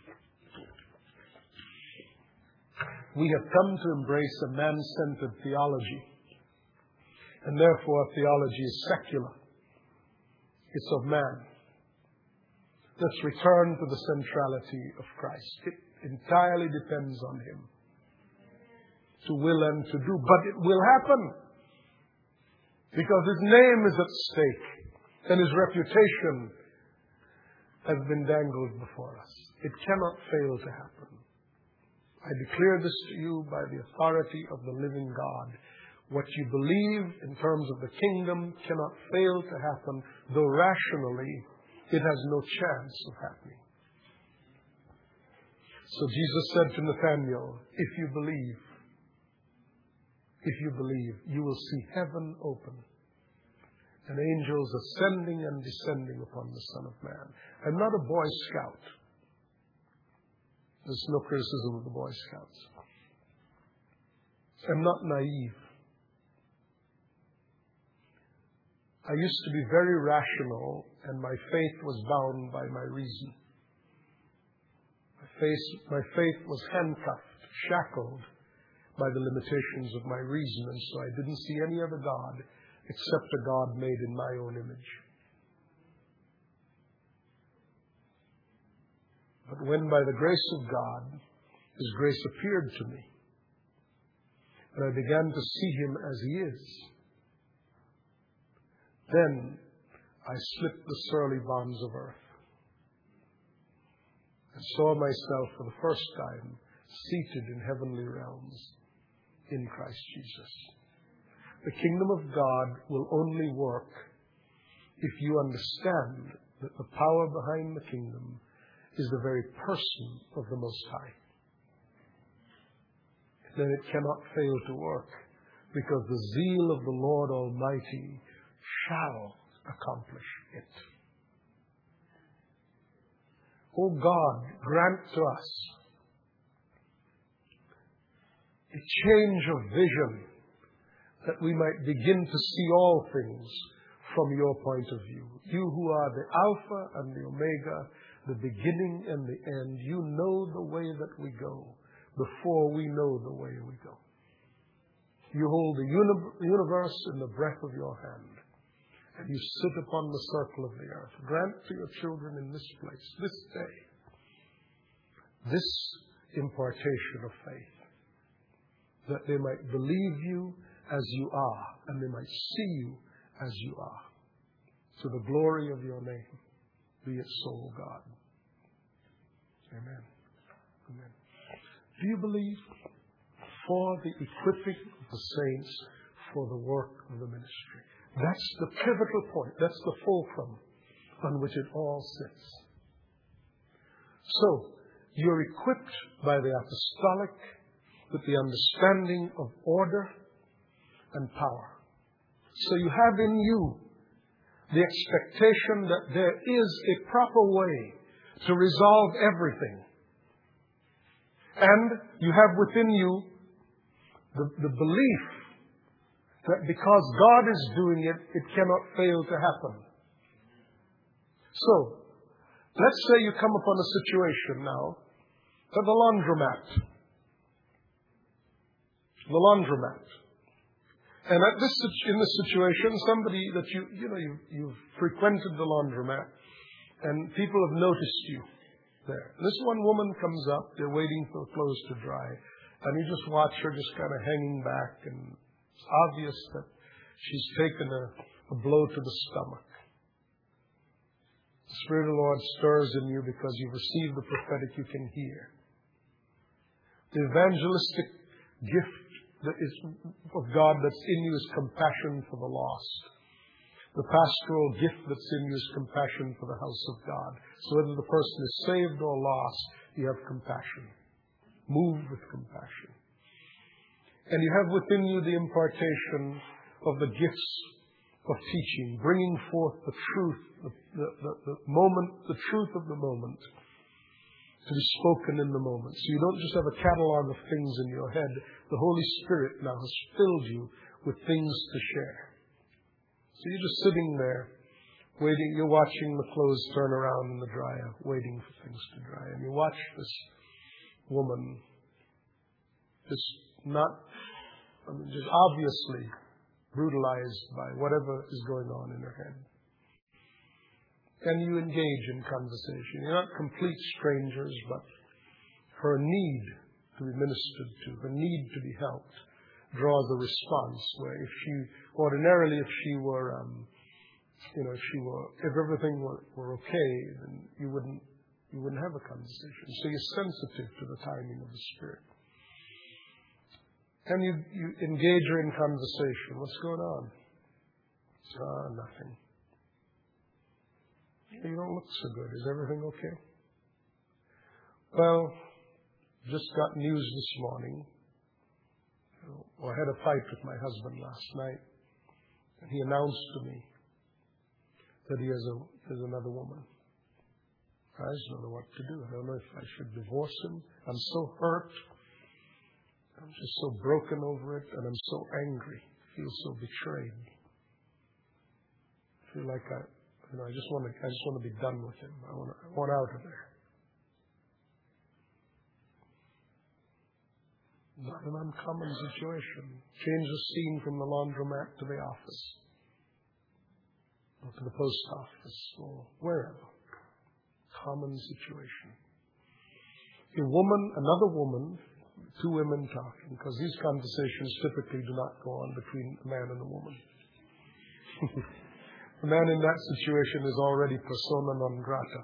We have come to embrace a man-centered theology. And therefore, theology is secular. It's of man. Let's return to the centrality of Christ. It entirely depends on Him to will and to do. But it will happen because His name is at stake and His reputation has been dangled before us. It cannot fail to happen. I declare this to you by the authority of the living God. What you believe in terms of the kingdom cannot fail to happen, though rationally it has no chance of happening. So Jesus said to Nathanael, if you believe, you will see heaven open and angels ascending and descending upon the Son of Man. I'm not a Boy Scout. There's no criticism of the Boy Scouts. I'm not naive. I used to be very rational, and my faith was bound by my reason. My faith was handcuffed, shackled by the limitations of my reason, and so I didn't see any other God except a God made in my own image. But when by the grace of God, His grace appeared to me, and I began to see Him as He is, then I slipped the surly bonds of earth and saw myself for the first time seated in heavenly realms in Christ Jesus. The kingdom of God will only work if you understand that the power behind the kingdom is the very person of the Most High. Then it cannot fail to work, because the zeal of the Lord Almighty shall accomplish it. O God, grant to us a change of vision, that we might begin to see all things from your point of view. You who are the Alpha and the Omega, the beginning and the end, you know the way that we go before we know the way we go. You hold the universe in the breath of your hand, and you sit upon the circle of the earth. Grant to your children in this place, this day, this impartation of faith, that they might believe you as you are, and they might see you as you are. To the glory of your name, be it so, O God. Amen. Amen. Do you believe? For the equipping of the saints for the work of the ministry. That's the pivotal point. That's the fulcrum on which it all sits. So, you're equipped by the apostolic with the understanding of order and power. So you have in you the expectation that there is a proper way to resolve everything. And you have within you the belief that because God is doing it, it cannot fail to happen. So, let's say you come upon a situation now at the laundromat. The laundromat. And in this situation, somebody that you've frequented the laundromat, and people have noticed you there. This one woman comes up, they're waiting for the clothes to dry, and you just watch her just kind of hanging back, and it's obvious that she's taken a blow to the stomach. The Spirit of the Lord stirs in you because you've received the prophetic you can hear. The evangelistic gift that is of God that's in you is compassion for the lost. The pastoral gift that's in you is compassion for the house of God. So whether the person is saved or lost, you have compassion. Move with compassion. And you have within you the impartation of the gifts of teaching, bringing forth the truth, the truth of the moment, to be spoken in the moment. So you don't just have a catalog of things in your head. The Holy Spirit now has filled you with things to share. So you're just sitting there, waiting. You're watching the clothes turn around in the dryer, waiting for things to dry. And you watch this woman just obviously brutalized by whatever is going on in her head. And you engage in conversation. You're not complete strangers, but her need to be ministered to, her need to be helped, draws a response where if everything were okay, then you wouldn't have a conversation. So you're sensitive to the timing of the Spirit. And you engage her in conversation. What's going on? Nothing. You don't look so good. Is everything okay? Well, just got news this morning. I had a fight with my husband last night, and he announced to me that he has another woman. I just don't know what to do. I don't know if I should divorce him. I'm so hurt. I'm just so broken over it, and I'm so angry. I feel so betrayed. I feel like I just want to be done with him. I want out of there. Not an uncommon situation. Change the scene from the laundromat to the office, or to the post office, or wherever. Common situation. Another woman, two women talking, because these conversations typically do not go on between a man and a woman. The man in that situation is already persona non grata.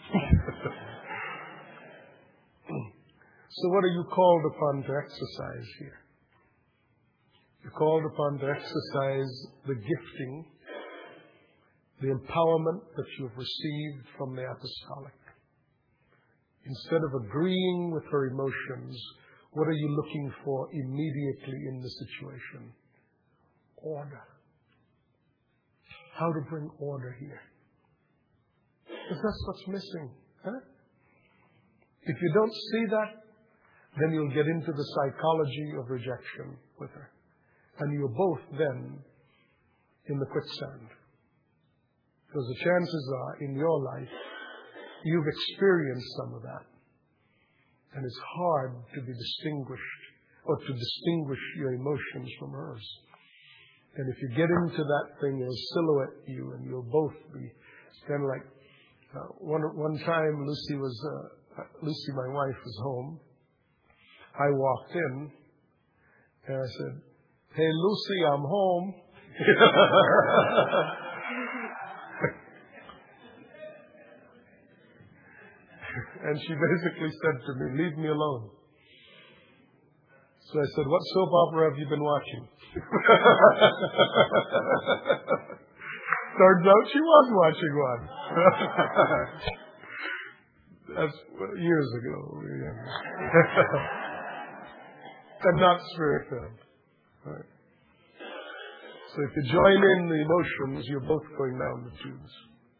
So what are you called upon to exercise here? You're called upon to exercise the gifting, the empowerment that you've received from the apostolic. Instead of agreeing with her emotions, what are you looking for immediately in the situation? Order. How to bring order here. Because that's what's missing. Huh? If you don't see that, then you'll get into the psychology of rejection with her. And you're both then in the quicksand. Because the chances are, in your life, you've experienced some of that. And it's hard to be distinguished, or to distinguish your emotions from hers. And if you get into that thing, it'll silhouette you, and you'll both be. It's kind of like, one time Lucy, my wife, was home. I walked in, and I said, "Hey, Lucy, I'm home." And she basically said to me, "Leave me alone." So I said, "What soap opera have you been watching?" Turns out she was watching one. That's years ago. And not spirit-filled. Right. So if you join in the emotions, you're both going down the tubes.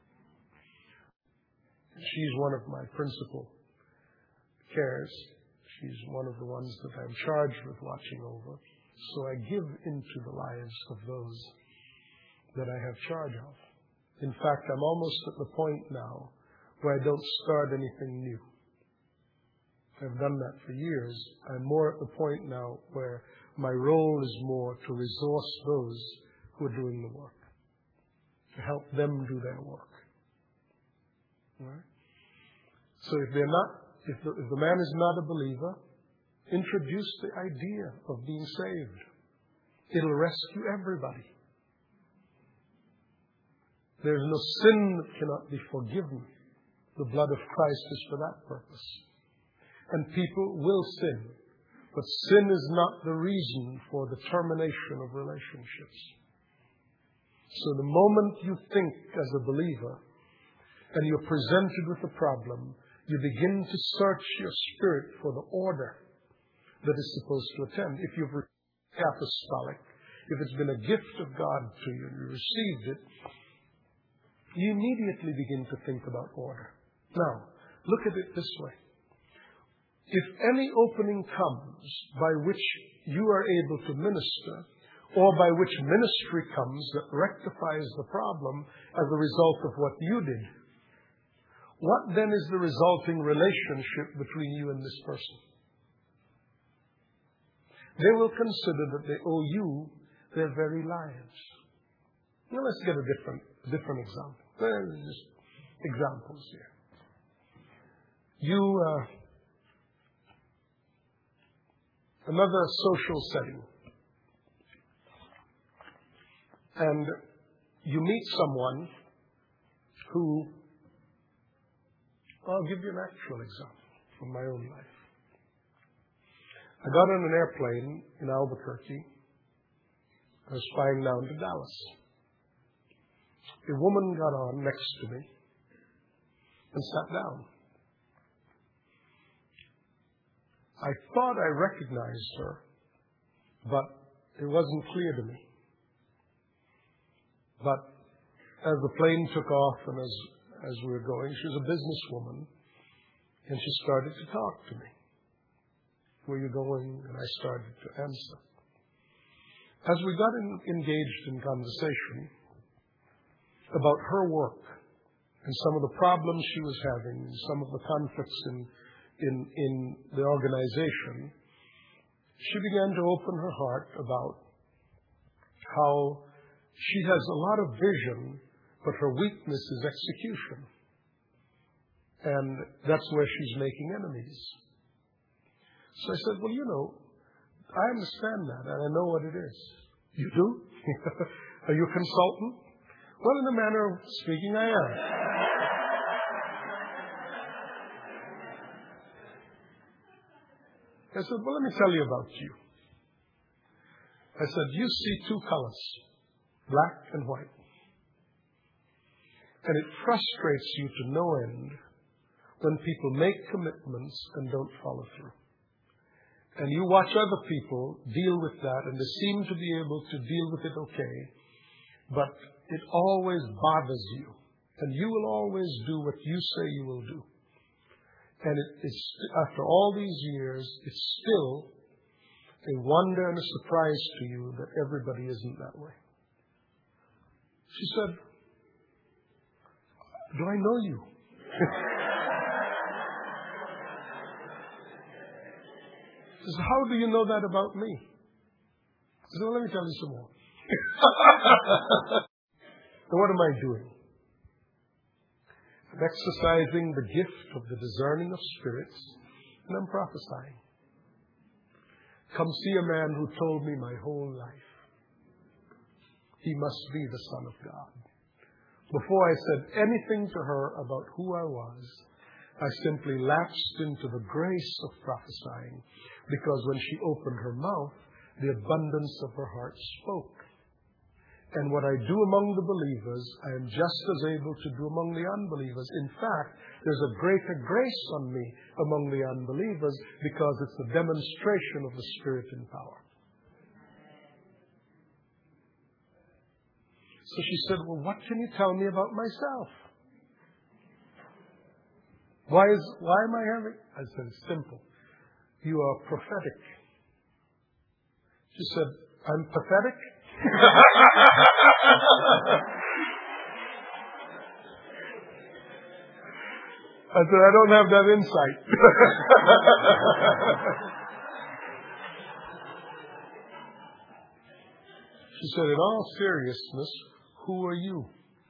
She's one of my principal cares. She's one of the ones that I'm charged with watching over. So I give into the lives of those that I have charge of. In fact, I'm almost at the point now where I don't start anything new. I've done that for years. I'm more at the point now where my role is more to resource those who are doing the work, to help them do their work. All right? So if the man is not a believer, introduce the idea of being saved. It'll rescue everybody. There's no sin that cannot be forgiven. The blood of Christ is for that purpose. And people will sin. But sin is not the reason for the termination of relationships. So the moment you think as a believer and you're presented with a problem, you begin to search your spirit for the order that is supposed to attend. If you've received apostolic, if it's been a gift of God to you and you received it, you immediately begin to think about order. Now, look at it this way. If any opening comes by which you are able to minister, or by which ministry comes that rectifies the problem as a result of what you did, what then is the resulting relationship between you and this person? They will consider that they owe you their very lives. Now let's get a different example. There's just examples here. Another social setting. And you meet someone who, I'll give you an actual example from my own life. I got on an airplane in Albuquerque. I was flying down to Dallas. A woman got on next to me and sat down. I thought I recognized her, but it wasn't clear to me. But as the plane took off and as we were going, she was a businesswoman, and she started to talk to me. Where are you going? And I started to answer. As we got engaged in conversation about her work and some of the problems she was having, and some of the conflicts in the organization, she began to open her heart about how she has a lot of vision, but her weakness is execution. And that's where she's making enemies. So I said, well, I understand that, and I know what it is. You do? Are you a consultant? Well, in a manner of speaking, I am. I said, well, let me tell you about you. I said, you see two colors, black and white. And it frustrates you to no end when people make commitments and don't follow through. And you watch other people deal with that, and they seem to be able to deal with it okay, but it always bothers you. And you will always do what you say you will do. And it's after all these years, it's still a wonder and a surprise to you that everybody isn't that way. She said, do I know you? She said, how do you know that about me? I said, well, let me tell you some more. So what am I doing? I'm exercising the gift of the discerning of spirits, and I'm prophesying. Come see a man who told me my whole life. He must be the Son of God. Before I said anything to her about who I was, I simply lapsed into the grace of prophesying, because when she opened her mouth, the abundance of her heart spoke. And what I do among the believers, I am just as able to do among the unbelievers. In fact, there's a greater grace on me among the unbelievers because it's a demonstration of the Spirit in power. So she said, well, what can you tell me about myself? Why am I having? I said, it's simple. You are prophetic. She said, I'm pathetic? I said, I don't have that insight. She said, in all seriousness, who are you?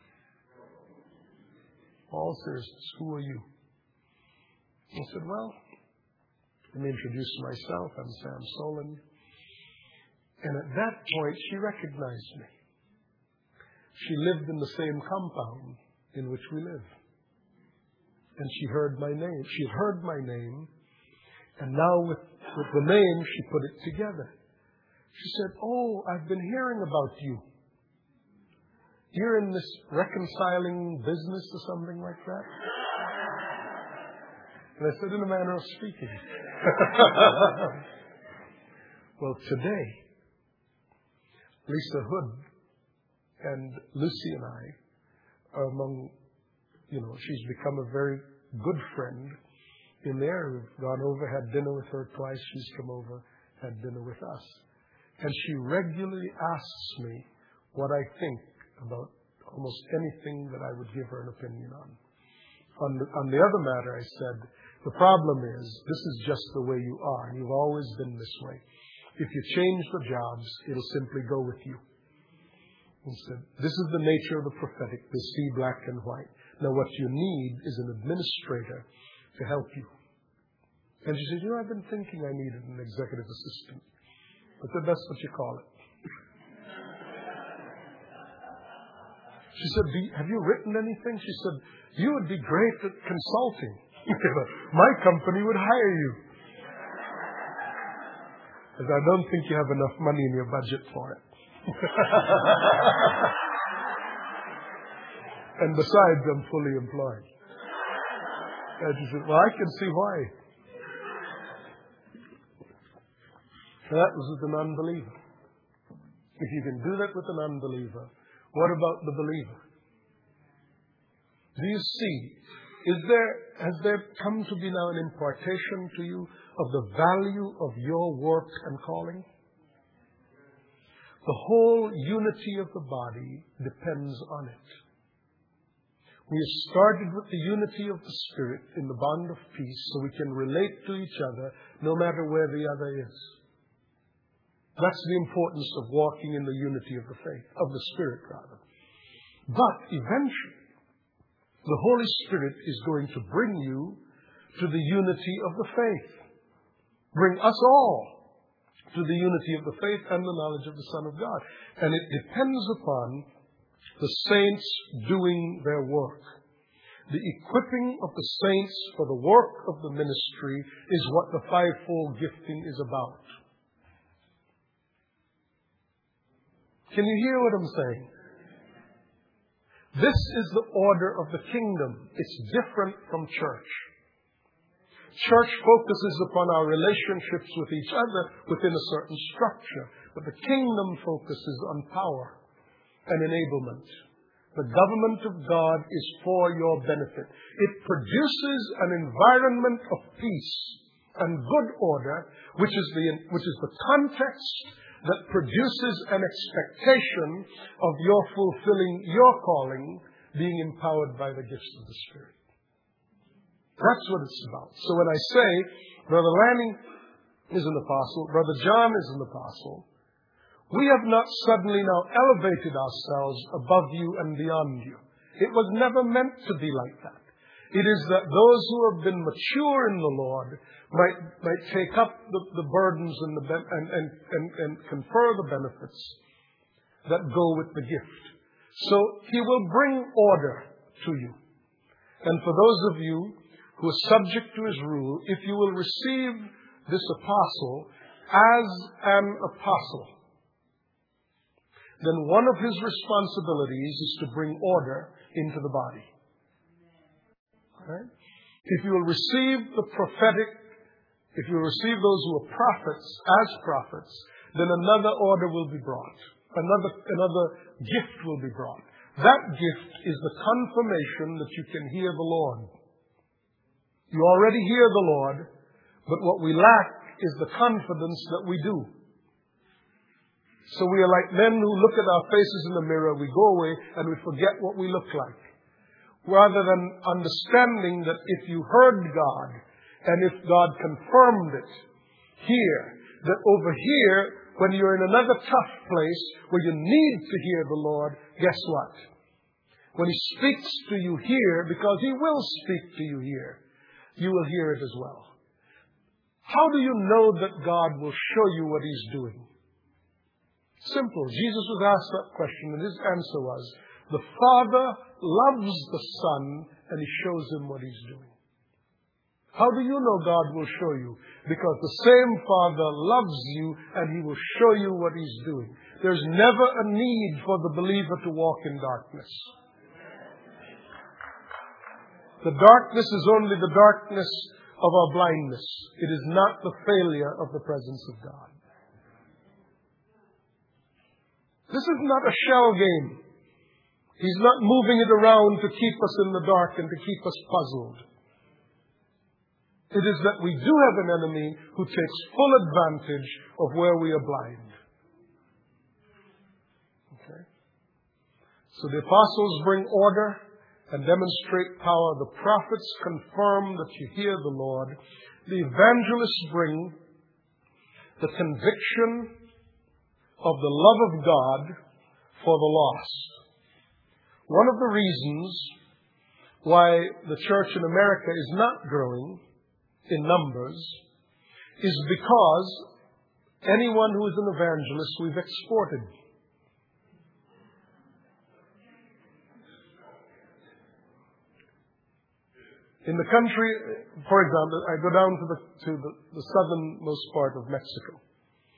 All seriousness, who are you? I said, well, let me introduce myself. I'm Sam Solon. And at that point, she recognized me. She lived in the same compound in which we live. And she heard my name. She had heard my name. And now with the name, she put it together. She said, oh, I've been hearing about you. You're in this reconciling business or something like that? And I said, in a manner of speaking. Well, today, Lisa Hood and Lucy and I are among, she's become a very good friend in there. We've gone over, had dinner with her twice. She's come over, had dinner with us. And she regularly asks me what I think about almost anything that I would give her an opinion on. On the other matter, I said, the problem is, this is just the way you are. You've always been this way. If you change the jobs, it'll simply go with you. He said, this is the nature of the prophetic. They see black and white. Now what you need is an administrator to help you. And she said, I've been thinking I needed an executive assistant. I said, that's what you call it. She said, have you written anything? She said, you would be great at consulting. My company would hire you. Because I don't think you have enough money in your budget for it. And besides, I'm fully employed. And she said, well, I can see why. So that was with an unbeliever. If you can do that with an unbeliever, what about the believer? Do you see? Has there come to be now an impartation to you of the value of your work and calling? The whole unity of the body depends on it. We have started with the unity of the Spirit in the bond of peace so we can relate to each other no matter where the other is. That's the importance of walking in the unity of the faith, of the Spirit rather. But eventually, the Holy Spirit is going to bring you to the unity of the faith. Bring us all to the unity of the faith and the knowledge of the Son of God. And it depends upon the saints doing their work. The equipping of the saints for the work of the ministry is what the fivefold gifting is about. Can you hear what I'm saying? This is the order of the kingdom. It's different from church. Church focuses upon our relationships with each other within a certain structure. But the kingdom focuses on power and enablement. The government of God is for your benefit. It produces an environment of peace and good order, which is the context that produces an expectation of your fulfilling your calling, being empowered by the gifts of the Spirit. That's what it's about. So when I say Brother Lanning is an apostle, Brother John is an apostle, we have not suddenly now elevated ourselves above you and beyond you. It was never meant to be like that. It is that those who have been mature in the Lord might take up the burdens and confer the benefits that go with the gift. So He will bring order to you. And for those of you who are subject to His rule, if you will receive this apostle as an apostle, then one of his responsibilities is to bring order into the body. Right? If you will receive the prophetic, if you will receive those who are prophets as prophets, then another order will be brought. Another gift will be brought. That gift is the confirmation that you can hear the Lord. You already hear the Lord, but what we lack is the confidence that we do. So we are like men who look at our faces in the mirror, we go away, and we forget what we look like. Rather than understanding that if you heard God, and if God confirmed it here, that over here, when you're in another tough place where you need to hear the Lord, guess what? When He speaks to you here, because He will speak to you here, you will hear it as well. How do you know that God will show you what He's doing? Simple. Jesus was asked that question, and His answer was, the Father loves the Son, and He shows Him what He's doing. How do you know God will show you? Because the same Father loves you, and He will show you what He's doing. There's never a need for the believer to walk in darkness. The darkness is only the darkness of our blindness. It is not the failure of the presence of God. This is not a shell game. He's not moving it around to keep us in the dark and to keep us puzzled. It is that we do have an enemy who takes full advantage of where we are blind. Okay? So the apostles bring order and demonstrate power. The prophets confirm that you hear the Lord. The evangelists bring the conviction of the love of God for the lost. One of the reasons why the church in America is not growing in numbers is because anyone who is an evangelist we've exported. In the country, for example, I go down to the southernmost part of Mexico.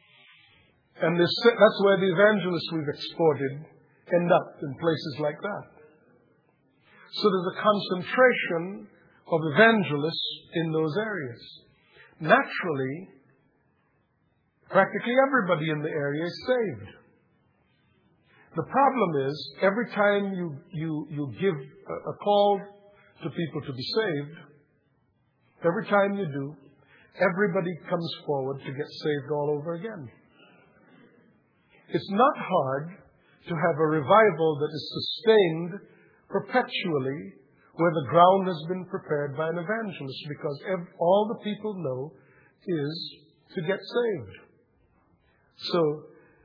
And that's where the evangelists we've exported end up, in places like that. So there's a concentration of evangelists in those areas. Naturally, practically everybody in the area is saved. The problem is, every time you give a call to people to be saved, every time you do, everybody comes forward to get saved all over again. It's not hard to have a revival that is sustained perpetually where the ground has been prepared by an evangelist, because all the people know is to get saved. So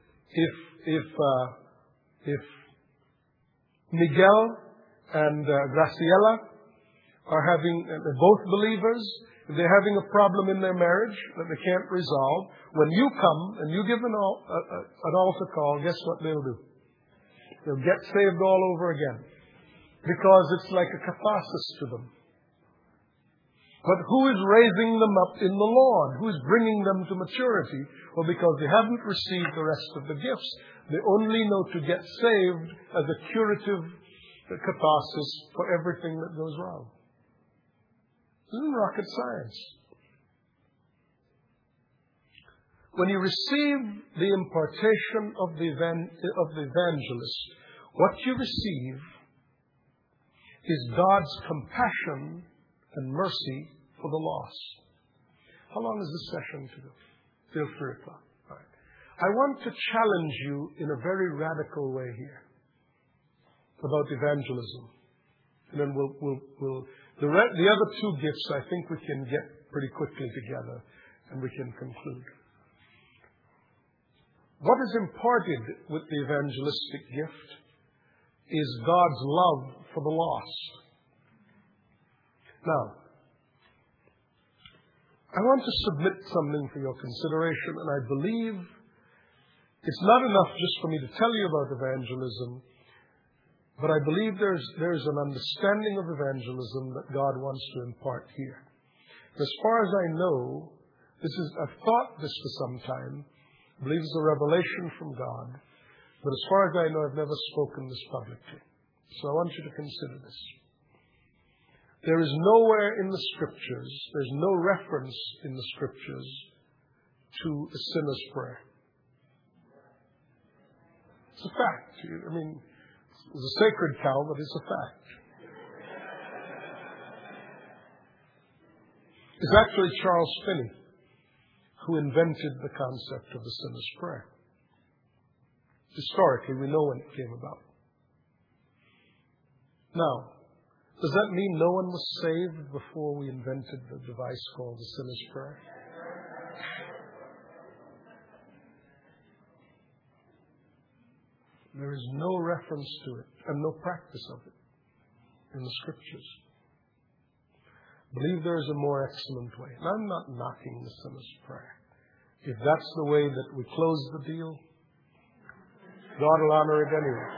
if Miguel and Graciela they're both believers, if they're having a problem in their marriage that they can't resolve, when you come and you give an altar call, guess what they'll do? They'll get saved all over again, because it's like a catharsis to them. But who is raising them up in the Lord? Who is bringing them to maturity? Well, because they haven't received the rest of the gifts. They only know to get saved as a curative catharsis for everything that goes wrong. This isn't rocket science. When you receive the impartation of the evangelist, what you receive is God's compassion and mercy for the lost. How long is this session to go? Till 3 o'clock. All right. I want to challenge you in a very radical way here about evangelism. And then the other two gifts I think we can get pretty quickly together and we can conclude. What is imparted with the evangelistic gift is God's love for the lost. Now, I want to submit something for your consideration, and I believe it's not enough just for me to tell you about evangelism, but I believe there's an understanding of evangelism that God wants to impart here. As far as I know, I've thought this for some time. I believe it's a revelation from God. But as far as I know, I've never spoken this publicly. So I want you to consider this. There is nowhere in the Scriptures, there's no reference in the Scriptures to a sinner's prayer. It's a fact. I mean, it's a sacred cow, but it's a fact. It's actually Charles Finney who invented the concept of the sinner's prayer. Historically, we know when it came about. Now, does that mean no one was saved before we invented the device called the sinner's prayer? There is no reference to it and no practice of it in the Scriptures. I believe there is a more excellent way. And I'm not knocking the sinner's prayer. If that's the way that we close the deal, God will honor it anyway.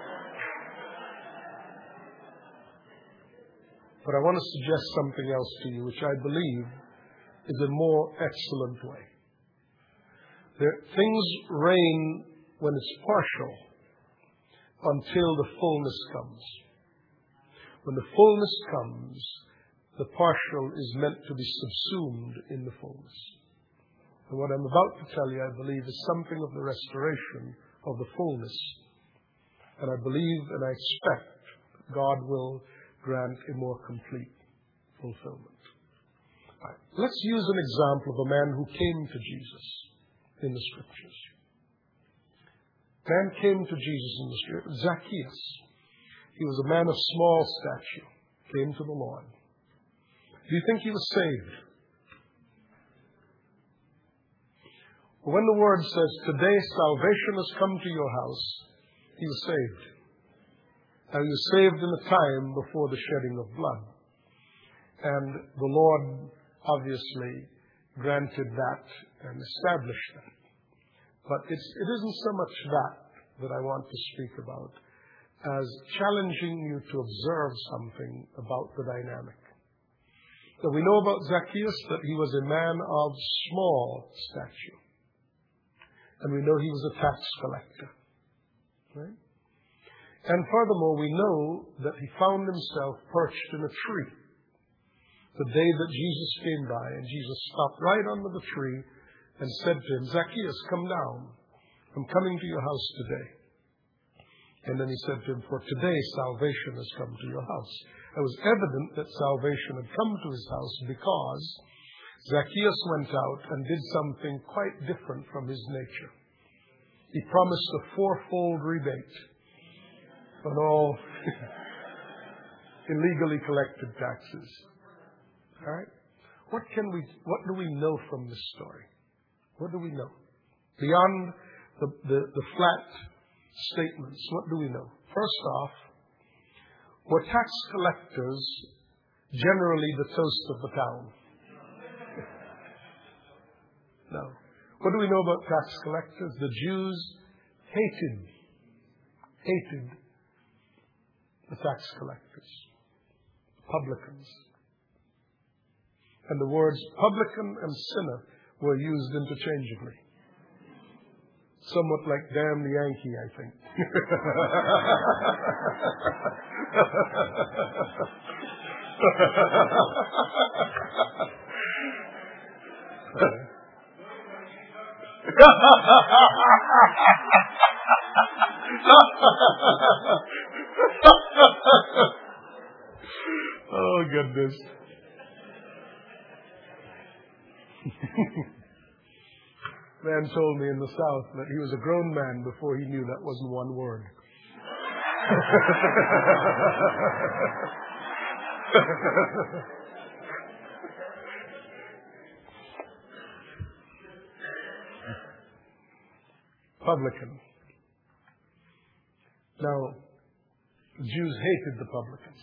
But I want to suggest something else to you, which I believe is a more excellent way. Things reign when it's partial until the fullness comes. When the fullness comes, the partial is meant to be subsumed in the fullness. And what I'm about to tell you, I believe, is something of the restoration of the fullness. And I believe and I expect God will grant a more complete fulfillment. All right. Let's use an example of a man who came to Jesus in the Scriptures. A man came to Jesus in the Scriptures. Zacchaeus. He was a man of small stature. Came to the Lord. Do you think he was saved? Well, when the Word says, today salvation has come to your house, he was saved. And he was saved in a time before the shedding of blood. And the Lord obviously granted that and established that. But it isn't so much that I want to speak about as challenging you to observe something about the dynamic. So we know about Zacchaeus that he was a man of small stature. And we know he was a tax collector. Right? And furthermore, we know that he found himself perched in a tree the day that Jesus came by, and Jesus stopped right under the tree and said to him, Zacchaeus, come down. I'm coming to your house today. And then he said to him, for today salvation has come to your house. It was evident that salvation had come to his house because Zacchaeus went out and did something quite different from his nature. He promised a fourfold rebate on all illegally collected taxes. All right? What do we know from this story? What do we know? Beyond the flat statements, what do we know? First off, were tax collectors generally the toast of the town? No. What do we know about tax collectors? The Jews hated the tax collectors, publicans. And the words publican and sinner were used interchangeably. Somewhat like damn the Yankee, I think. Oh, goodness. Man told me in the South that he was a grown man before he knew that wasn't one word. Publican. Now, the Jews hated the publicans.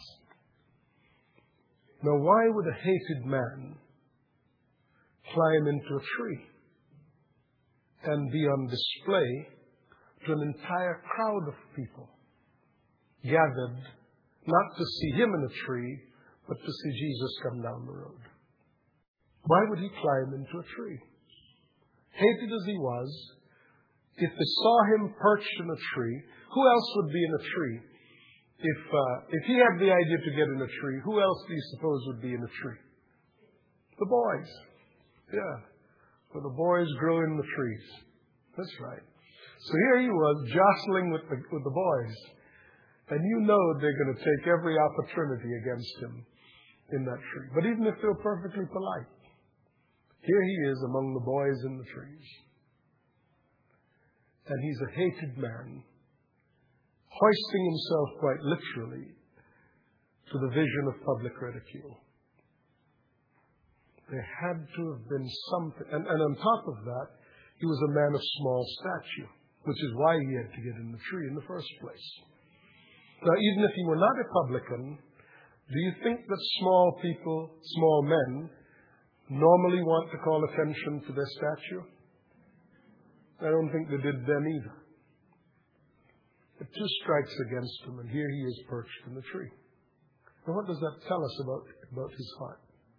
Now, why would a hated man climb into a tree and be on display to an entire crowd of people gathered not to see him in a tree, but to see Jesus come down the road? Why would he climb into a tree? Hated as he was, if they saw him perched in a tree, who else would be in a tree? If he had the idea to get in a tree, who else do you suppose would be in a tree? The boys. Yeah. Well, the boys grow in the trees. That's right. So here he was jostling with the boys. And you know they're going to take every opportunity against him in that tree. But even if they're perfectly polite, here he is among the boys in the trees. And he's a hated man, hoisting himself quite literally to the vision of public ridicule. There had to have been something. And on top of that, he was a man of small stature, which is why he had to get in the tree in the first place. Now, even if he were not a publican, do you think that small people, small men, normally want to call attention to their stature? I don't think they did then either. It just strikes against him, and here he is perched in the tree. Now, what does that tell us about his heart?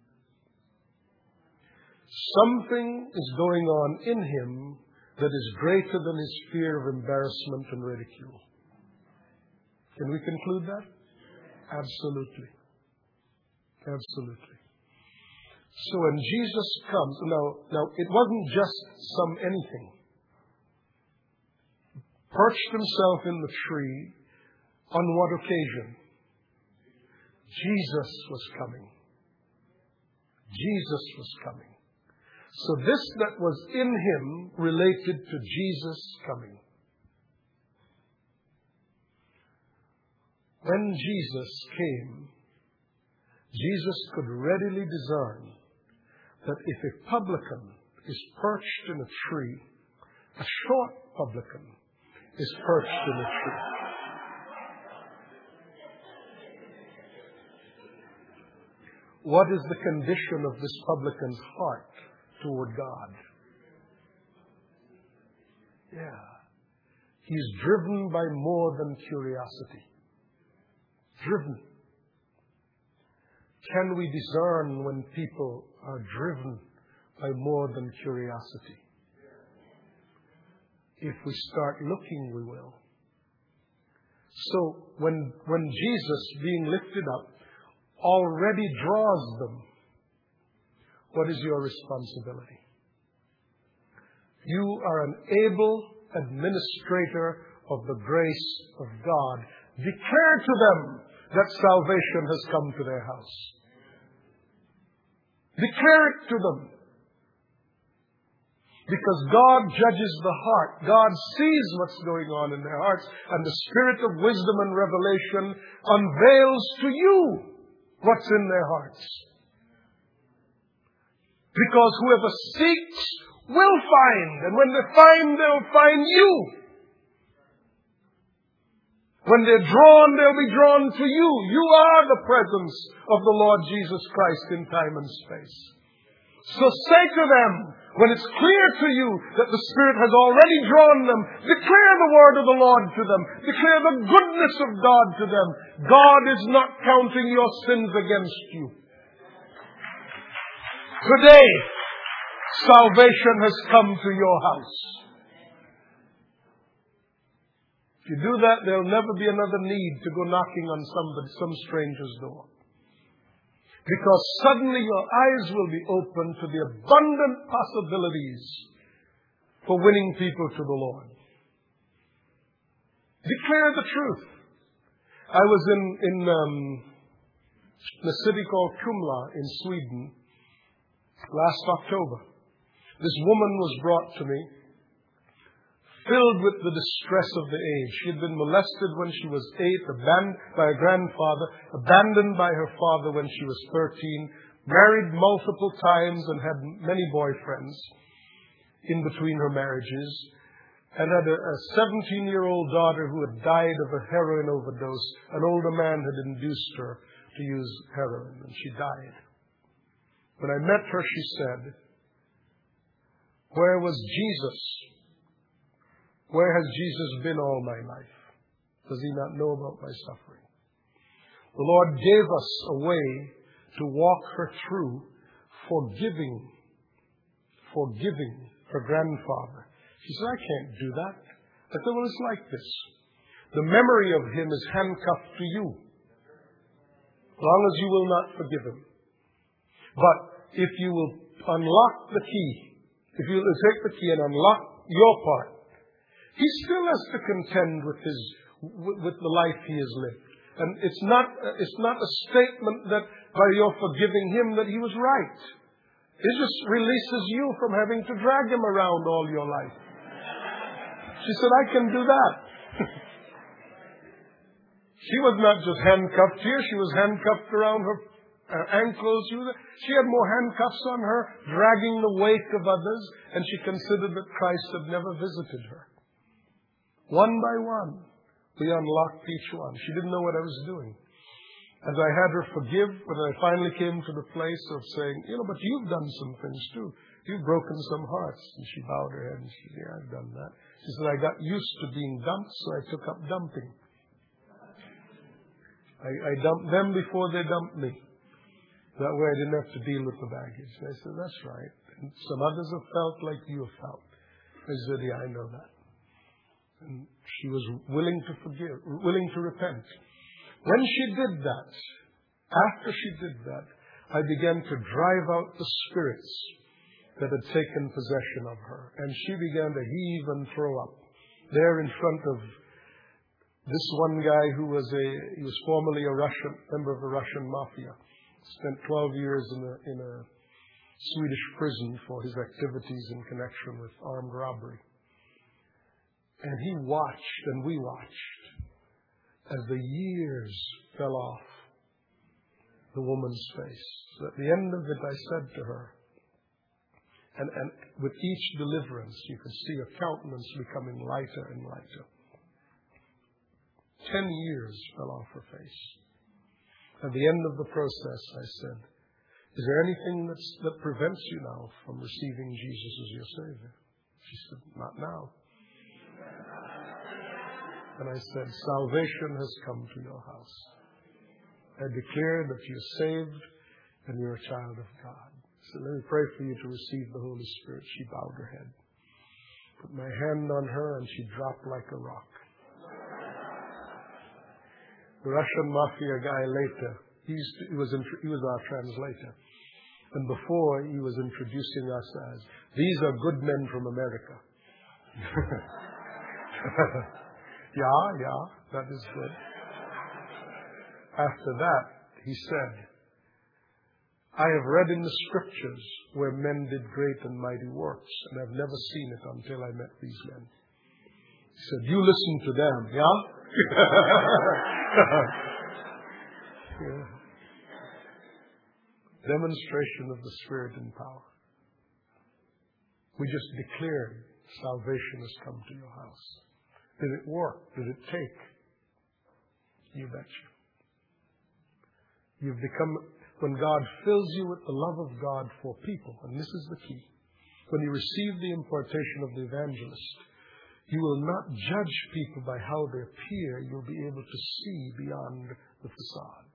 Something is going on in him that is greater than his fear of embarrassment and ridicule. Can we conclude that? Absolutely. Absolutely. So when Jesus comes, now it wasn't just some anything. Perched himself in the tree, on what occasion? Jesus was coming. Jesus was coming. So this that was in him related to Jesus coming. When Jesus came, Jesus could readily discern that if a publican is perched in a tree, a short publican is perched in a tree. What is the condition of this publican's heart toward God? Yeah. He's driven by more than curiosity. Driven. Can we discern when people are driven by more than curiosity? If we start looking, we will. So when Jesus, being lifted up, already draws them, what is your responsibility? You are an able administrator of the grace of God. Declare to them that salvation has come to their house. Declare it to them. Because God judges the heart. God sees what's going on in their hearts. And the Spirit of wisdom and revelation unveils to you what's in their hearts. Because whoever seeks will find. And when they find, they'll find you. When they're drawn, they'll be drawn to you. You are the presence of the Lord Jesus Christ in time and space. So say to them, when it's clear to you that the Spirit has already drawn them, declare the word of the Lord to them. Declare the goodness of God to them. God is not counting your sins against you. Today, salvation has come to your house. If you do that, there'll never be another need to go knocking on some stranger's door. Because suddenly your eyes will be open to the abundant possibilities for winning people to the Lord. Declare the truth. I was in a city called Kumla in Sweden last October. This woman was brought to me, filled with the distress of the age. She had been molested when she was 8, abandoned by her grandfather, abandoned by her father when she was 13, married multiple times and had many boyfriends in between her marriages, and had a 17-year-old daughter who had died of a heroin overdose. An older man had induced her to use heroin, and she died. When I met her, she said, "Where was Jesus? Where has Jesus been all my life? Does he not know about my suffering?" The Lord gave us a way to walk her through forgiving her grandfather. She said, "I can't do that." I said, "Well, it's like this. The memory of him is handcuffed to you, as long as you will not forgive him. But if you will unlock the key, if you will take the key and unlock your part, he still has to contend with the life he has lived. And it's not a statement that by your forgiving him that he was right. It just releases you from having to drag him around all your life." She said, "I can do that." She was not just handcuffed here. She was handcuffed around her ankles. She had more handcuffs on her, dragging the weight of others. And she considered that Christ had never visited her. One by one, we unlocked each one. She didn't know what I was doing. As I had her forgive, when I finally came to the place of saying, "But you've done some things too. You've broken some hearts." And she bowed her head and she said, "Yeah, I've done that." She said, "I got used to being dumped, so I took up dumping. I dumped them before they dumped me. That way I didn't have to deal with the baggage." And I said, "That's right. And some others have felt like you have felt." I said, "Yeah, I know that." And she was willing to forgive, willing to repent. When she did that, after she did that, I began to drive out the spirits that had taken possession of her. And she began to heave and throw up there in front of this one guy who he was formerly a member of the Russian mafia. Spent 12 years in a Swedish prison for his activities in connection with armed robbery. And he watched, and we watched, as the years fell off the woman's face. So at the end of it, I said to her, and with each deliverance, you could see her countenance becoming lighter and lighter. 10 years fell off her face. At the end of the process, I said, "Is there anything that prevents you now from receiving Jesus as your Savior?" She said, "Not now." And I said, "Salvation has come to your house. I declare that you're saved and you're a child of God." So let me pray for you to receive the Holy Spirit. She bowed her head. Put my hand on her and she dropped like a rock. The Russian mafia guy later, he was our translator. And before, he was introducing us as, these are good men from America. Yeah, that is good. After that, he said, I have read in the scriptures where men did great and mighty works, and I've never seen it until I met these men. He said, you listen to them, yeah? Yeah. Demonstration of the Spirit and power. We just declared salvation has come to your house. Did it work? Did it take? You betcha. You've become, when God fills you with the love of God for people, and this is the key, when you receive the impartation of the evangelist, you will not judge people by how they appear. You'll be able to see beyond the facade.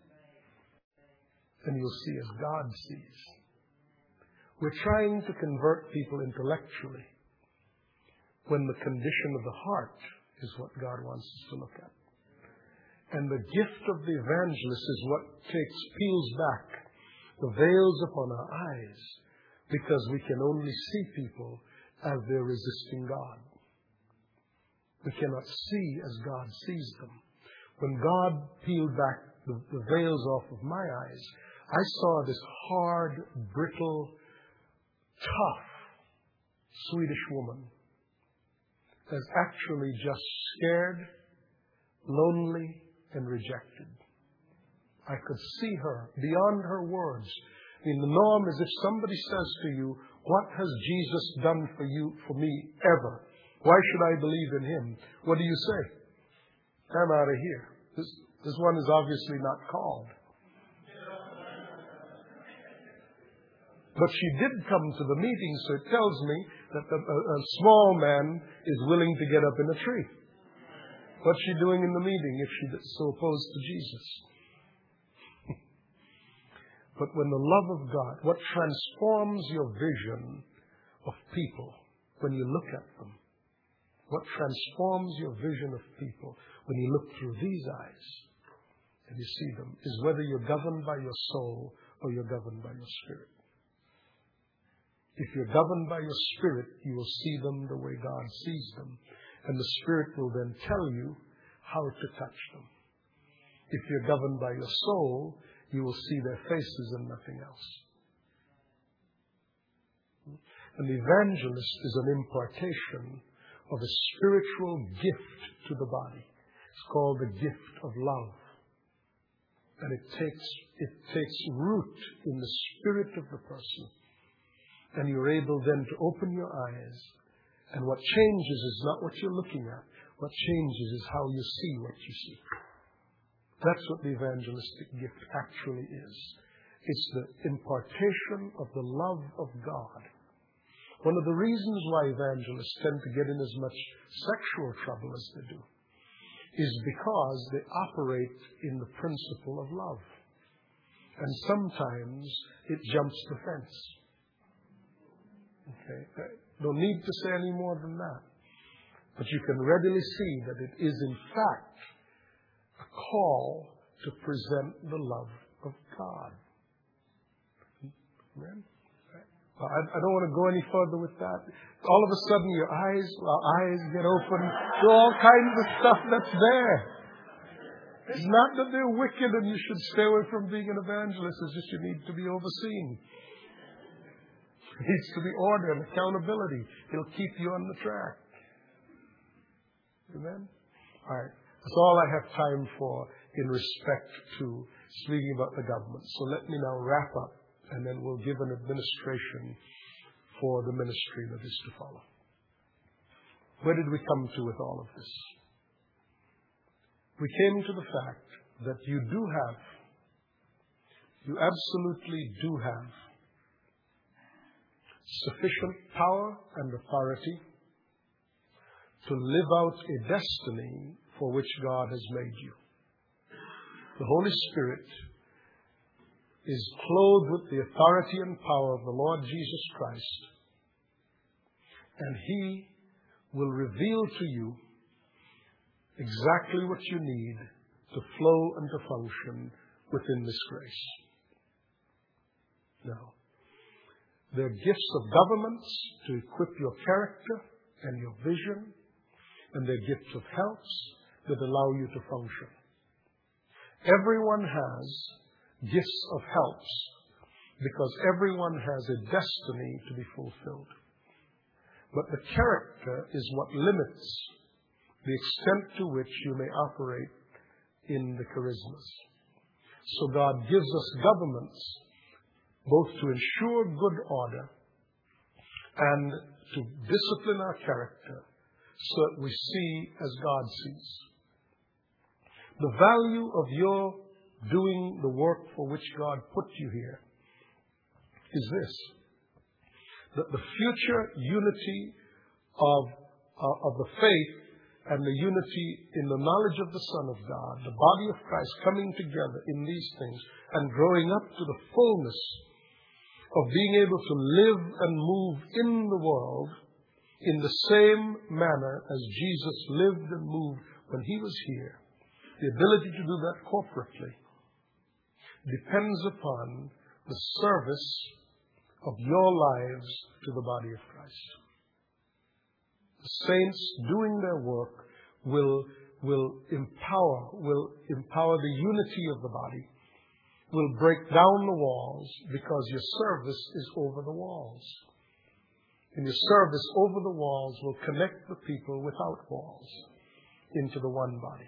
And you'll see as God sees. We're trying to convert people intellectually when the condition of the heart is what God wants us to look at. And the gift of the evangelist is what peels back the veils upon our eyes, because we can only see people as they're resisting God. We cannot see as God sees them. When God peeled back the veils off of my eyes, I saw this hard, brittle, tough Swedish woman as actually just scared, lonely, and rejected. I could see her beyond her words. I mean, the norm is if somebody says to you, what has Jesus done for me ever? Why should I believe in him? What do you say? I'm out of here. This one is obviously not called. But she did come to the meeting, so it tells me that a small man is willing to get up in a tree. What's she doing in the meeting if she's so opposed to Jesus? But when the love of God, what transforms your vision of people when you look at them, what transforms your vision of people when you look through these eyes and you see them, is whether you're governed by your soul or you're governed by your spirit. If you're governed by your spirit, you will see them the way God sees them. And the Spirit will then tell you how to touch them. If you're governed by your soul, you will see their faces and nothing else. An evangelist is an impartation of a spiritual gift to the body. It's called the gift of love. And it takes root in the spirit of the person. And you're able then to open your eyes. And what changes is not what you're looking at. What changes is how you see what you see. That's what the evangelistic gift actually is. It's the impartation of the love of God. One of the reasons why evangelists tend to get in as much sexual trouble as they do is because they operate in the principle of love. And sometimes it jumps the fence. Okay? No need to say any more than that. But you can readily see that it is in fact a call to present the love of God. Amen? I don't want to go any further with that. All of a sudden your eyes get open to all kinds of stuff that's there. It's not that they're wicked and you should stay away from being an evangelist. It's just you need to be overseen. It needs to be order and accountability. It'll keep you on the track. Amen? All right. That's all I have time for in respect to speaking about the government. So let me now wrap up, and then we'll give an administration for the ministry that is to follow. Where did we come to with all of this? We came to the fact that you absolutely do have sufficient power and authority to live out a destiny for which God has made you. The Holy Spirit is clothed with the authority and power of the Lord Jesus Christ, and He will reveal to you exactly what you need to flow and to function within this grace. Now, they're gifts of governments to equip your character and your vision, and they're gifts of helps that allow you to function. Everyone has gifts of helps because everyone has a destiny to be fulfilled. But the character is what limits the extent to which you may operate in the charismas. So God gives us governments both to ensure good order and to discipline our character so that we see as God sees. The value of your doing the work for which God put you here is this: that the future unity of the faith and the unity in the knowledge of the Son of God, the body of Christ coming together in these things and growing up to the fullness of being able to live and move in the world in the same manner as Jesus lived and moved when he was here. The ability to do that corporately depends upon the service of your lives to the body of Christ. The saints doing their work will empower the unity of the body, will break down the walls because your service is over the walls. And your service over the walls will connect the people without walls into the one body.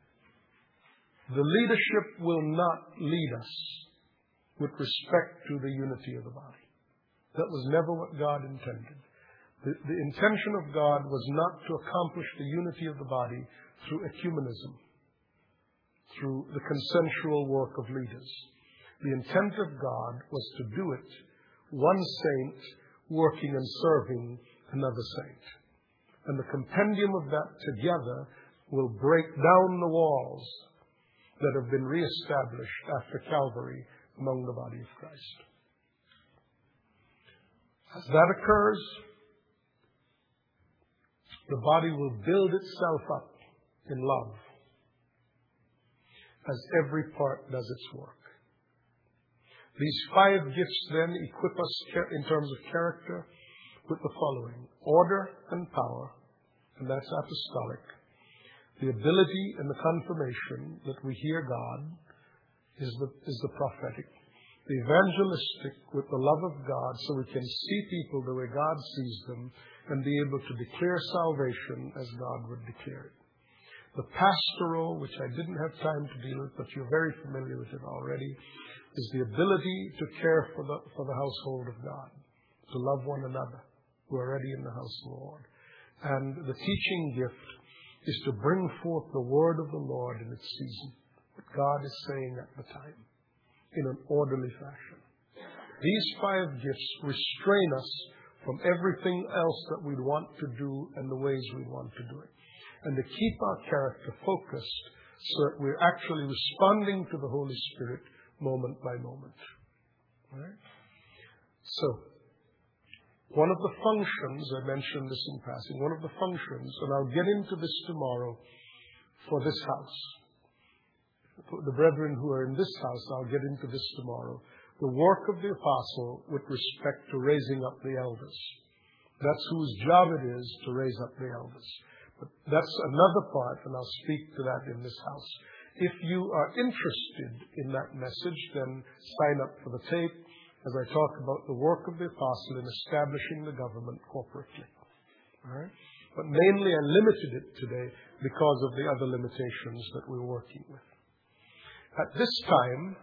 The leadership will not lead us with respect to the unity of the body. That was never what God intended. The intention of God was not to accomplish the unity of the body through ecumenism, through the consensual work of leaders. The intent of God was to do it, one saint working and serving another saint. And the compendium of that together will break down the walls that have been reestablished after Calvary among the body of Christ. As that occurs, the body will build itself up in love as every part does its work. These 5 gifts then equip us in terms of character with the following: order and power, and that's apostolic. The ability and the confirmation that we hear God is the prophetic. The evangelistic with the love of God so we can see people the way God sees them and be able to declare salvation as God would declare it. The pastoral, which I didn't have time to deal with, but you're very familiar with it already, is the ability to care for the household of God, to love one another who are already in the house of the Lord. And the teaching gift is to bring forth the word of the Lord in its season, what God is saying at the time, in an orderly fashion. These 5 gifts restrain us from everything else that we'd want to do and the ways we want to do it, and to keep our character focused so that we're actually responding to the Holy Spirit moment by moment. All right? So, one of the functions, I mentioned this in passing, one of the functions, and I'll get into this tomorrow for this house. For the brethren who are in this house, I'll get into this tomorrow. The work of the apostle with respect to raising up the elders. That's whose job it is to raise up the elders. But that's another part, and I'll speak to that in this house. If you are interested in that message, then sign up for the tape as I talk about the work of the apostle in establishing the government corporately. All right? But mainly I limited it today because of the other limitations that we're working with. At this time,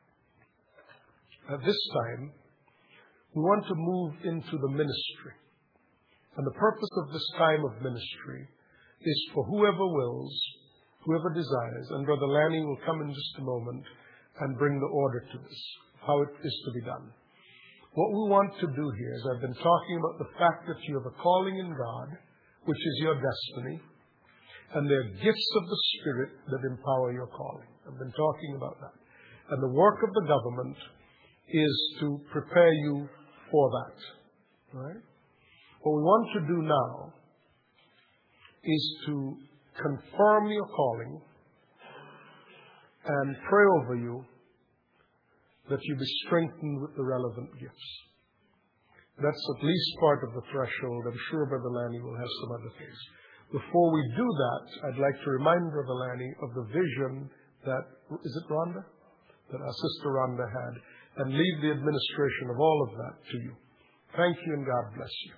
we want to move into the ministry. And the purpose of this time of ministry is for whoever wills, whoever desires, and Brother Lanny will come in just a moment and bring the order to this, how it is to be done. What we want to do here is I've been talking about the fact that you have a calling in God, which is your destiny, and there are gifts of the Spirit that empower your calling. I've been talking about that. And the work of the government is to prepare you for that. Right? What we want to do now is to confirm your calling and pray over you that you be strengthened with the relevant gifts. That's at least part of the threshold. I'm sure Brother Lanny will have some other things. Before we do that, I'd like to remind Brother Lanny of the vision that, is it Rhonda? That our sister Rhonda had, and leave the administration of all of that to you. Thank you and God bless you.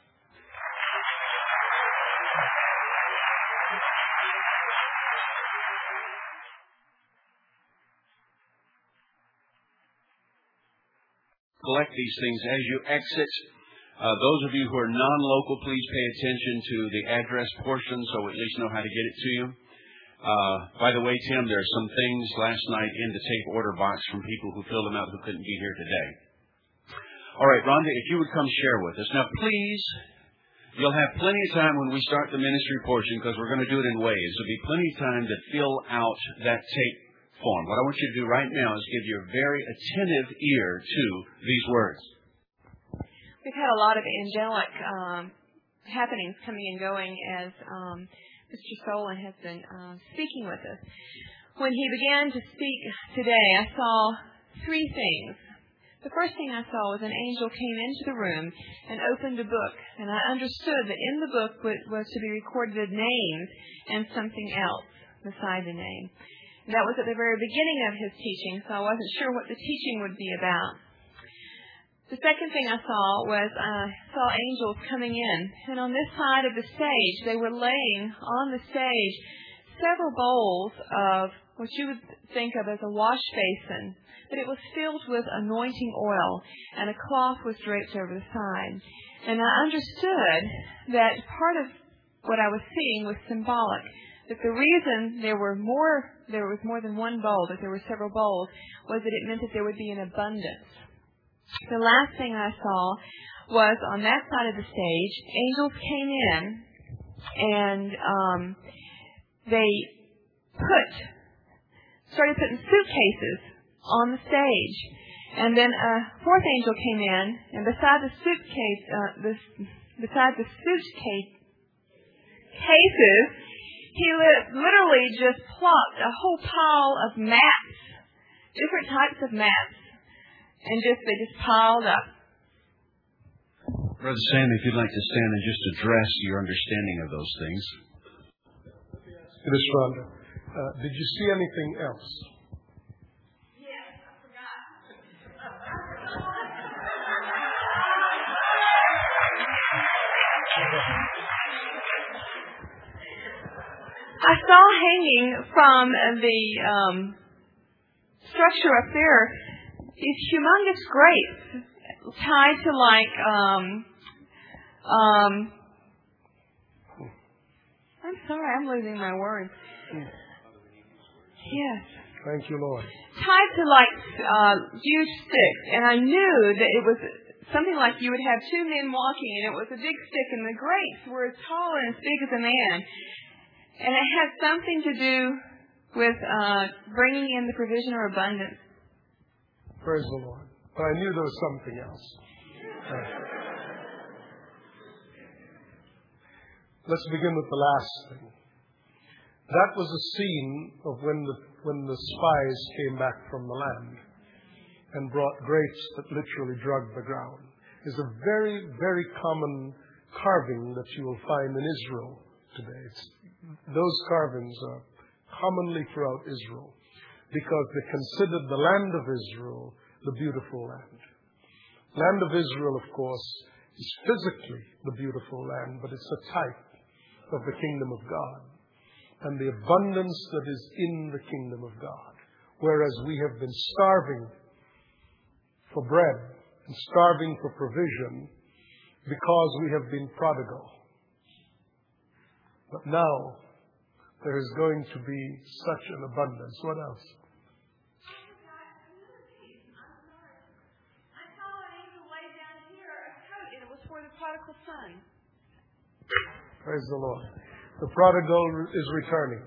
Collect these things as you exit. Those of you who are non-local, please pay attention to the address portion so we at least know how to get it to you. By the way, Tim, there are some things last night in the tape order box from people who filled them out who couldn't be here today. All right, Rhonda, if you would come share with us. Now, please, you'll have plenty of time when we start the ministry portion because we're going to do it in waves. There'll be plenty of time to fill out that tape form. What I want you to do right now is give your very attentive ear to these words. We've had a lot of angelic happenings coming and going as Mr. Solon has been speaking with us. When he began to speak today, I saw three things. The first thing I saw was an angel came into the room and opened a book, and I understood that in the book was to be recorded a name and something else beside the name. And that was at the very beginning of his teaching, so I wasn't sure what the teaching would be about. The second thing I saw was I saw angels coming in, and on this side of the stage, they were laying on the stage several bowls of what you would think of as a wash basin, but it was filled with anointing oil, and a cloth was draped over the side. And I understood that part of what I was seeing was symbolic, that the reason there was more than one bowl, that there were several bowls, was that it meant that there would be an abundance. The last thing I saw was on that side of the stage, angels came in and they started putting suitcases on the stage. And then a fourth angel came in, and beside the suitcases, he literally just plopped a whole pile of mats, different types of mats, and they just piled up. Brother Sam, if you'd like to stand and just address your understanding of those things. Miss Rhonda, did you see anything else? Yes, I forgot. I saw hanging from the structure up there these humongous grapes tied to I'm sorry, I'm losing my words. Yes. Thank you, Lord. Tied to huge sticks, and I knew that it was something like you would have two men walking, and it was a big stick, and the grapes were as tall and as big as a man. And it had something to do with bringing in the provision or abundance. Praise the Lord. But I knew there was something else. Let's begin with the last thing. That was a scene of when the spies came back from the land and brought grapes that literally drugged the ground. It's a very, very common carving that you will find in Israel today. Those carvings are commonly throughout Israel because they considered the land of Israel the beautiful land. Land of Israel, of course, is physically the beautiful land, but it's a type of the kingdom of God and the abundance that is in the kingdom of God. Whereas we have been starving for bread and starving for provision because we have been prodigal. But now there is going to be such an abundance. What else? I saw an angel lay down here a coat, and it was for the prodigal son. Praise the Lord. The prodigal is returning.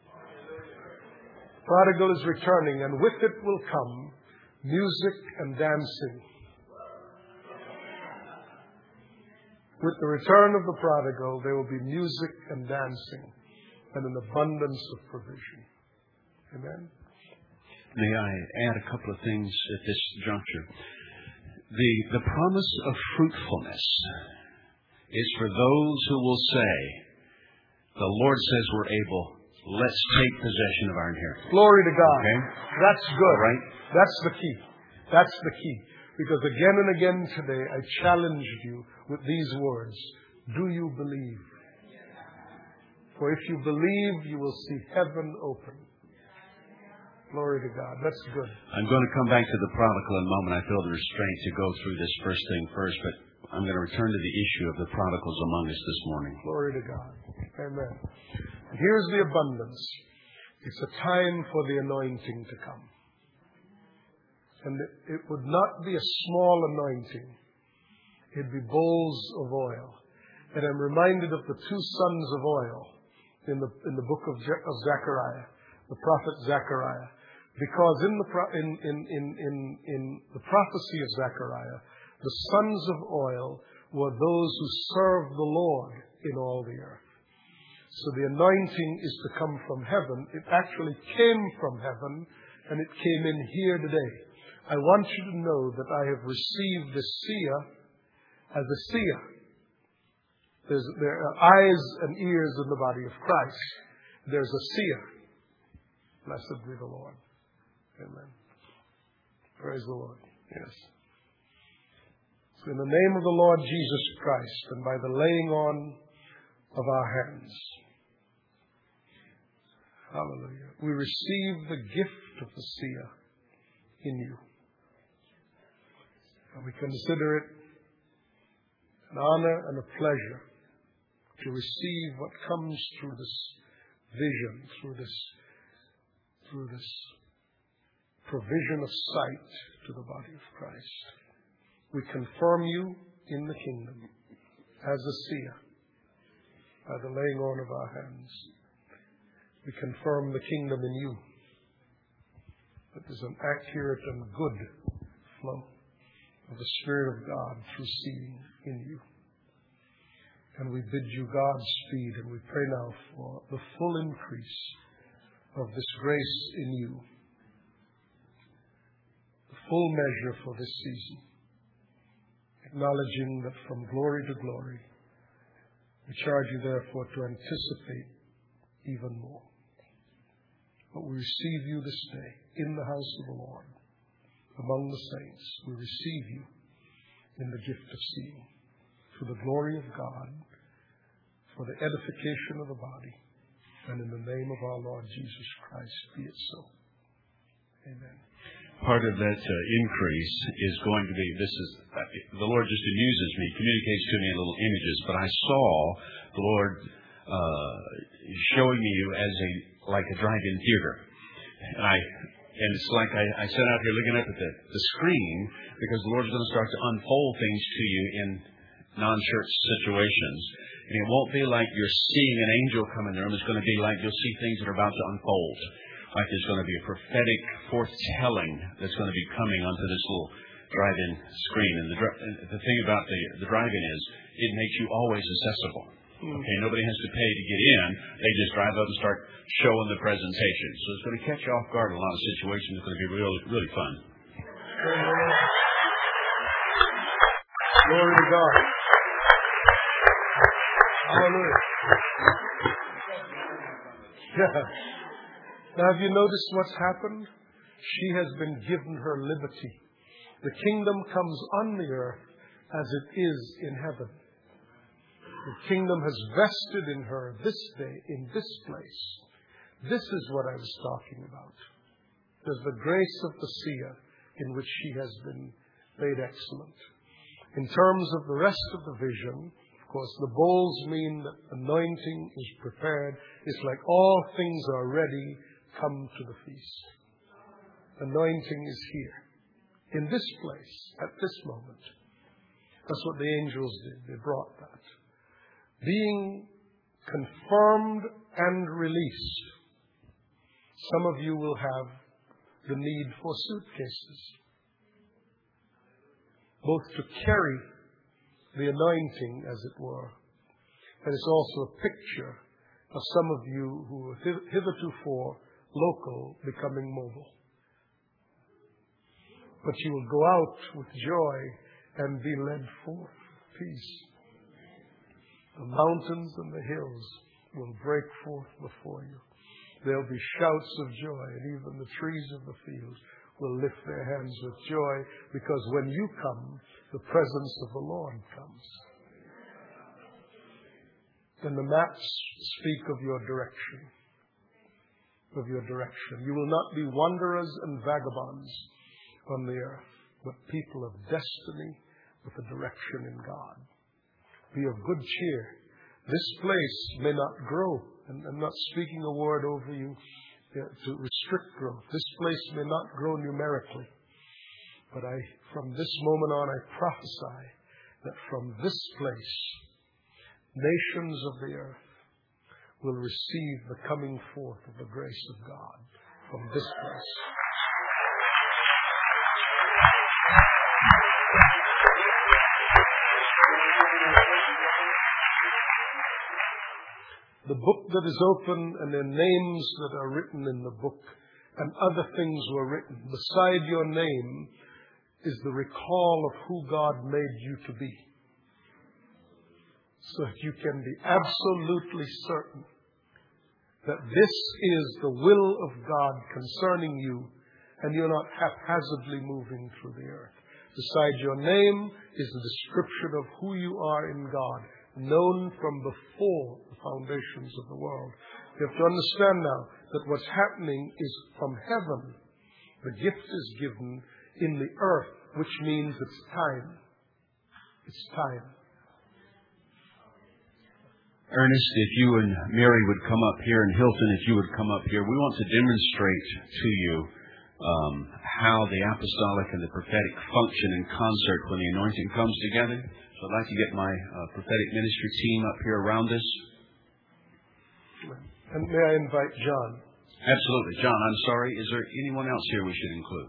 Prodigal is returning, and with it will come music and dancing. With the return of the prodigal, there will be music and dancing and an abundance of provision. Amen. May I add a couple of things at this juncture? The promise of fruitfulness is for those who will say, the Lord says we're able, let's take possession of our inheritance. Glory to God. Okay? That's good. Right? That's the key. That's the key. Because again and again today, I challenged you with these words. Do you believe? For if you believe, you will see heaven open. Glory to God. That's good. I'm going to come back to the prodigal in a moment. I feel the restraint to go through this first thing first, but I'm going to return to the issue of the prodigals among us this morning. Glory to God. Amen. And here's the abundance. It's a time for the anointing to come. And it would not be a small anointing. It'd be bowls of oil. And I'm reminded of the two sons of oil in the book of Zechariah, the prophet Zechariah. Because in the prophecy of Zechariah, the sons of oil were those who served the Lord in all the earth. So the anointing is to come from heaven. It actually came from heaven, and it came in here today. I want you to know that I have received the seer as a seer. There are eyes and ears in the body of Christ. There's a seer. Blessed be the Lord. Amen. Praise the Lord. Yes. So in the name of the Lord Jesus Christ and by the laying on of our hands, hallelujah, we receive the gift of the seer in you. And we consider it an honor and a pleasure to receive what comes through this vision, through this provision of sight to the body of Christ. We confirm you in the kingdom as a seer by the laying on of our hands. We confirm the kingdom in you, that there's an accurate and good flow of the Spirit of God through seeing in you. And we bid you Godspeed, and we pray now for the full increase of this grace in you, the full measure for this season, acknowledging that from glory to glory, we charge you therefore to anticipate even more. But we receive you this day in the house of the Lord, among the saints. We receive you in the gift of seeing, to the glory of God, for the edification of the body, and in the name of our Lord Jesus Christ, be it so. Amen. Part of that increase is going to be, the Lord just amuses me, communicates to me in little images, but I saw the Lord showing me you as like a drive-in theater. And it's like I sat out here looking up at the screen, because the Lord's going to start to unfold things to you in non-church situations. And it won't be like you're seeing an angel come in the room. It's going to be like you'll see things that are about to unfold. Like there's going to be a prophetic foretelling that's going to be coming onto this little drive-in screen. And the thing about the drive-in is it makes you always accessible. Okay, nobody has to pay to get in. They just drive up and start showing the presentation. So it's going to catch you off guard in a lot of situations. It's going to be really, really fun. Glory to God. Hallelujah. Yeah. Now, have you noticed what's happened? She has been given her liberty. The kingdom comes on the earth as it is in heaven. The kingdom has vested in her this day, in this place. This is what I was talking about. There's the grace of the seer in which she has been made excellent. In terms of the rest of the vision, of course, the bowls mean that anointing is prepared. It's like all things are ready, come to the feast. Anointing is here, in this place, at this moment. That's what the angels did. They brought that. Being confirmed and released, some of you will have the need for suitcases, both to carry the anointing, as it were. And it's also a picture of some of you who were hitherto local becoming mobile. But you will go out with joy and be led forth. Peace. The mountains and the hills will break forth before you. There'll be shouts of joy, and even the trees of the field will lift their hands with joy, because when you come, the presence of the Lord comes. And the maps speak of your direction. Of your direction. You will not be wanderers and vagabonds on the earth, but people of destiny with a direction in God. Be of good cheer. This place may not grow, and I'm not speaking a word over you to restrict growth. This place may not grow numerically, but from this moment on, I prophesy that from this place, nations of the earth will receive the coming forth of the grace of God from this place. The book that is open, and their names that are written in the book, and other things were written. Beside your name is the recall of who God made you to be. So that you can be absolutely certain that this is the will of God concerning you, and you're not haphazardly moving through the earth. Beside your name is the description of who you are in God, known from before the foundations of the world. You have to understand now that what's happening is from heaven. The gift is given in the earth, which means it's time. It's time. Ernest, if you and Mary would come up here, and Hilton, if you would come up here, we want to demonstrate to you how the apostolic and the prophetic function in concert when the anointing comes together. So I'd like to get my prophetic ministry team up here around us. And may I invite John? Absolutely. John, I'm sorry. Is there anyone else here we should include?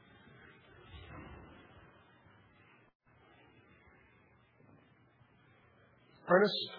Ernest?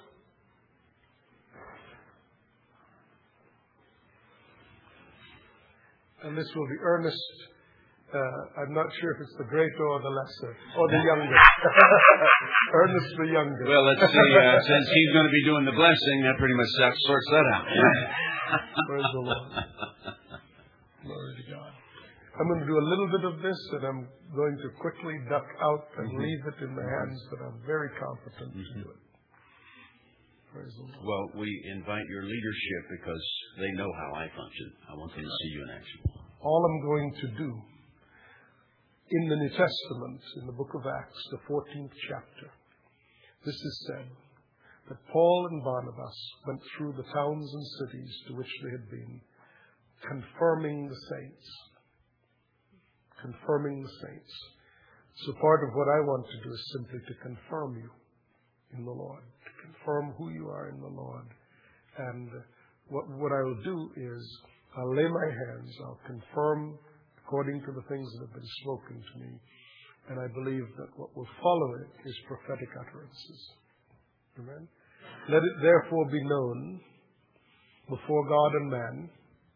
And this will be Ernest. I'm not sure if it's the greater or the lesser, or the younger. Ernest the younger. Well, let's see. Since he's going to be doing the blessing, that pretty much sorts that out. Praise the Lord. Glory to God. I'm going to do a little bit of this, and I'm going to quickly duck out and leave it in the hands that are very competent to do it. Praise the Lord. Well, we invite your leadership because they know how I function. I want them to see you in action. All I'm going to do in the New Testament, in the book of Acts, the 14th chapter, this is said that Paul and Barnabas went through the towns and cities to which they had been, confirming the saints. Confirming the saints. So part of what I want to do is simply to confirm you in the Lord, to confirm who you are in the Lord. And what I will do is I'll lay my hands, I'll confirm according to the things that have been spoken to me. And I believe that what will follow it is prophetic utterances. Amen? Let it therefore be known before God and man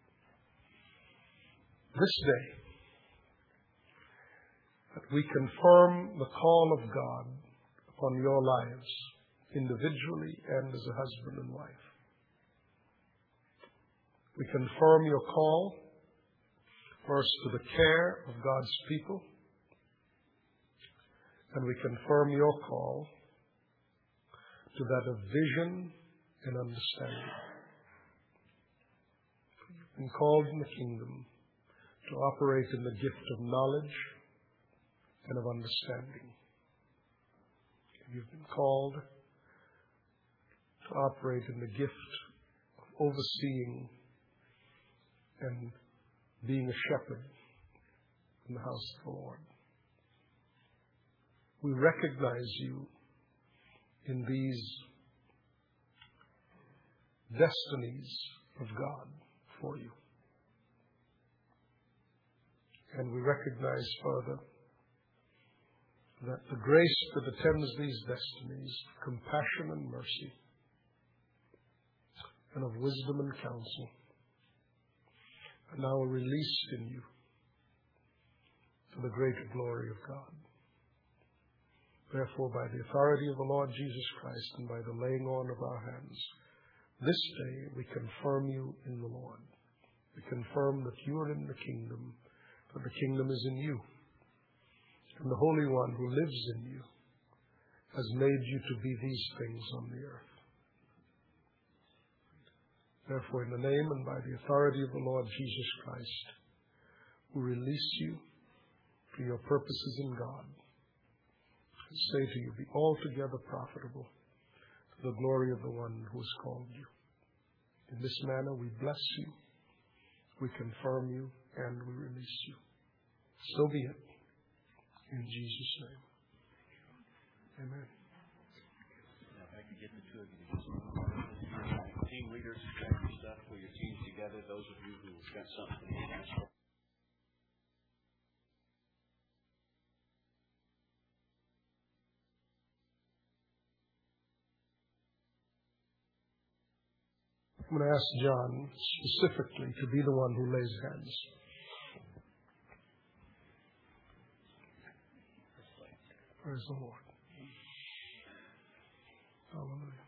this day that we confirm the call of God upon your lives, individually and as a husband and wife. We confirm your call first to the care of God's people, and we confirm your call to that of vision and understanding. You've been called in the kingdom to operate in the gift of knowledge and of understanding. You've been called to operate in the gift of overseeing and being a shepherd in the house of the Lord. We recognize you in these destinies of God for you. And we recognize further that the grace that attends these destinies, compassion and mercy, and of wisdom and counsel, are now released in you to the greater glory of God. Therefore, by the authority of the Lord Jesus Christ and by the laying on of our hands, this day we confirm you in the Lord. We confirm that you are in the kingdom, for the kingdom is in you. And the Holy One who lives in you has made you to be these things on the earth. Therefore, in the name and by the authority of the Lord Jesus Christ, who release you for your purposes in God, I say to you, be altogether profitable to the glory of the one who has called you. In this manner, we bless you, we confirm you, and we release you. So be it. In Jesus' name. Amen. Now, if I could get the two of you to just team leaders, grab your stuff, pull your teams together. Those of you who've got something to ask. I'm going to ask John specifically to be the one who lays hands. Praise the Lord. Hallelujah.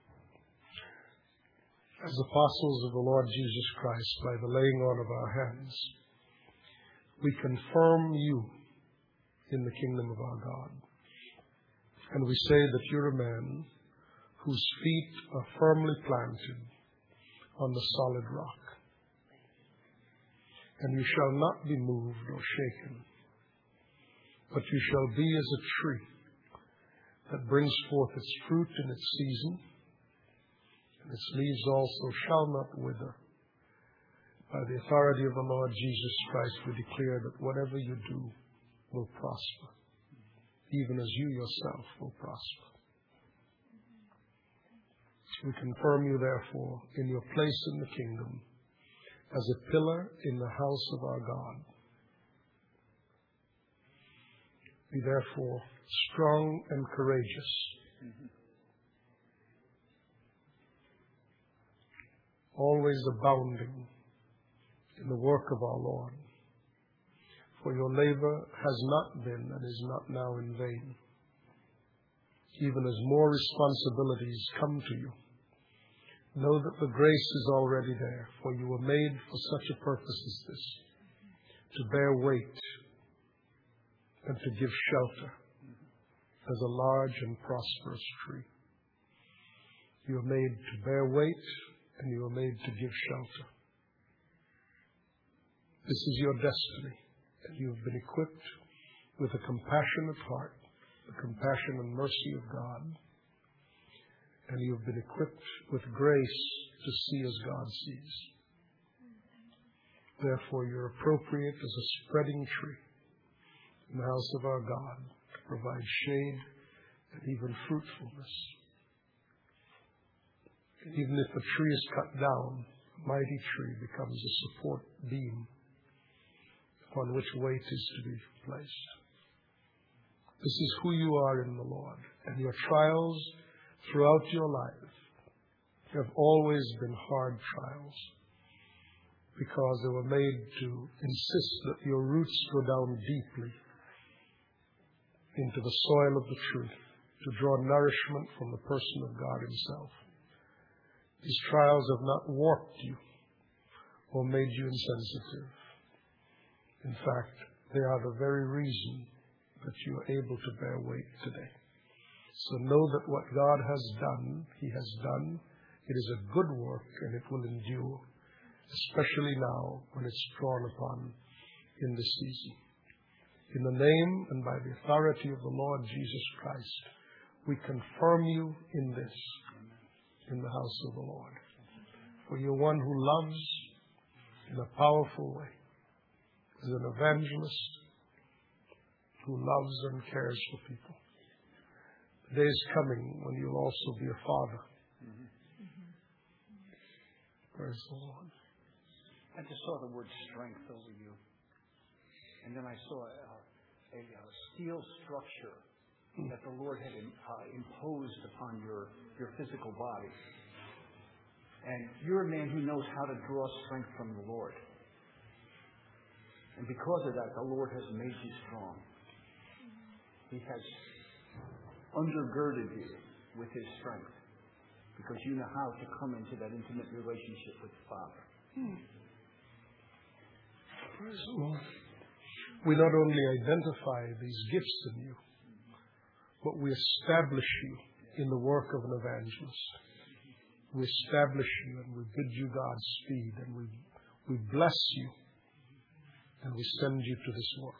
As apostles of the Lord Jesus Christ, by the laying on of our hands, we confirm you in the kingdom of our God. And we say that you're a man whose feet are firmly planted on the solid rock. And you shall not be moved or shaken, but you shall be as a tree that brings forth its fruit in its season, and its leaves also shall not wither. By the authority of the Lord Jesus Christ, we declare that whatever you do will prosper, even as you yourself will prosper. We confirm you, therefore, in your place in the kingdom as a pillar in the house of our God. Be therefore strong and courageous. Always abounding in the work of our Lord. For your labor has not been and is not now in vain. Even as more responsibilities come to you, know that the grace is already there, for you were made for such a purpose as this, to bear weight and to give shelter as a large and prosperous tree. You are made to bear weight, and you are made to give shelter. This is your destiny, and you have been equipped with a compassionate heart, the compassion and mercy of God, and you have been equipped with grace to see as God sees. Therefore, you're appropriate as a spreading tree in the house of our God to provide shade and even fruitfulness. And even if a tree is cut down, a mighty tree becomes a support beam upon which weight is to be placed. This is who you are in the Lord, and your trials throughout your life have always been hard trials because they were made to insist that your roots go down deeply into the soil of the truth to draw nourishment from the person of God himself. These trials have not warped you or made you insensitive. In fact, they are the very reason that you are able to bear weight today. So know that what God has done, He has done. It is a good work and it will endure, especially now when it's drawn upon in this season. In the name and by the authority of the Lord Jesus Christ, we confirm you in this, in the house of the Lord. For you're one who loves in a powerful way, as an evangelist who loves and cares for people. The day is coming when you'll also be a father. Praise the Lord. I just saw the word strength over you. And then I saw a steel structure that the Lord had imposed upon your physical body. And you're a man who knows how to draw strength from the Lord. And because of that, the Lord has made you strong. He has undergirded you with His strength because you know how to come into that intimate relationship with the Father. Praise the Lord. We not only identify these gifts in you, but we establish you in the work of an evangelist. We establish you and we bid you Godspeed, and we bless you and we send you to this work.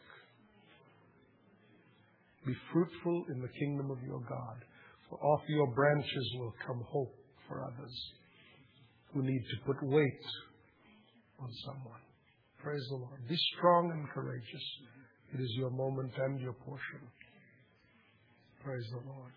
Be fruitful in the kingdom of your God, for off your branches will come hope for others who need to put weight on someone. Praise the Lord. Be strong and courageous. It is your moment and your portion. Praise the Lord.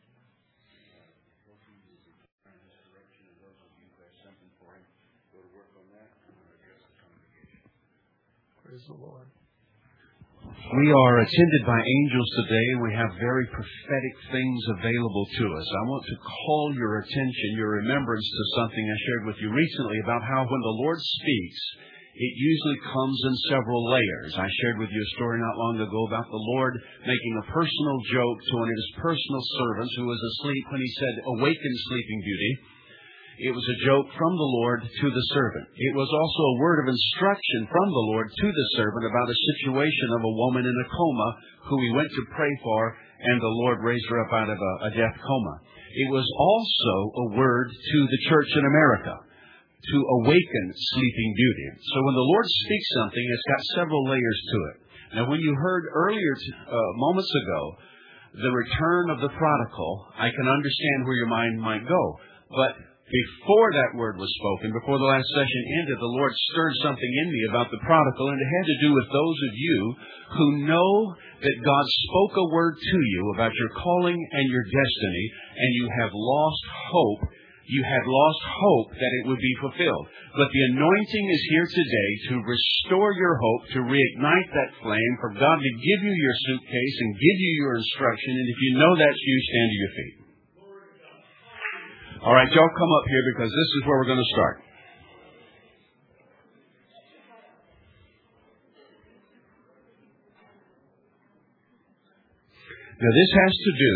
Praise the Lord. We are attended by angels today, and we have very prophetic things available to us. I want to call your attention, your remembrance to something I shared with you recently about how when the Lord speaks, it usually comes in several layers. I shared with you a story not long ago about the Lord making a personal joke to one of His personal servants who was asleep when He said, "Awaken, sleeping beauty." It was a joke from the Lord to the servant. It was also a word of instruction from the Lord to the servant about a situation of a woman in a coma who he went to pray for, and the Lord raised her up out of a death coma. It was also a word to the church in America to awaken sleeping beauty. So when the Lord speaks something, it's got several layers to it. Now, when you heard earlier, moments ago, the return of the prodigal, I can understand where your mind might go. But before that word was spoken, before the last session ended, the Lord stirred something in me about the prodigal, and it had to do with those of you who know that God spoke a word to you about your calling and your destiny, and you have lost hope. You had lost hope that it would be fulfilled. But the anointing is here today to restore your hope, to reignite that flame, for God to give you your suitcase and give you your instruction. And if you know that's you, stand to your feet. All right, y'all come up here because this is where we're going to start. Now, this has to do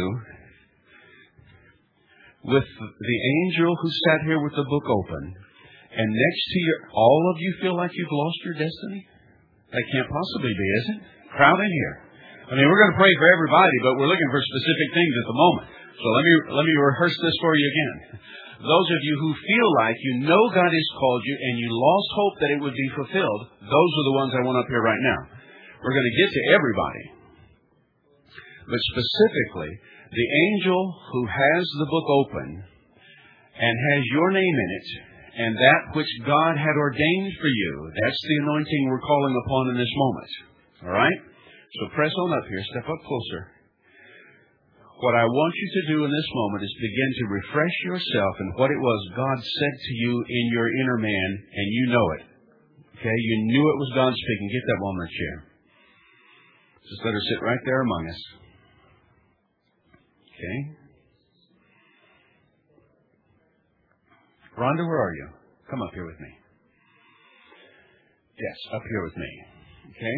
with the angel who sat here with the book open, and next to you, all of you feel like you've lost your destiny? That can't possibly be, is it? Crowd in here. I mean, we're going to pray for everybody, but we're looking for specific things at the moment. So let me rehearse this for you again. Those of you who feel like you know God has called you and you lost hope that it would be fulfilled, those are the ones I want up here right now. We're going to get to everybody. But specifically, the angel who has the book open and has your name in it, and that which God had ordained for you, that's the anointing we're calling upon in this moment. All right? So press on up here. Step up closer. What I want you to do in this moment is begin to refresh yourself in what it was God said to you in your inner man, and you know it. Okay? You knew it was God speaking. Get that woman a chair. Just let her sit right there among us. Okay? Rhonda, where are you? Come up here with me. Yes, up here with me. Okay?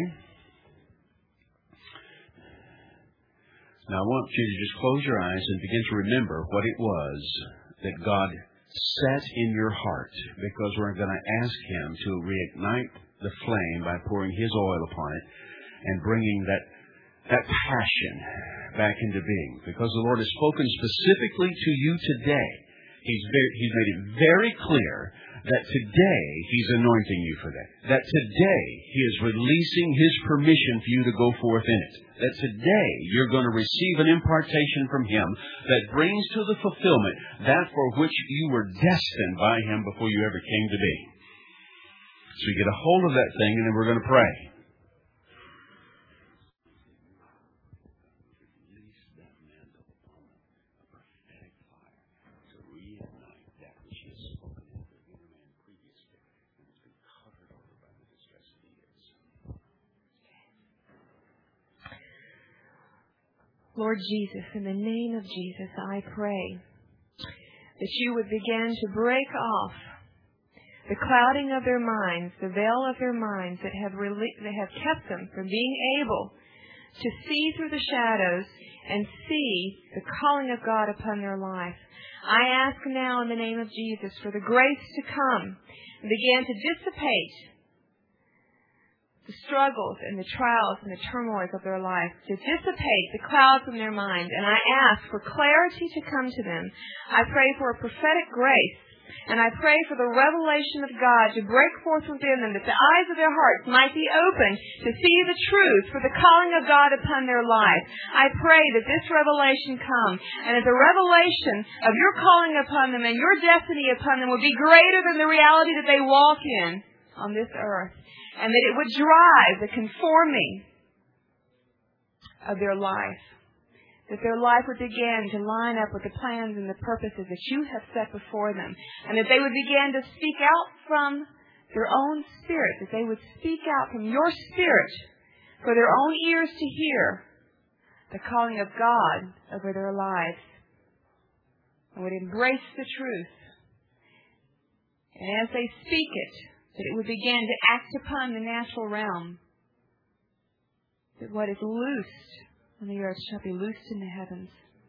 Now, I want you to just close your eyes and begin to remember what it was that God set in your heart, because we're going to ask Him to reignite the flame by pouring His oil upon it and bringing that passion back into being. Because the Lord has spoken specifically to you today. He's made it very clear that today He's anointing you for that. That today He is releasing His permission for you to go forth in it. That today you're going to receive an impartation from Him that brings to the fulfillment that for which you were destined by Him before you ever came to be. So you get a hold of that thing, and then we're going to pray. Lord Jesus, in the name of Jesus, I pray that you would begin to break off the clouding of their minds, the veil of their minds that have kept them from being able to see through the shadows and see the calling of God upon their life. I ask now in the name of Jesus for the grace to come and begin to dissipate the struggles and the trials and the turmoils of their life, to dissipate the clouds in their mind. And I ask for clarity to come to them. I pray for a prophetic grace. And I pray for the revelation of God to break forth within them, that the eyes of their hearts might be open to see the truth for the calling of God upon their life. I pray that this revelation come, and that the revelation of your calling upon them and your destiny upon them would be greater than the reality that they walk in on this earth, and that it would drive the conforming of their life. That their life would begin to line up with the plans and the purposes that you have set before them. And that they would begin to speak out from their own spirit. That they would speak out from your spirit for their own ears to hear the calling of God over their lives. And would embrace the truth. And as they speak it, that it would begin to act upon the natural realm. That what is loosed on the earth shall be loosed in the heavens.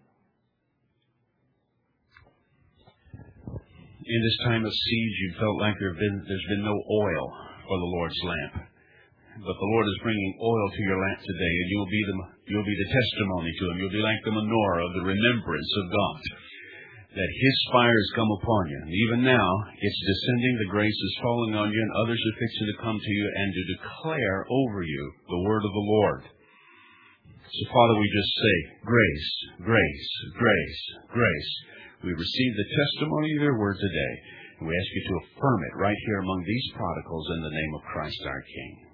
In this time of siege, you felt like there's been no oil for the Lord's lamp. But the Lord is bringing oil to your lamp today, and you'll be the testimony to Him. You'll be like the menorah of the remembrance of God. That His fire has come upon you. And even now, it's descending, the grace is falling on you, and others are fixing to come to you and to declare over you the word of the Lord. So, Father, we just say, grace, grace, grace, grace. We receive the testimony of your word today, and we ask you to affirm it right here among these prodigals in the name of Christ our King.